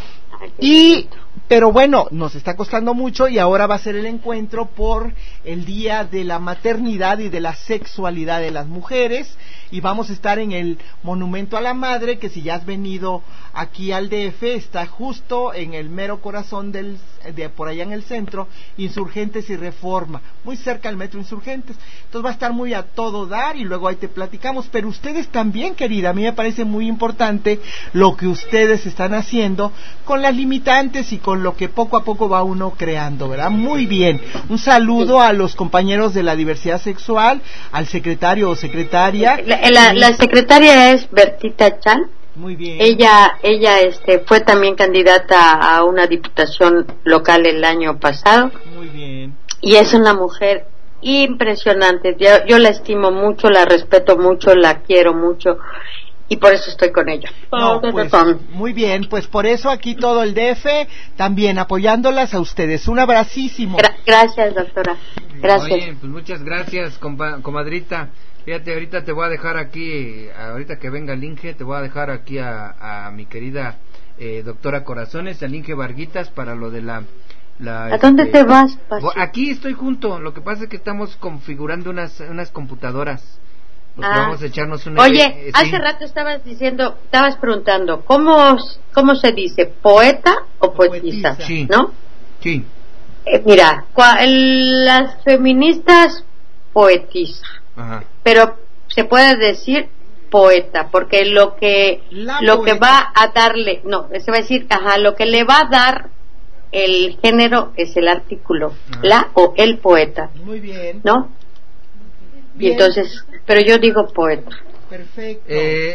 pero bueno, nos está costando mucho y ahora va a ser el encuentro por el Día de la Maternidad y de la Sexualidad de las Mujeres, y vamos a estar en el Monumento a la Madre, que si ya has venido aquí al DF, está justo en el mero corazón de por allá en el centro, Insurgentes y Reforma, muy cerca del metro Insurgentes. Entonces va a estar muy a todo dar y luego ahí te platicamos, pero ustedes también, querida, a mí me parece muy importante lo que ustedes están haciendo con las limitantes y con lo que poco a poco va uno creando, ¿verdad? Muy bien, un saludo a los compañeros de la diversidad sexual, al secretario o secretaria. La secretaria es Bertita Chan. Muy bien. Ella fue también candidata a una diputación local el año pasado. Muy bien. Y es una mujer impresionante. Yo la estimo mucho, la respeto mucho, la quiero mucho. Y por eso estoy con ella. No, pues, muy bien, pues por eso aquí todo el DF también apoyándolas a ustedes. Un abracísimo. Gracias, doctora. Gracias. Oye, pues muchas gracias, comadrita. Fíjate, ahorita te voy a dejar aquí, ahorita que venga el Inge, te voy a dejar aquí a mi querida doctora Corazones, al Inge Varguitas, para lo de la ¿A dónde te vas, Aquí estoy junto, lo que pasa es que estamos configurando unas computadoras. Pues vamos a echarnos una. Oye, sí. hace rato estabas preguntando, ¿cómo se dice? ¿Poeta o poetisa? Sí. ¿No? Sí. Mira, las feministas poetisa, Ajá. pero se puede decir poeta, porque lo que va a darle, se va a decir, lo que le va a dar el género es el artículo, la o el poeta. Muy bien. ¿No? Bien. Y entonces, pero yo digo poeta. Perfecto.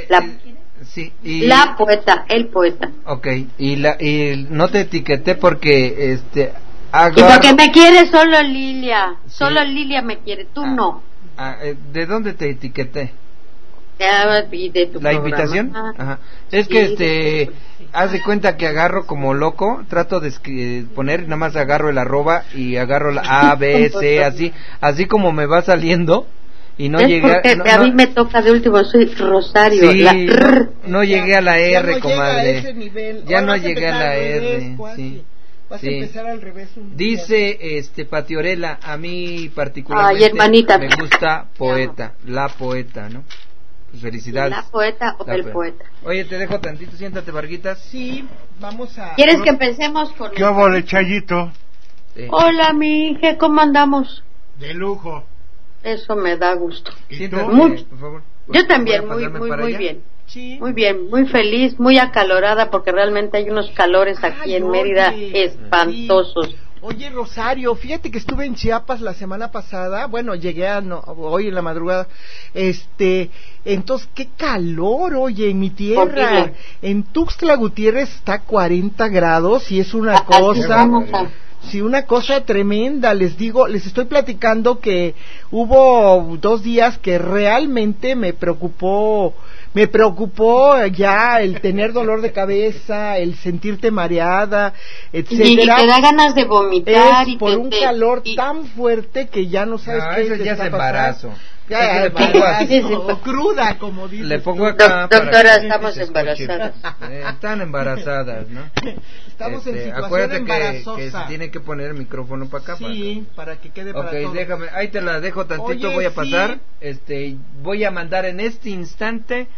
Sí, la poeta, el poeta. Okay, y no te etiqueté porque y porque me quiere solo Lilia, solo Lilia me quiere, tú no. ¿De dónde te etiqueté? Y de tu ¿La programa. invitación? Ajá. Es que haz de cuenta que agarro como loco, trato de poner, nada más agarro el arroba y agarro la A, B, C, así como me va saliendo. Y no llegué a mí me toca de último, soy Rosario. Sí, no llegué a la R, no comadre. Ese nivel. Ya no llegué a la R. Sí. Vas a empezar al revés Dice Patiorela, a mí particularmente hermanita, me gusta poeta, la poeta, ¿no? Pues felicidades. La poeta o el poeta. Oye, te dejo tantito, siéntate, Varguitas. Sí, vamos a... ¿Quieres que empecemos con... ¿Qué hubo de Chayito? Sí. Hola, mi hija, ¿cómo andamos? De lujo. Eso me da gusto. Siéntate, por favor. Yo también, muy bien. Sí. Muy bien, muy feliz, muy acalorada, porque realmente hay unos calores aquí en Mérida espantosos. Sí. Oye, Rosario, fíjate que estuve en Chiapas la semana pasada, bueno, llegué hoy en la madrugada, entonces, qué calor, oye, en mi tierra, horrible. En Tuxtla Gutiérrez está 40 grados y es una cosa... Sí, una cosa tremenda, les estoy platicando que hubo 2 días que realmente me preocupó ya el tener dolor de cabeza, el sentirte mareada, etcétera. Y te da ganas de vomitar. Por un calor tan fuerte que ya no sabes qué es. Ya es embarazo. O cruda, como dices. Le pongo acá. Doctora, estamos embarazadas. Están embarazadas, ¿no? Estamos en situación acuérdate embarazosa. que se tiene que poner el micrófono para acá. Sí, para que quede para todos. Déjame, ahí te la dejo tantito. Oye, voy a pasar. Voy a mandar en este instante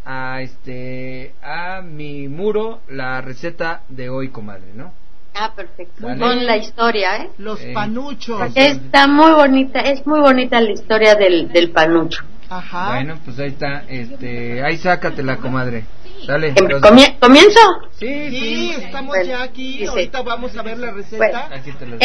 a mi muro la receta de hoy, comadre, ¿no? Perfecto. Con la historia, Los panuchos. Está muy bonita, es muy bonita la historia del panucho. Ajá. Bueno, pues ahí está, ahí sácatela, comadre. Dale. ¿Comienzo? Sí, estamos ya aquí. Dice, ahorita vamos a ver la receta. Bueno,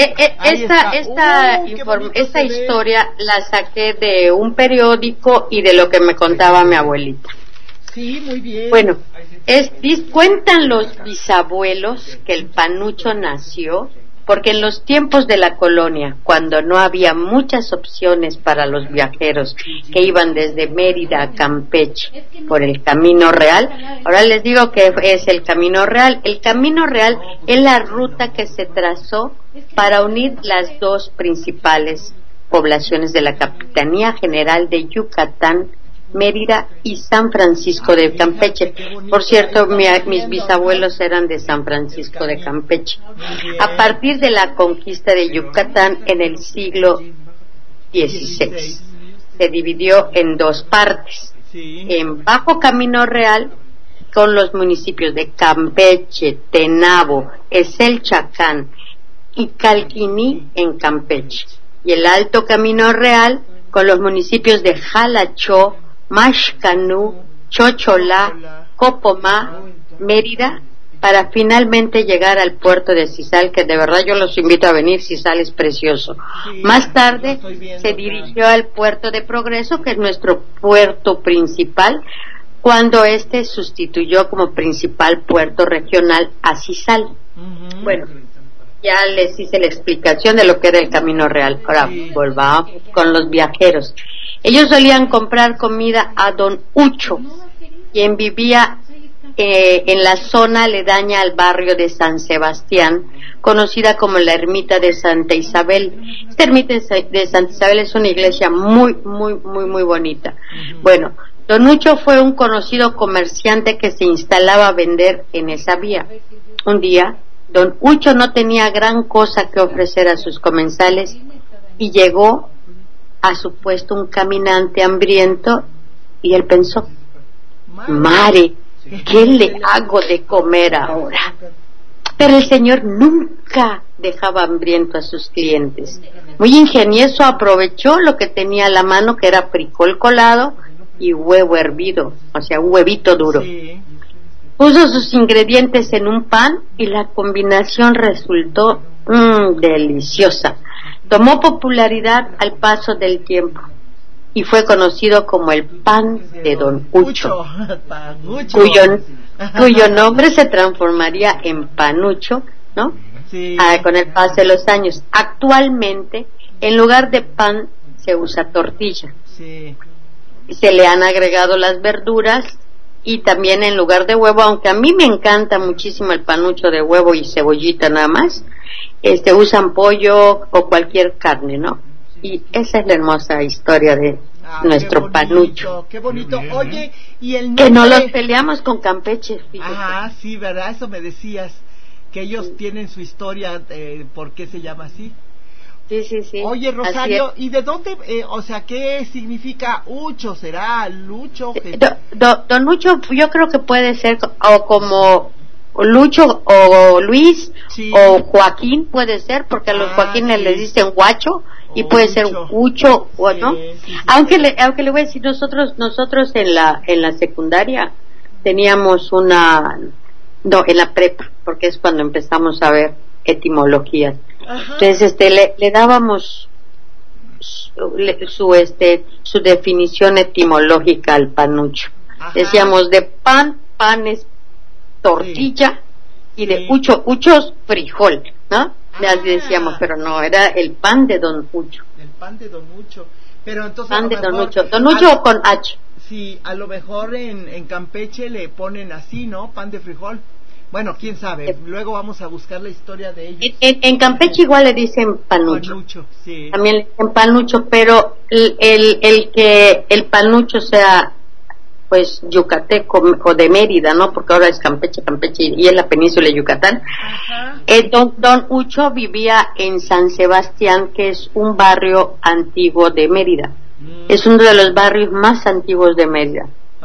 esta historia la saqué de un periódico y de lo que me contaba mi abuelita. Sí, muy bien. Bueno, cuentan los bisabuelos que el panucho nació porque en los tiempos de la colonia, cuando no había muchas opciones para los viajeros que iban desde Mérida a Campeche por el Camino Real, ahora les digo que es el Camino Real. El Camino Real es la ruta que se trazó para unir las dos principales poblaciones de la Capitanía General de Yucatán, Mérida y San Francisco de Campeche. Por cierto, mis bisabuelos eran de San Francisco de Campeche. A partir de la conquista de Yucatán en el siglo XVI, se dividió en 2 partes. En Bajo Camino Real, con los municipios de Campeche, Tenabo, Eselchacán y Calquiní en Campeche. Y el Alto Camino Real, con los municipios de Jalachó, Maxcanú, Chocholá, Copomá, Mérida, para finalmente llegar al puerto de Cizal, que de verdad yo los invito a venir. Cizal es precioso. Más tarde se dirigió al puerto de Progreso, que es nuestro puerto principal, cuando este sustituyó como principal puerto regional a Cizal. Bueno, ya les hice la explicación de lo que era el Camino Real. Ahora volvamos con los viajeros. Ellos solían comprar comida a don Ucho, quien vivía en la zona aledaña al barrio de San Sebastián, conocida como la ermita de Santa Isabel. Esta ermita de Santa Isabel es una iglesia muy bonita. Bueno, don Ucho fue un conocido comerciante que se instalaba a vender en esa vía. Un día, don Ucho no tenía gran cosa que ofrecer a sus comensales y llegó a su puesto un caminante hambriento Y él pensó, Mare, ¿qué le hago de comer ahora? Pero el señor nunca dejaba hambriento a sus clientes. Muy ingenioso, aprovechó lo que tenía a la mano, que era frijol colado y huevo hervido, o sea, un huevito duro. Puso sus ingredientes en un pan y la combinación resultó deliciosa. Tomó popularidad al paso del tiempo y fue conocido como el pan de Don Ucho, cuyo nombre se transformaría en Panucho, ¿no? Con el paso de los años. Actualmente, en lugar de pan, se usa tortilla. Se le han agregado las verduras y también en lugar de huevo, aunque a mí me encanta muchísimo el panucho de huevo y cebollita nada más, usan pollo o cualquier carne, ¿no? Y esa es la hermosa historia de nuestro panucho. Qué bonito. Oye, y el nombre... Que no los peleamos con Campeche, fíjate. Ah, sí, ¿verdad? Eso me decías, que ellos tienen su historia, ¿por qué se llama así? Sí. Oye, Rosario, ¿y de dónde, o sea, qué significa Ucho? ¿Será Lucho? Don Ucho, yo creo que puede ser o como Lucho o Luis, o Joaquín puede ser, porque a los Joaquines les dicen guacho, y puede ser Ucho, ¿no? Aunque le voy a decir, nosotros en la secundaria teníamos en la prepa, porque es cuando empezamos a ver etimologías. Entonces le dábamos su definición etimológica al panucho. Decíamos de pan es tortilla, y de ucho es frijol, ¿no? Así decíamos, pero no, era el pan de Don Ucho. El pan de Don Ucho. Pero entonces pan de Don Ucho. Don Ucho con H. Sí, a lo mejor en Campeche le ponen así, ¿no? Pan de frijol. Bueno, quién sabe, luego vamos a buscar la historia de ellos. En Campeche igual le dicen panucho. Sí. También le dicen panucho, pero el que el panucho sea pues yucateco o de Mérida, ¿no? Porque ahora es Campeche y es la península de Yucatán. Don Ucho vivía en San Sebastián, que es un barrio antiguo de Mérida. Es uno de los barrios más antiguos de Mérida.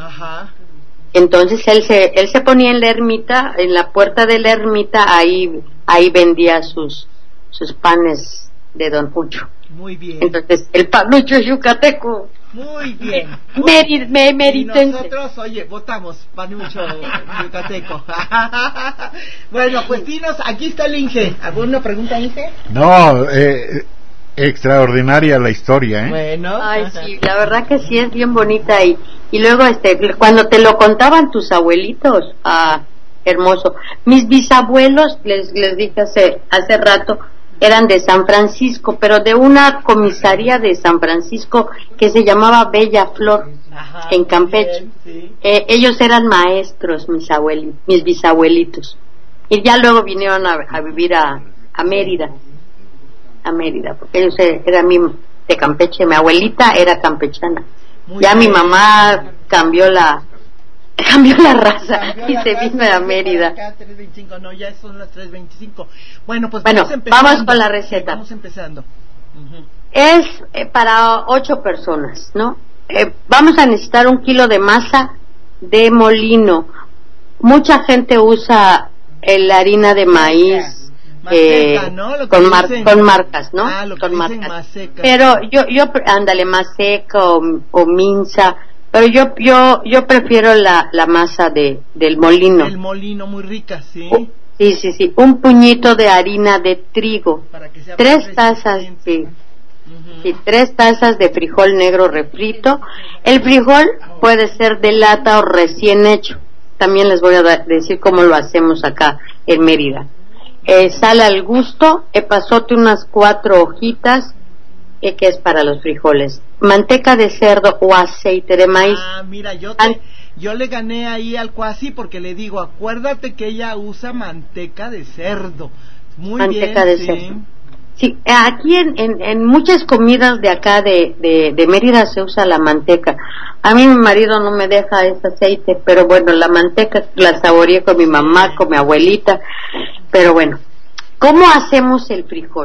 Entonces él se ponía en la ermita, en la puerta de la ermita, ahí vendía sus panes de Don Ucho. Muy bien. Entonces el panucho es yucateco. Muy bien. Meritense. Y nosotros, oye, votamos panucho yucateco. Bueno, pues dinos, aquí está el Inge. ¿Alguna pregunta, Inge? No, extraordinaria la historia, ¿eh? Bueno. Ay, sí, la verdad que sí es bien bonita. Y luego cuando te lo contaban tus abuelitos, hermoso. Mis bisabuelos, les dije hace rato, eran de San Francisco, pero de una comisaría de San Francisco que se llamaba Bella Flor, en Campeche. Ellos eran maestros, mis bisabuelitos, y ya luego vinieron a vivir a Mérida, porque ellos eran de Campeche. Mi abuelita era campechana. Mi mamá cambió la raza y se vino a Mérida. Acá 3:25, no, ya son las 3:25. Bueno, pues vamos con la receta. Vamos empezando. Es para 8 personas, ¿no? Vamos a necesitar 1 kilo de masa de molino. Mucha gente usa la harina de maíz Maseca, ¿no? con marcas, ¿no? Con marcas. Maseca. Pero yo ándale, maseca o minza. Pero yo prefiero la masa del molino. El molino, muy rica, sí. Sí. Un puñito de harina de trigo. Para que sea 3 tazas, sí. 3 tazas de frijol negro refrito. El frijol puede ser de lata o recién hecho. También les voy a decir cómo lo hacemos acá en Mérida. Sal al gusto, epazote unas 4 hojitas, que es para los frijoles, manteca de cerdo o aceite de maíz. Mira, yo le gané ahí al Cuasi porque le digo, acuérdate que ella usa manteca de cerdo. Muy manteca bien, de cerdo. Sí, aquí en muchas comidas de acá de Mérida se usa la manteca. A mí mi marido no me deja ese aceite, pero bueno, la manteca la saboreé con mi mamá, con mi abuelita. Pero bueno, ¿cómo hacemos el frijol?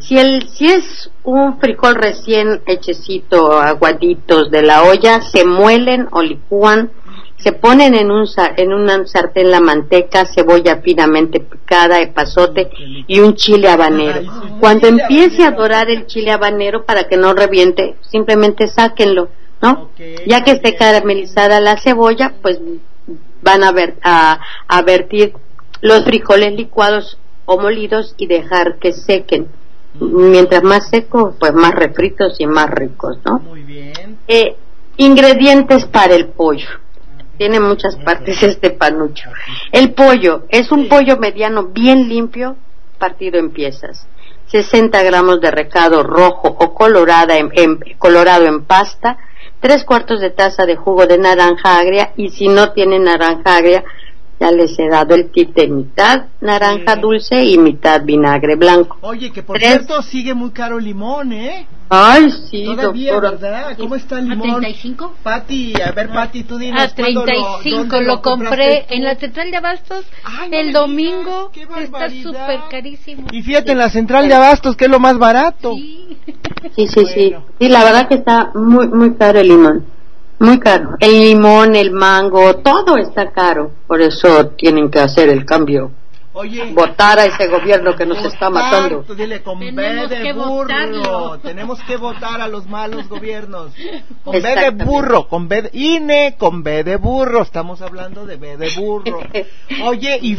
Si es un frijol recién hechecito, aguaditos de la olla, se muelen o licúan, se ponen en una sartén la manteca, cebolla finamente picada, epazote y un chile habanero. Cuando empiece a dorar el chile habanero, para que no reviente, simplemente sáquenlo, ¿no? Ya que esté caramelizada la cebolla, pues van a vertir los frijoles licuados o molidos y dejar que sequen. Mientras más seco, pues más refritos y más ricos, ¿no? Muy bien. Ingredientes para el pollo. Tiene muchas partes este panucho. El pollo es un pollo mediano bien limpio, partido en piezas. 60 gramos de recado rojo o colorado en pasta, 3/4 de taza de jugo de naranja agria, y si no tiene naranja agria, ya les he dado el tip de mitad naranja dulce y mitad vinagre blanco. Oye, que por cierto sigue muy caro el limón, ¿eh? Ay, sí, todavía, doctora. ¿verdad? ¿Cómo está el limón? ¿A 35? Pati, a ver, Pati, tú dinos. A 35, lo compré en la central de abastos el domingo. Está súper carísimo. Y fíjate, en la central de abastos, que es lo más barato. Sí. Sí, la verdad que está muy, muy caro el limón. Muy caro. El limón, el mango, todo está caro. Por eso tienen que hacer el cambio. Oye, votar a ese gobierno que nos está matando. Dile, con B de burro. Tenemos que votar a los malos gobiernos. Con B de burro, con B de INE, con B de burro. Estamos hablando de B de burro. Oye, y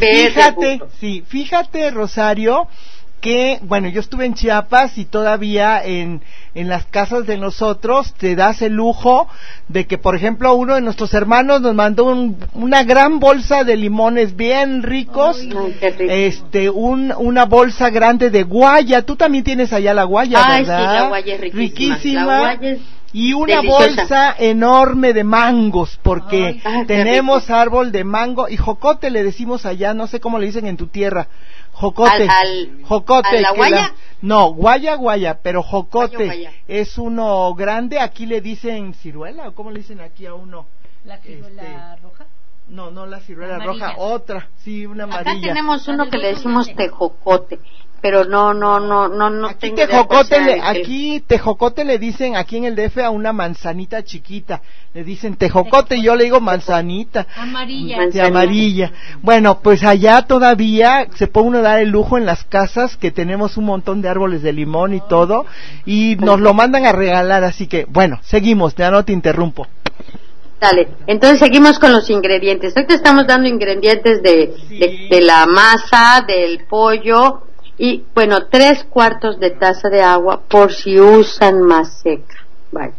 fíjate, Rosario, que, bueno, yo estuve en Chiapas y todavía en las casas de nosotros te das el lujo de que, por ejemplo, uno de nuestros hermanos nos mandó una gran bolsa de limones bien ricos. Ay, una bolsa grande de guaya. Tú también tienes allá la guaya, ¿verdad? Sí, la guaya es riquísima. La guaya es y una deliciosa. Bolsa enorme de mangos, porque tenemos árbol de mango y jocote le decimos allá, no sé cómo le dicen en tu tierra. Jocote, jocote. ¿A la guaya? No, guaya, pero jocote es uno grande. Aquí le dicen ciruela, ¿o cómo le dicen aquí a uno? ¿La ciruela roja? No, la ciruela roja, otra, sí, una amarilla. Acá tenemos uno que le decimos tejocote, pero no aquí tengo aquí tejocote le dicen aquí en el DF a una manzanita chiquita, le dicen tejocote y yo le digo manzanita amarilla. Bueno, pues allá todavía se puede uno dar el lujo en las casas que tenemos un montón de árboles de limón y todo, y nos lo mandan a regalar, así que bueno, seguimos, ya no te interrumpo. Dale, entonces seguimos con los ingredientes. Hoy te estamos dando ingredientes de la masa, del pollo. Y bueno, 3/4 de taza de agua por si usan más seca. Vale.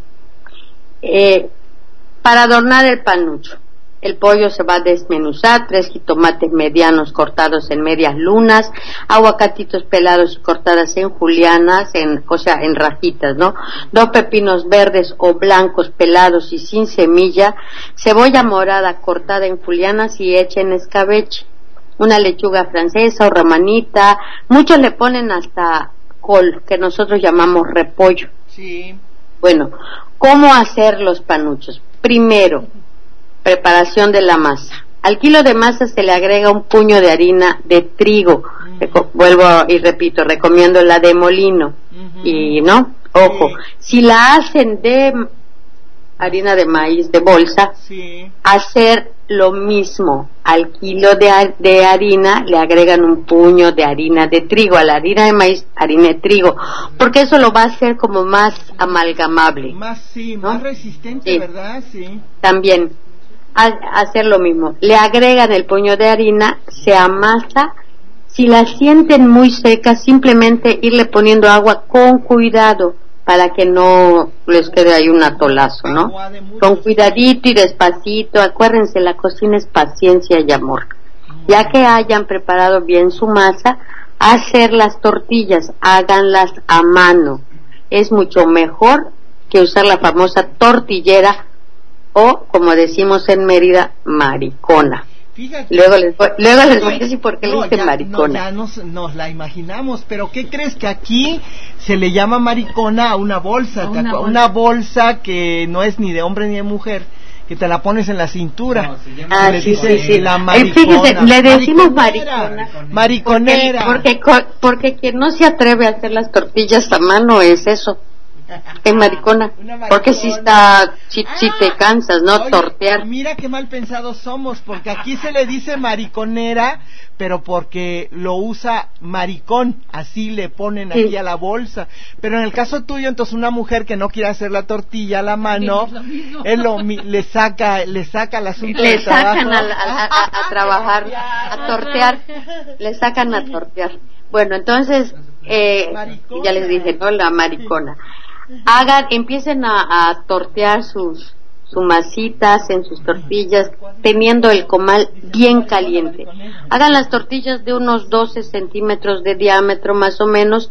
Para adornar el panucho, el pollo se va a desmenuzar, 3 jitomates medianos cortados en medias lunas, aguacatitos pelados y cortadas en julianas, en rajitas, ¿no? 2 pepinos verdes o blancos pelados y sin semilla, cebolla morada cortada en julianas y hecha en escabeche, una lechuga francesa o ramanita, muchos le ponen hasta col, que nosotros llamamos repollo. Sí. Bueno, ¿cómo hacer los panuchos? Primero, preparación de la masa. Al kilo de masa se le agrega un puño de harina de trigo. Vuelvo y repito, recomiendo la de molino. Y no, ojo, si la hacen de harina de maíz de bolsa, hacer lo mismo. Al kilo de harina le agregan un puño de harina de trigo. A la harina de maíz, harina de trigo, porque eso lo va a hacer como más amalgamable, más resistente, sí. ¿Verdad? Sí. También hacer lo mismo, le agregan el puño de harina, se amasa. Si la sienten muy seca, simplemente irle poniendo agua con cuidado para que no les quede ahí un atolazo, ¿no? Con cuidadito y despacito. Acuérdense, la cocina es paciencia y amor. Ya que hayan preparado bien su masa, hacer las tortillas, háganlas a mano. Es mucho mejor que usar la famosa tortillera o, como decimos en Mérida, maricona. Fíjate. Luego les voy a decir por qué le dicen maricona. Ya nos la imaginamos, pero ¿qué crees? Que aquí se le llama maricona a una bolsa, una bolsa que no es ni de hombre ni de mujer, que te la pones en la cintura. Le dice sí. La maricona. Fíjese, le decimos mariconera. Mariconera. Porque quien no se atreve a hacer las tortillas a mano es eso. Es maricona. Porque si te cansas, ¿no? Oye, tortear. Mira qué mal pensados somos, porque aquí se le dice mariconera, pero porque lo usa maricón, así le ponen aquí a la bolsa. Pero en el caso tuyo, entonces una mujer que no quiere hacer la tortilla a la mano, le saca el asunto le de trabajo. sacan a trabajar, a tortear, le sacan a tortear. Bueno, entonces, ya les dije, ¿no? La maricona. Empiecen a tortear su masitas en sus tortillas, teniendo el comal bien caliente. Hagan las tortillas de unos 12 centímetros de diámetro más o menos,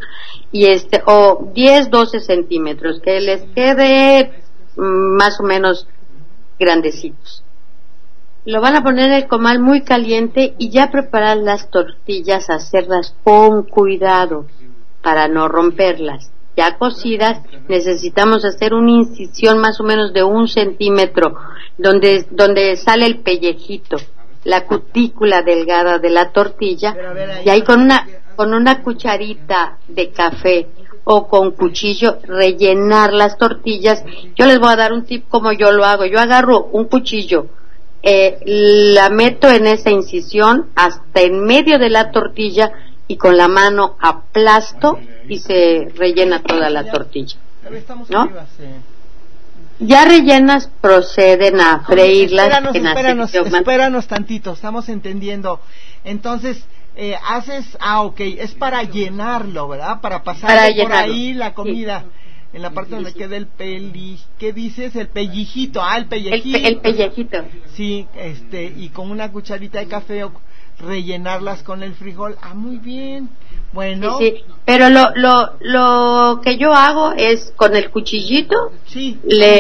o 10-12 centímetros, que les quede más o menos grandecitos. Lo van a poner el comal muy caliente y ya preparar las tortillas, hacerlas con cuidado para no romperlas. Ya cocidas, necesitamos hacer una incisión más o menos de 1 centímetro, donde sale el pellejito, la cutícula delgada de la tortilla, y ahí con una cucharita de café o con cuchillo rellenar las tortillas. Yo les voy a dar un tip como yo lo hago. Yo agarro un cuchillo, la meto en esa incisión hasta en medio de la tortilla y con la mano aplasto y se rellena toda la tortilla, ¿no? Ya rellenas, proceden a freírlas. Espéranos tantito, estamos entendiendo. Entonces, es para llenarlo, ¿verdad? Para pasar por ahí la comida. En la parte donde queda ¿qué dices? El pellejito. El pellejito. El pellejito. Sí, y con una cucharita de café rellenarlas con el frijol. Muy bien. Bueno. Sí. Pero lo que yo hago es con el cuchillito. Sí.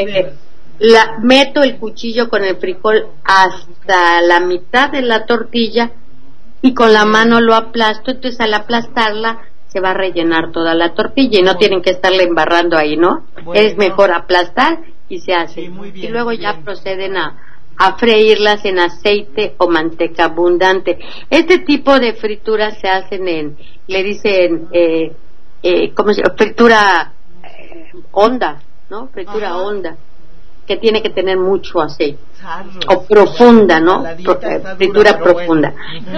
Meto el cuchillo con el frijol hasta la mitad de la tortilla y con la mano lo aplasto. Entonces al aplastarla se va a rellenar toda la tortilla y no tienen que estarle embarrando ahí, ¿no? Es mejor aplastar y se hace. Y luego ya proceden a freírlas en aceite o manteca abundante. Este tipo de frituras se hacen le dicen ¿cómo se llama? Fritura honda, ¿no? Fritura honda, que tiene que tener mucho aceite. O profunda, ¿no? Fritura profunda.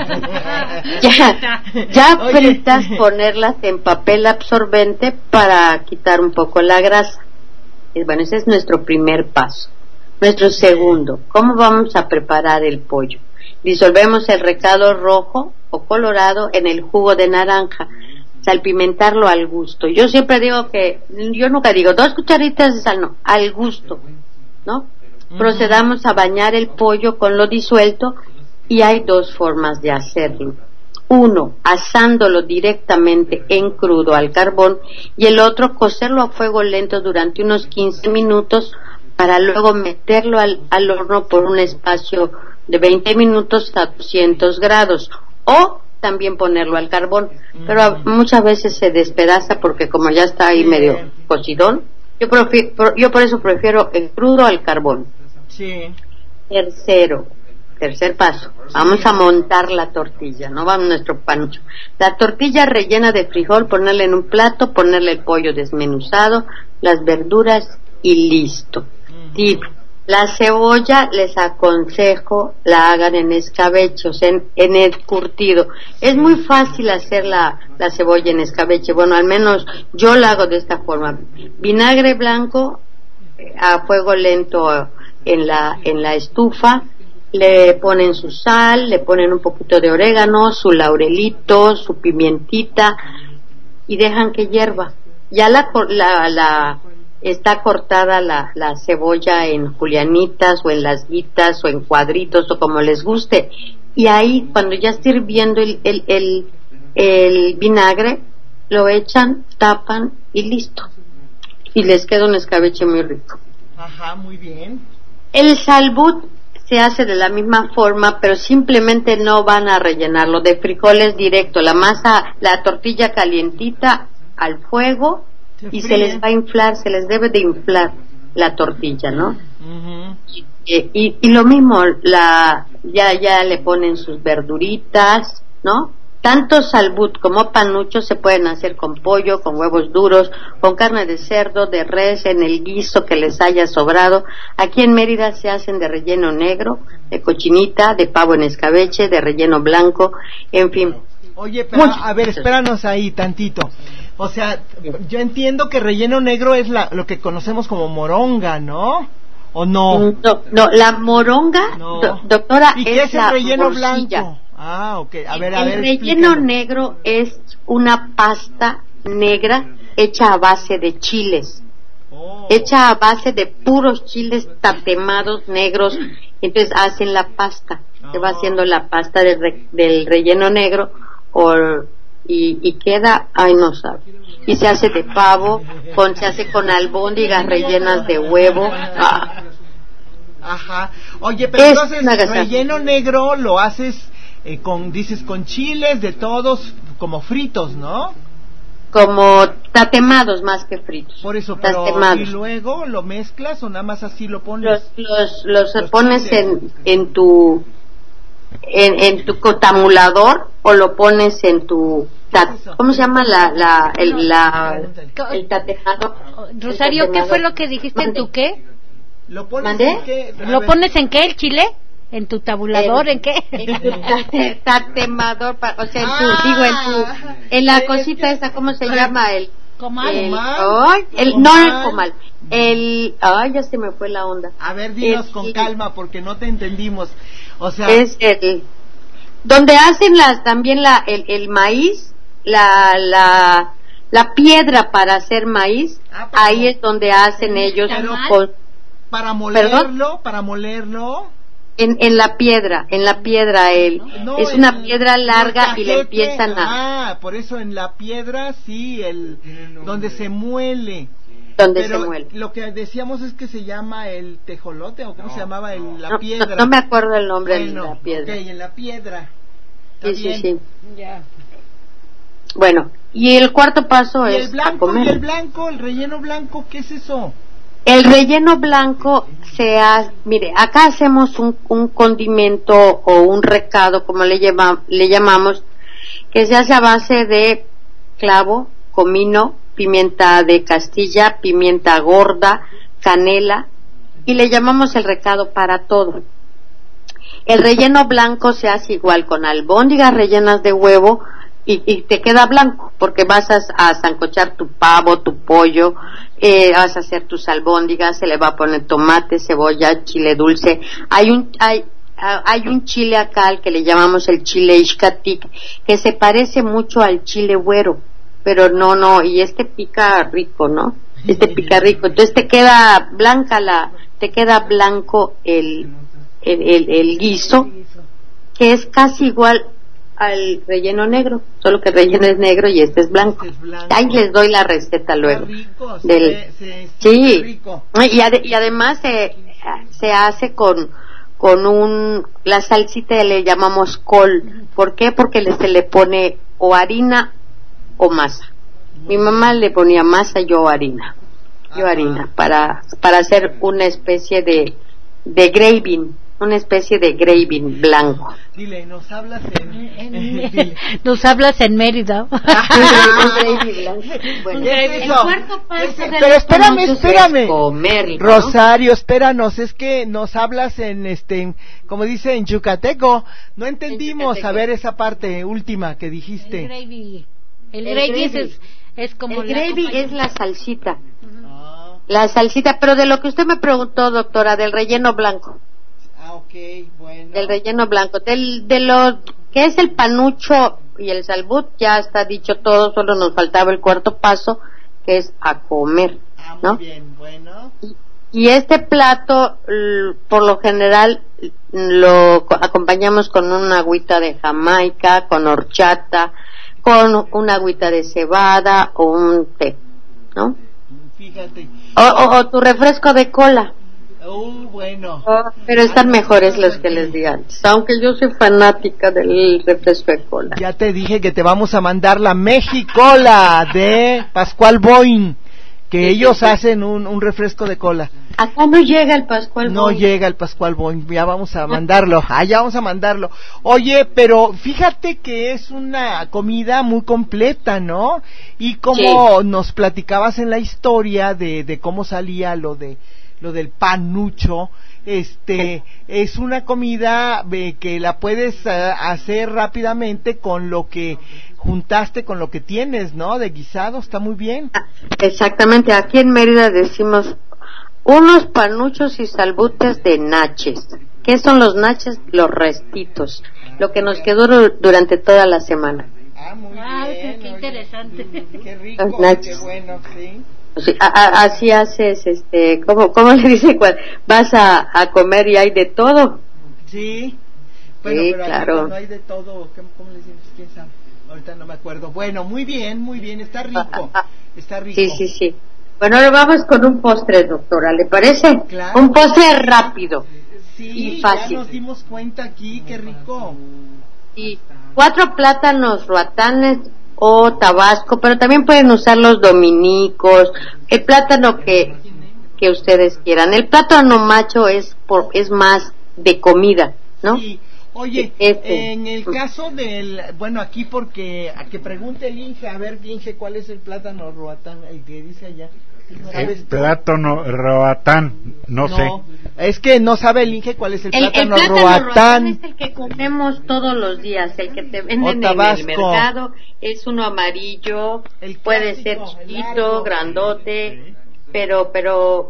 ya fritas, ponerlas en papel absorbente para quitar un poco la grasa. Bueno, ese es nuestro primer paso. Nuestro segundo, ¿cómo vamos a preparar el pollo? Disolvemos el recado rojo o colorado en el jugo de naranja, salpimentarlo al gusto. Yo nunca digo 2 cucharitas de sal, no, al gusto, ¿no? Procedamos a bañar el pollo con lo disuelto y hay 2 formas de hacerlo. Uno, asándolo directamente en crudo al carbón, y el otro, cocerlo a fuego lento durante unos 15 minutos para luego meterlo al horno por un espacio de 20 minutos a 200 grados, o también ponerlo al carbón, pero muchas veces se despedaza porque como ya está ahí medio cocidón. Yo por eso prefiero el crudo al carbón. Sí. Tercer paso, vamos a montar la tortilla, no vamos nuestro pancho. La tortilla rellena de frijol, ponerla en un plato, ponerle el pollo desmenuzado, las verduras y listo. Tip: la cebolla les aconsejo la hagan en escabechos, en el curtido. Es muy fácil hacer la cebolla en escabeche. Bueno, al menos yo la hago de esta forma: vinagre blanco a fuego lento en la estufa, le ponen su sal, le ponen un poquito de orégano, su laurelito, su pimientita y dejan que hierva. Ya está cortada la cebolla en julianitas o en lasguitas o en cuadritos o como les guste, y ahí cuando ya esté hirviendo el vinagre lo echan, tapan y listo, y les queda un escabeche muy rico. Muy bien. El salbut se hace de la misma forma, pero simplemente no van a rellenarlo de frijoles directo, la masa, la tortilla calientita al fuego, y se les va a inflar, se les debe de inflar la tortilla, ¿no? Y lo mismo, ya le ponen sus verduritas, ¿no? Tanto salbut como panuchos se pueden hacer con pollo, con huevos duros, con carne de cerdo, de res, en el guiso que les haya sobrado. Aquí en Mérida se hacen de relleno negro, de cochinita, de pavo en escabeche, de relleno blanco, en fin. Oye, pero a ver, espéranos ahí tantito. O sea, yo entiendo que relleno negro es lo que conocemos como moronga, ¿no? ¿O no? No, la moronga, no. Doctora, ¿y qué es el relleno morcilla blanco? Ah, ok. A ver, el relleno explícalo. negro es una pasta negra hecha a base de chiles. Hecha a base de puros chiles tatemados negros. Entonces hacen la pasta. Se va haciendo la pasta del relleno negro y queda, ay, no sabe. Y se hace de pavo, se hace con albóndigas rellenas de huevo. Ajá. Oye, pero entonces relleno negro lo haces dices con chiles de todos como fritos, ¿no? Como tatemados más que fritos. Por eso, pero y luego lo mezclas o nada más así lo pones. Los pones en tu cotamulador o lo pones en tu ¿cómo se llama el tatemado? Rosario, ¿qué fue lo que dijiste? ¿En tu qué? ¿Lo pones en qué? ¿Lo pones en qué, el chile? ¿En tu tabulador? ¿En qué? En tu tatemador, o sea, en la cosita esa, ¿cómo se llama? El comal. No el comal. Ya se me fue la onda. A ver, dinos con calma porque no te entendimos. O sea, es donde hacen también el maíz, la piedra para hacer maíz, ahí es donde hacen ellos para molerlo. En la piedra es una piedra larga y le empiezan por eso en la piedra sí, donde se muele. Se muele. Lo que decíamos es que se llama el tejolote, o cómo se llamaba la piedra. No me acuerdo el nombre de la piedra. Okay, en la piedra. Sí. Ya. Bueno, y el cuarto paso es a comer. ¿Y el blanco, el relleno blanco, qué es eso? El relleno blanco mire, acá hacemos un condimento o un recado, como le llamamos, que se hace a base de clavo, comino, pimienta de Castilla, pimienta gorda, canela, y le llamamos el recado para todo. El relleno blanco se hace igual con albóndigas rellenas de huevo y te queda blanco porque vas a sancochar tu pavo, tu pollo, vas a hacer tus albóndigas, se le va a poner tomate, cebolla, chile dulce. Hay un chile acá al que le llamamos el chile Ixcatic, que se parece mucho al chile güero, pero no, y pica rico, ¿no? Pica rico, entonces te queda blanco el guiso, que es casi igual al relleno negro, solo que el relleno es negro y es blanco. Ahí les doy la receta luego. Rico. Y además se hace con la salsita le llamamos col. ¿Por qué? Porque se le pone o harina o masa. Mi mamá le ponía masa, yo harina para hacer una especie de graving. Una especie de graving blanco. Dile, nos hablas nos hablas en Mérida. El cuarto paso pero espérame. Comer, ¿no? Rosario, espéranos, es que nos hablas en como dice en yucateco, no entendimos. A ver esa parte última que dijiste. El gravy es como el gravy es la salsita. La salsita, pero de lo que usted me preguntó, doctora, del relleno blanco. Bueno. Del relleno blanco, de lo que es el panucho y el salbut, ya está dicho todo, solo nos faltaba el cuarto paso, que es a comer, ¿no? Muy bien, bueno. Y este plato, por lo general, lo acompañamos con una agüita de Jamaica, con horchata, con una agüita de cebada o un té, ¿no? Fíjate. O tu refresco de cola. Bueno. Pero están mejores los que les di antes, aunque yo soy fanática del refresco de cola. Ya te dije que te vamos a mandar la Mexicola de Pascual Boing, que ellos hacen un refresco de cola. Acá no llega el Pascual Boy. No llega el Pascual Boy, ya vamos a mandarlo, ya vamos a mandarlo. Oye, pero fíjate que es una comida muy completa, ¿no? Y como nos platicabas en la historia de cómo salía lo del panucho, es una comida que la puedes hacer rápidamente con lo que juntaste, con lo que tienes, ¿no? De guisado, está muy bien. Exactamente, aquí en Mérida decimos unos panuchos y salbutes de naches. ¿Qué son los naches? Los restitos, lo que nos quedó durante toda la semana. Muy bien, qué interesante. Qué rico, qué bueno, sí. Sí, así haces, ¿cómo le dice? Vas a comer y hay de todo. Sí. Bueno, sí, pero claro. No hay de todo, ¿cómo le dices? ¿Quién sabe? Ahorita no me acuerdo. Bueno, muy bien, está rico, está rico. Sí. Bueno, ahora vamos con un postre, doctora, ¿le parece? Claro. Un postre rápido y fácil. Ya nos dimos cuenta aquí, qué rico. Y 4 plátanos roatanes o tabasco, pero también pueden usar los dominicos, el plátano que ustedes quieran. El plátano macho es más de comida, ¿no? Sí. Oye, en el caso bueno, aquí porque a que pregunte el Inge, a ver, Inge, ¿cuál es el plátano roatán? El que dice allá. El plátano roatán, no sé. Es que no sabe el Inge cuál es el plátano roatán. Es el que comemos todos los días, el que te venden en el mercado. Es uno amarillo, puede ser chiquito, grandote, pero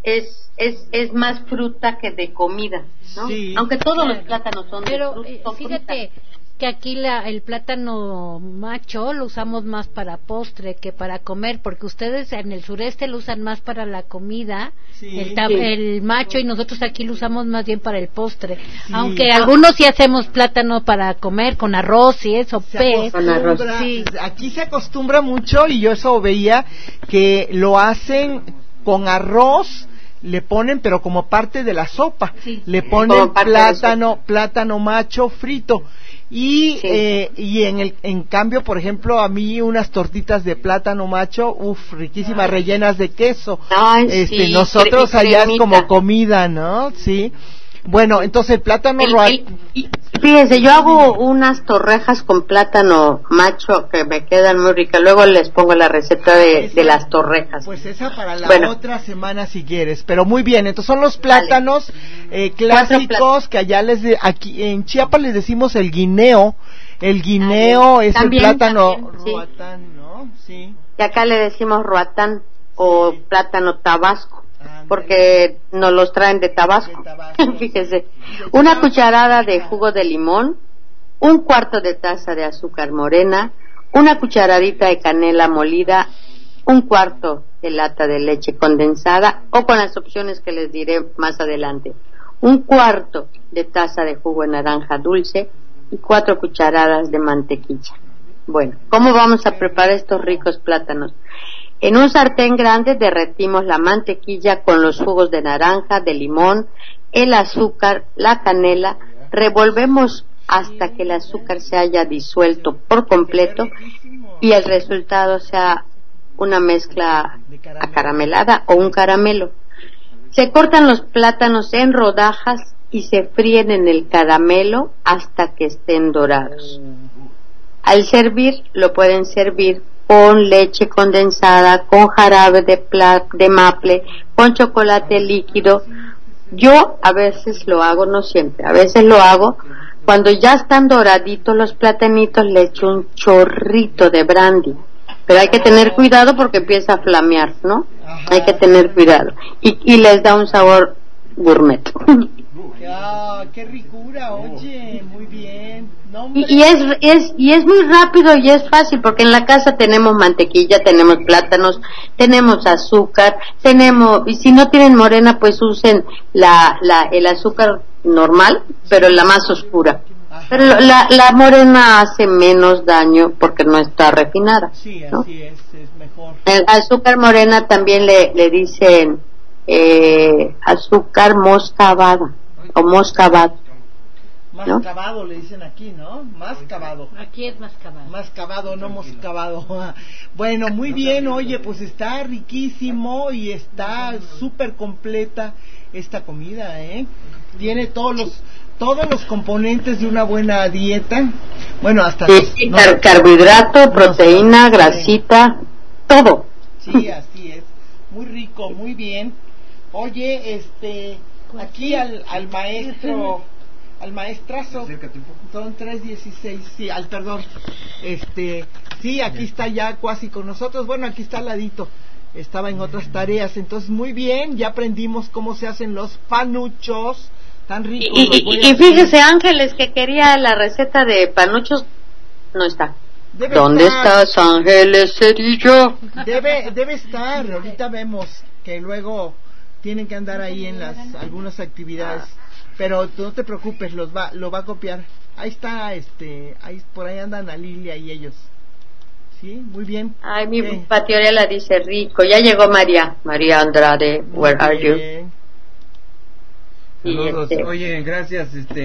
es más fruta que de comida, ¿no? Sí. Aunque todos los plátanos son pero de fruta. Fíjate que aquí el plátano macho lo usamos más para postre que para comer, porque ustedes en el sureste lo usan más para la comida, el macho, y nosotros aquí lo usamos más bien para el postre, aunque algunos sí hacemos plátano para comer con arroz y eso, con arroz. Sí. Aquí se acostumbra mucho, y yo eso veía que lo hacen con arroz, le ponen, pero como parte de la sopa, le ponen plátano macho frito. Y en cambio, por ejemplo, a mí unas tortitas de plátano macho, riquísimas, rellenas de queso. Nosotros allá es como comida, ¿no? Sí. Bueno, entonces el plátano fíjese, yo hago unas torrejas con plátano macho que me quedan muy ricas. Luego les pongo la receta de las torrejas. Pues esa para la otra semana si quieres. Pero muy bien, entonces son los plátanos clásicos que allá aquí en Chiapas les decimos el guineo. El guineo es también, el plátano roatán, ¿no? Sí. Y acá le decimos roatán o plátano tabasco, porque nos los traen de Tabasco. Fíjese, una cucharada de jugo de limón, 1/4 de taza de azúcar morena, una cucharadita de canela molida, 1/4 de lata de leche condensada, o con las opciones que les diré más adelante, 1/4 de taza de jugo de naranja dulce y 4 cucharadas de mantequilla. Bueno, ¿cómo vamos a preparar estos ricos plátanos? En un sartén grande derretimos la mantequilla con los jugos de naranja, de limón, el azúcar, la canela, revolvemos hasta que el azúcar se haya disuelto por completo y el resultado sea una mezcla acaramelada o un caramelo. Se cortan los plátanos en rodajas y se fríen en el caramelo hasta que estén dorados. Al servir, lo pueden servir con leche condensada, con jarabe de maple, con chocolate líquido. Yo a veces lo hago, no siempre, a veces lo hago cuando ya están doraditos los platanitos, le echo un chorrito de brandy, pero hay que tener cuidado porque empieza a flamear, ¿no? Hay que tener cuidado y les da un sabor gourmet. ¡Qué ricura! Oye, muy bien. Y es muy rápido y es fácil porque en la casa tenemos mantequilla, tenemos plátanos, tenemos azúcar, y si no tienen morena pues usen el azúcar normal, pero la más oscura. Pero la morena hace menos daño porque no está refinada. Sí, ¿no? Así es mejor. El azúcar morena también le dicen azúcar moscabada o moscabado. Más ¿no? cavado le dicen aquí, ¿no? Más cavado. Aquí es más cavado. Más cavado, no hemos cavado. Bueno, muy bien, oye, pues está riquísimo y está súper completa esta comida, ¿eh? Tiene todos los componentes de una buena dieta. Bueno, hasta carbohidrato, proteína, grasita, todo. Sí, así es. Muy rico, muy bien. Oye, aquí al maestro, al maestrazo, son 3:16, sí, perdón, sí, aquí está ya casi con nosotros, bueno, aquí está al ladito, estaba en otras tareas, entonces muy bien, ya aprendimos cómo se hacen los panuchos, tan ricos. Y fíjese, Ángeles, que quería la receta de panuchos, no está. ¿Dónde estás, Ángeles Cedillo? Debe estar, ahorita vemos que luego tienen que andar ahí en algunas actividades. Pero tú no te preocupes, lo va a copiar. Ahí está, ahí por ahí andan a Lilia y ellos. Sí, muy bien. Ay, mi Patiorela dice rico. Ya llegó María Andrade. Where are you? Saludos. Oye, gracias.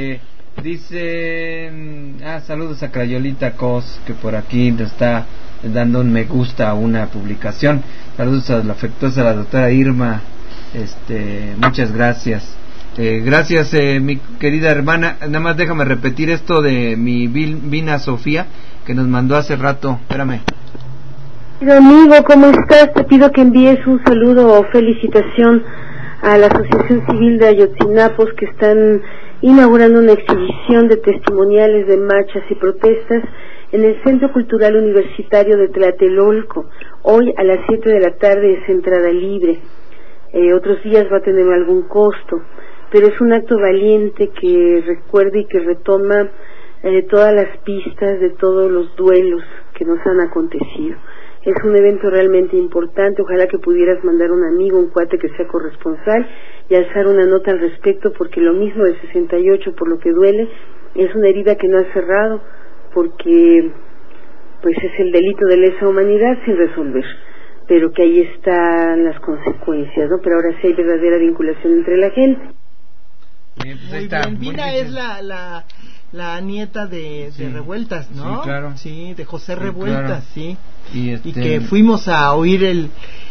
Dicen, saludos a Crayolita Cos, que por aquí nos está dando un me gusta a una publicación. Saludos a la afectuosa la doctora Irma. Muchas gracias. Gracias, mi querida hermana. Nada más déjame repetir esto de mi Vina Sofía, que nos mandó hace rato. Espérame. Querido amigo, ¿cómo estás? Te pido que envíes un saludo o felicitación a la Asociación Civil de Ayotzinapos, que están inaugurando una exhibición de testimoniales de marchas y protestas en el Centro Cultural Universitario de Tlatelolco. Hoy a las 7 de la tarde es entrada libre. Otros días va a tener algún costo, pero es un acto valiente que recuerda y que retoma todas las pistas de todos los duelos que nos han acontecido. Es un evento realmente importante. Ojalá que pudieras mandar un amigo, un cuate que sea corresponsal y alzar una nota al respecto, porque lo mismo de 68, por lo que duele, es una herida que no ha cerrado, porque pues es el delito de lesa humanidad sin resolver, pero que ahí están las consecuencias, ¿no? Pero ahora sí hay verdadera vinculación entre la gente. Bien, pues muy está, bien. Vina es la nieta de Revueltas, ¿no? Sí, claro. Sí, de José Revueltas, claro. Sí. Y que fuimos a oír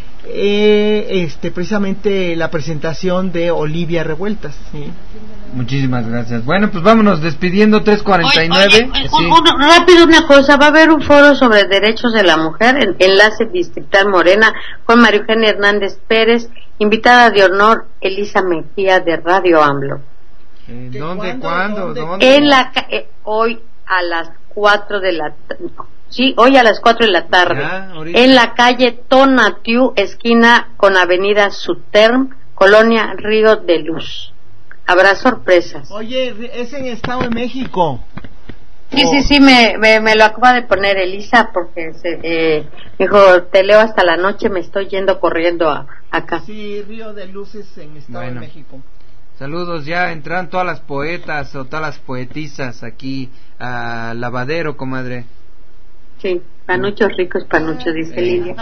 precisamente la presentación de Olivia Revueltas, sí. Muchísimas gracias. Bueno, pues vámonos despidiendo, 3:49. Sí. Rápido una cosa, va a haber un foro sobre derechos de la mujer en Enlace Distrital Morena con María Eugenia Hernández Pérez, invitada de honor Elisa Mejía de Radio AMLO. ¿Dónde? ¿Cuándo? En hoy a las 4 de la tarde. Sí, hoy a las 4 de la tarde. En la calle Tonatiuh, esquina con Avenida Suterm, Colonia Río de Luz. Habrá sorpresas. Oye, es en Estado de México. Sí, me lo acaba de poner Elisa, porque me dijo, te leo hasta la noche, me estoy yendo corriendo acá. Sí, Río de Luz es en Estado de México. Saludos, ya entran todas las poetas o todas las poetisas aquí a Lavadero, comadre. Sí, panuchos ricos, panuchos, dice Lilia.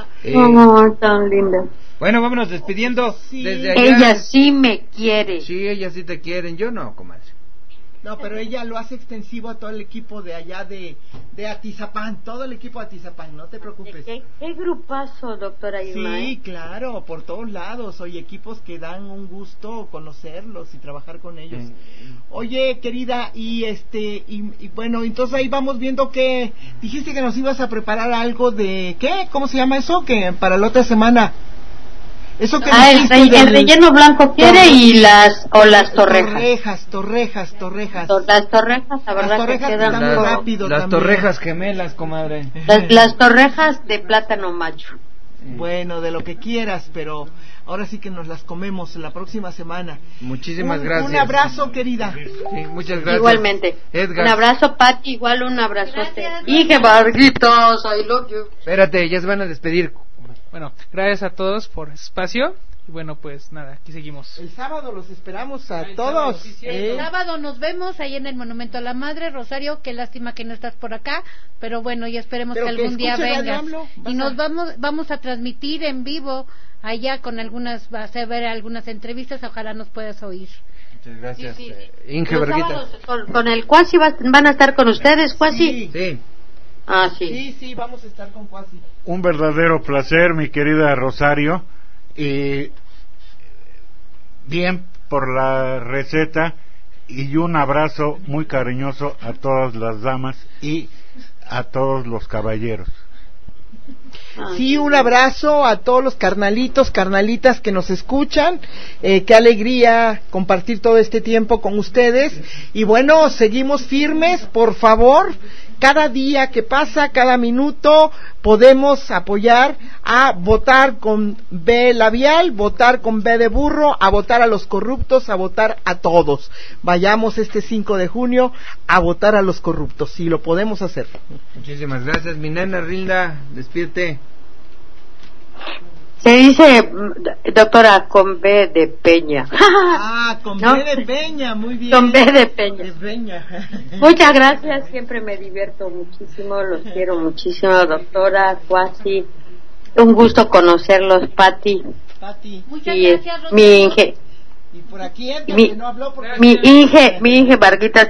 Tan linda. Bueno, vámonos despidiendo desde allá. Ella sí me quiere. Sí, ella sí te quieren, yo no, comadre. No, pero ella lo hace extensivo a todo el equipo de allá de Atizapán, todo el equipo de Atizapán, no te preocupes. ¿Qué grupazo, doctora Irma? Sí, claro, por todos lados, oye, equipos que dan un gusto conocerlos y trabajar con ellos. Oye, querida, y bueno, entonces ahí vamos viendo que dijiste que nos ibas a preparar algo de, ¿qué? ¿Cómo se llama eso? Que para la otra semana. Eso que el relleno blanco quiere y las torrejas. Torrejas, las torrejas, la verdad que quedan muy rápido. Las torrejas gemelas, comadre. Las torrejas de plátano macho. Bueno, de lo que quieras, pero ahora sí que nos las comemos la próxima semana. Muchísimas gracias. Un abrazo, querida. Sí, muchas gracias. Igualmente. Edgar. Un abrazo, Pati, igual un abrazote. Hije, Varguitos, I love you. Espérate, ya se van a despedir. Bueno, gracias a todos por el espacio. Y bueno, pues nada, aquí seguimos. El sábado los esperamos a todos. El sábado nos vemos ahí en el Monumento a la Madre. Rosario, qué lástima que no estás por acá, pero bueno, ya esperemos que algún día vengas. Y nos vamos a transmitir en vivo allá con vas a ver algunas entrevistas, ojalá nos puedas oír. Muchas gracias. Sí. Inge Los Verguita. sábados con el Cuasi van a estar con ustedes, Cuasi. Sí. Ah, sí. Sí, vamos a estar con Cuasi. Un verdadero placer, mi querida Rosario, y bien por la receta, y un abrazo muy cariñoso a todas las damas y a todos los caballeros. Sí, un abrazo a todos los carnalitos, carnalitas que nos escuchan. Qué alegría compartir todo este tiempo con ustedes. Y bueno, seguimos firmes, por favor. Cada día que pasa, cada minuto, podemos apoyar a votar con B labial, votar con B de burro, a votar a los corruptos, a votar a todos. Vayamos este 5 de junio a votar a los corruptos, si lo podemos hacer. Muchísimas gracias, mi nena Rilda, despídete. Se dice, doctora, con B de Peña. Con ¿No? B de Peña, muy bien. Con B de Peña. De Peña. Muchas gracias, siempre me divierto muchísimo, los quiero muchísimo, doctora, Cuasi. Un gusto conocerlos, Pati. Muchas Y gracias, Rosario. mi Inge, Y por aquí entra, mi, que no habló porque... mi Inge Varguitas.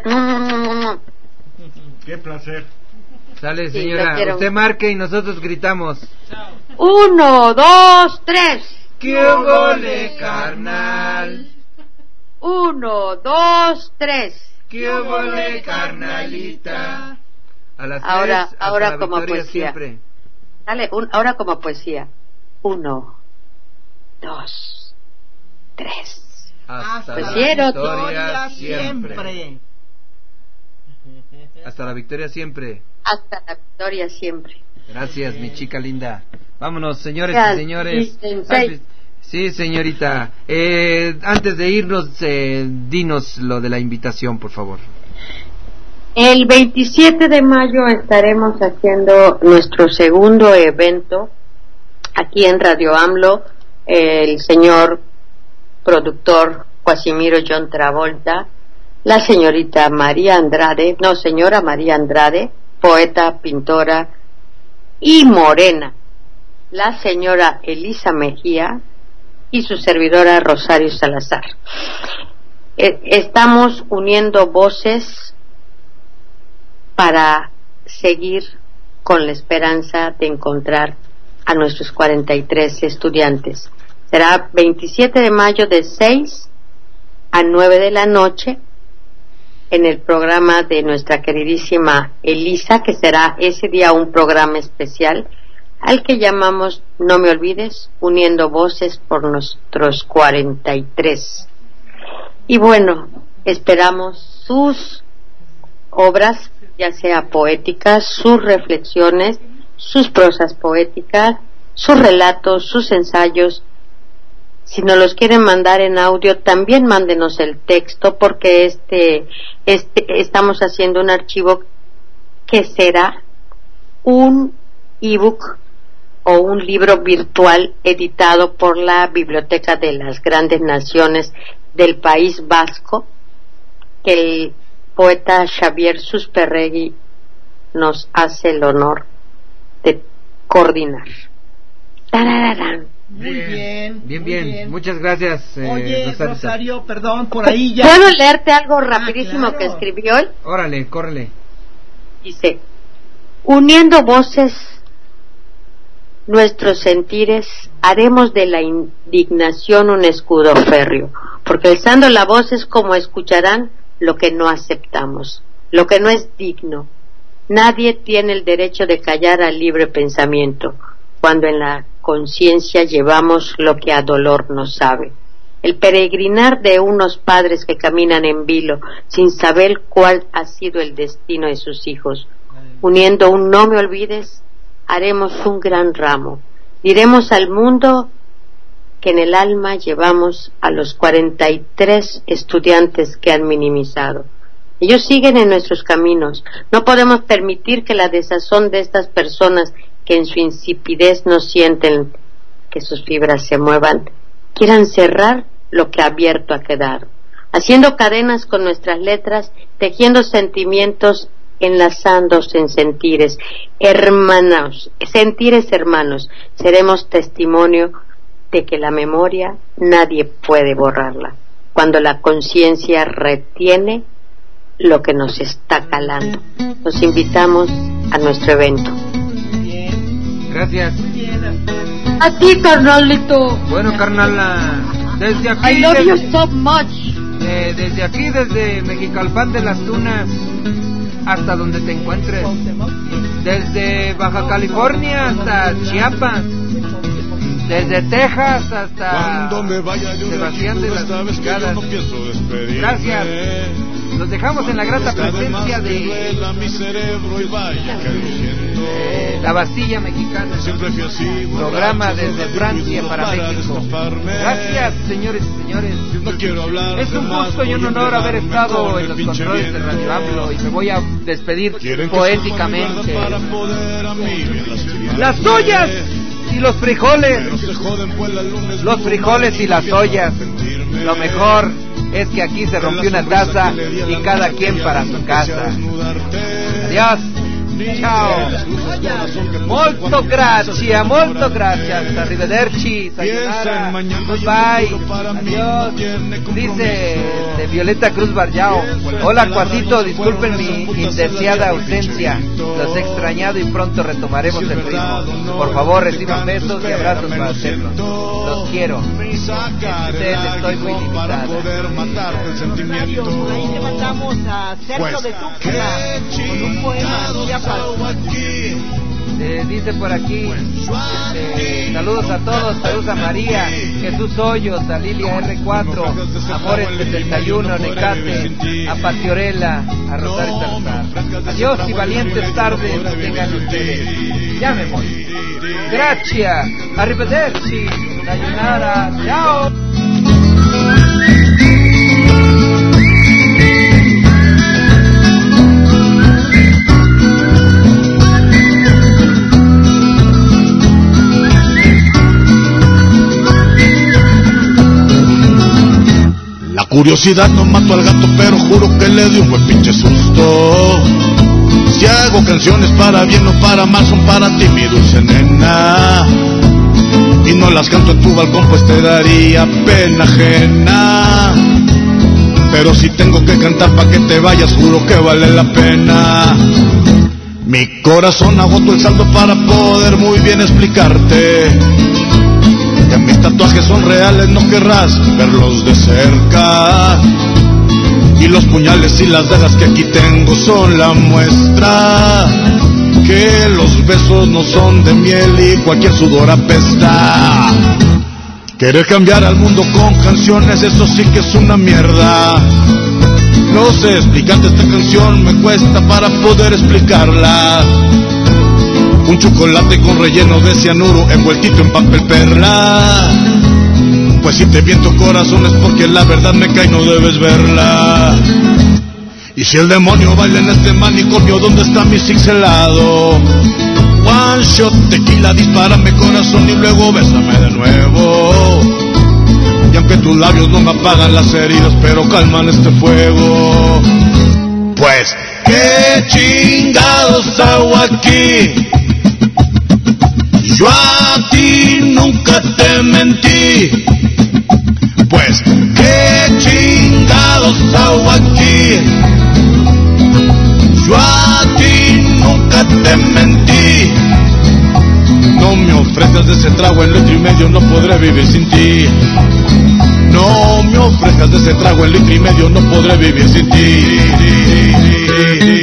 Qué placer. Sale, Sí, señora, lo quiero. usted marque y nosotros gritamos. 1, 2, 3. ¡Qué óvole, carnal! 1, 2, 3. ¡Qué óvole, carnalita! A las Ahora, 3, ahora hasta la como victoria poesía. siempre. Dale, ahora como poesía. 1, 2, 3. Hasta Pues la quiero victoria siempre. Hasta la victoria siempre. Hasta la victoria siempre. Gracias, mi chica linda. Vámonos, señores Ya, y señores. sensei. Sí, señorita. Antes de irnos, dinos lo de la invitación, por favor. El 27 de mayo estaremos haciendo nuestro segundo evento aquí en Radio AMLO. El señor productor Casimiro John Travolta, la señorita señora María Andrade, poeta, pintora y morena, la señora Elisa Mejía y su servidora Rosario Salazar. Estamos uniendo voces para seguir con la esperanza de encontrar a nuestros 43 estudiantes. Será 27 de mayo de 6 a 9 de la noche en el programa de nuestra queridísima Elisa, que será ese día un programa especial al que llamamos No me olvides, uniendo voces por nuestros 43. Y bueno, esperamos sus obras, ya sea poéticas, sus reflexiones, sus prosas poéticas, sus relatos, sus ensayos. Si nos los quieren mandar en audio, también mándenos el texto, porque estamos haciendo un archivo que será un ebook o un libro virtual editado por la Biblioteca de las Grandes Naciones del País Vasco, que el poeta Xavier Susperregui nos hace el honor de coordinar. ¡Tarararán! Muy bien. Bien. Muchas gracias. Oye, Rosario, perdón, por ahí ya. ¿Puedo leerte algo rapidísimo claro. que escribí hoy? Órale, córrele. Dice: uniendo voces, nuestros sentires, haremos de la indignación un escudo férreo, porque alzando la voz es como escucharán lo que no aceptamos, lo que no es digno. Nadie tiene el derecho de callar al libre pensamiento, cuando en la conciencia llevamos lo que a dolor nos sabe. El peregrinar de unos padres que caminan en vilo, sin saber cuál ha sido el destino de sus hijos. Uniendo un no me olvides, haremos un gran ramo. Diremos al mundo que en el alma llevamos a los 43 estudiantes que han minimizado. Ellos siguen en nuestros caminos. No podemos permitir que la desazón de estas personas que en su insipidez no sienten que sus fibras se muevan, quieran cerrar lo que abierto ha quedado, haciendo cadenas con nuestras letras, tejiendo sentimientos, enlazándose en sentires hermanos, seremos testimonio de que la memoria nadie puede borrarla. cuando la conciencia retiene lo que nos está calando. Los invitamos a nuestro evento. Gracias. A ti, carnalito. Bueno, carnala, desde aquí... I love you so much. Desde aquí, desde Mexicalpan de las Tunas, hasta donde te encuentres. Desde Baja California hasta Chiapas. Desde Texas hasta Sebastián de las Picadas. Gracias. Los dejamos en la grata presencia de La Bastilla Mexicana, programa desde Francia para México. Gracias, señores y señores. Es un gusto y un honor haber estado en los controles de Radio AMLO, y me voy a despedir poéticamente. Las ollas y los frijoles y las ollas. Lo mejor es que aquí se rompió una taza y cada quien para su casa. Adiós. Ciao. Molto grazie. Arrivederci. Sayonara. Goodbye. Adiós. Dice Violeta Cruz Barllao. Hola, Cuasito, disculpen mi indeseada ausencia. Los he extrañado y pronto retomaremos el ritmo. Por favor, reciban besos y abrazos para hacerlo. Los quiero. Ustedes estoy muy limitada. Ahí le mandamos a Sergio de Tuxtla con un poema. Dice por aquí, saludos a todos, saludos a María, Jesús Hoyos, a Lilia R4, Amores 71, Necate, a Patiorela, a Rosario Salazar. Adiós y valientes tardes tengan ustedes. Ya me voy. Gracias, arrivederci, sayonara, chao. La curiosidad no mató al gato, pero juro que le dio un buen pinche susto. Si hago canciones para bien o para mal, son para ti, mi dulce nena. Y no las canto en tu balcón, pues te daría pena ajena. Pero si tengo que cantar pa' que te vayas, juro que vale la pena. Mi corazón agotó el saldo para poder muy bien explicarte que mis tatuajes son reales, no querrás verlos de cerca. Y los puñales y las dagas que aquí tengo son la muestra que los besos no son de miel y cualquier sudor apesta. Querer cambiar al mundo con canciones, eso sí que es una mierda. No sé explicarte esta canción, me cuesta para poder explicarla. Un chocolate con relleno de cianuro envueltito en papel perla. Pues si te miento corazón es porque la verdad me cae, no debes verla. Y si el demonio baila en este manicomio, ¿dónde está mi six helado? One shot, tequila, dispárame corazón y luego bésame de nuevo. Y aunque tus labios no me apagan las heridas, pero calman este fuego. Pues, ¿qué chingados hago aquí? Yo a ti nunca te mentí. Pues, ¿qué chingados hago aquí? Yo a ti nunca te mentí. No me ofrezcas de ese trago, en litro y medio no podré vivir sin ti. No me ofrezcas de ese trago, en litro y medio no podré vivir sin ti.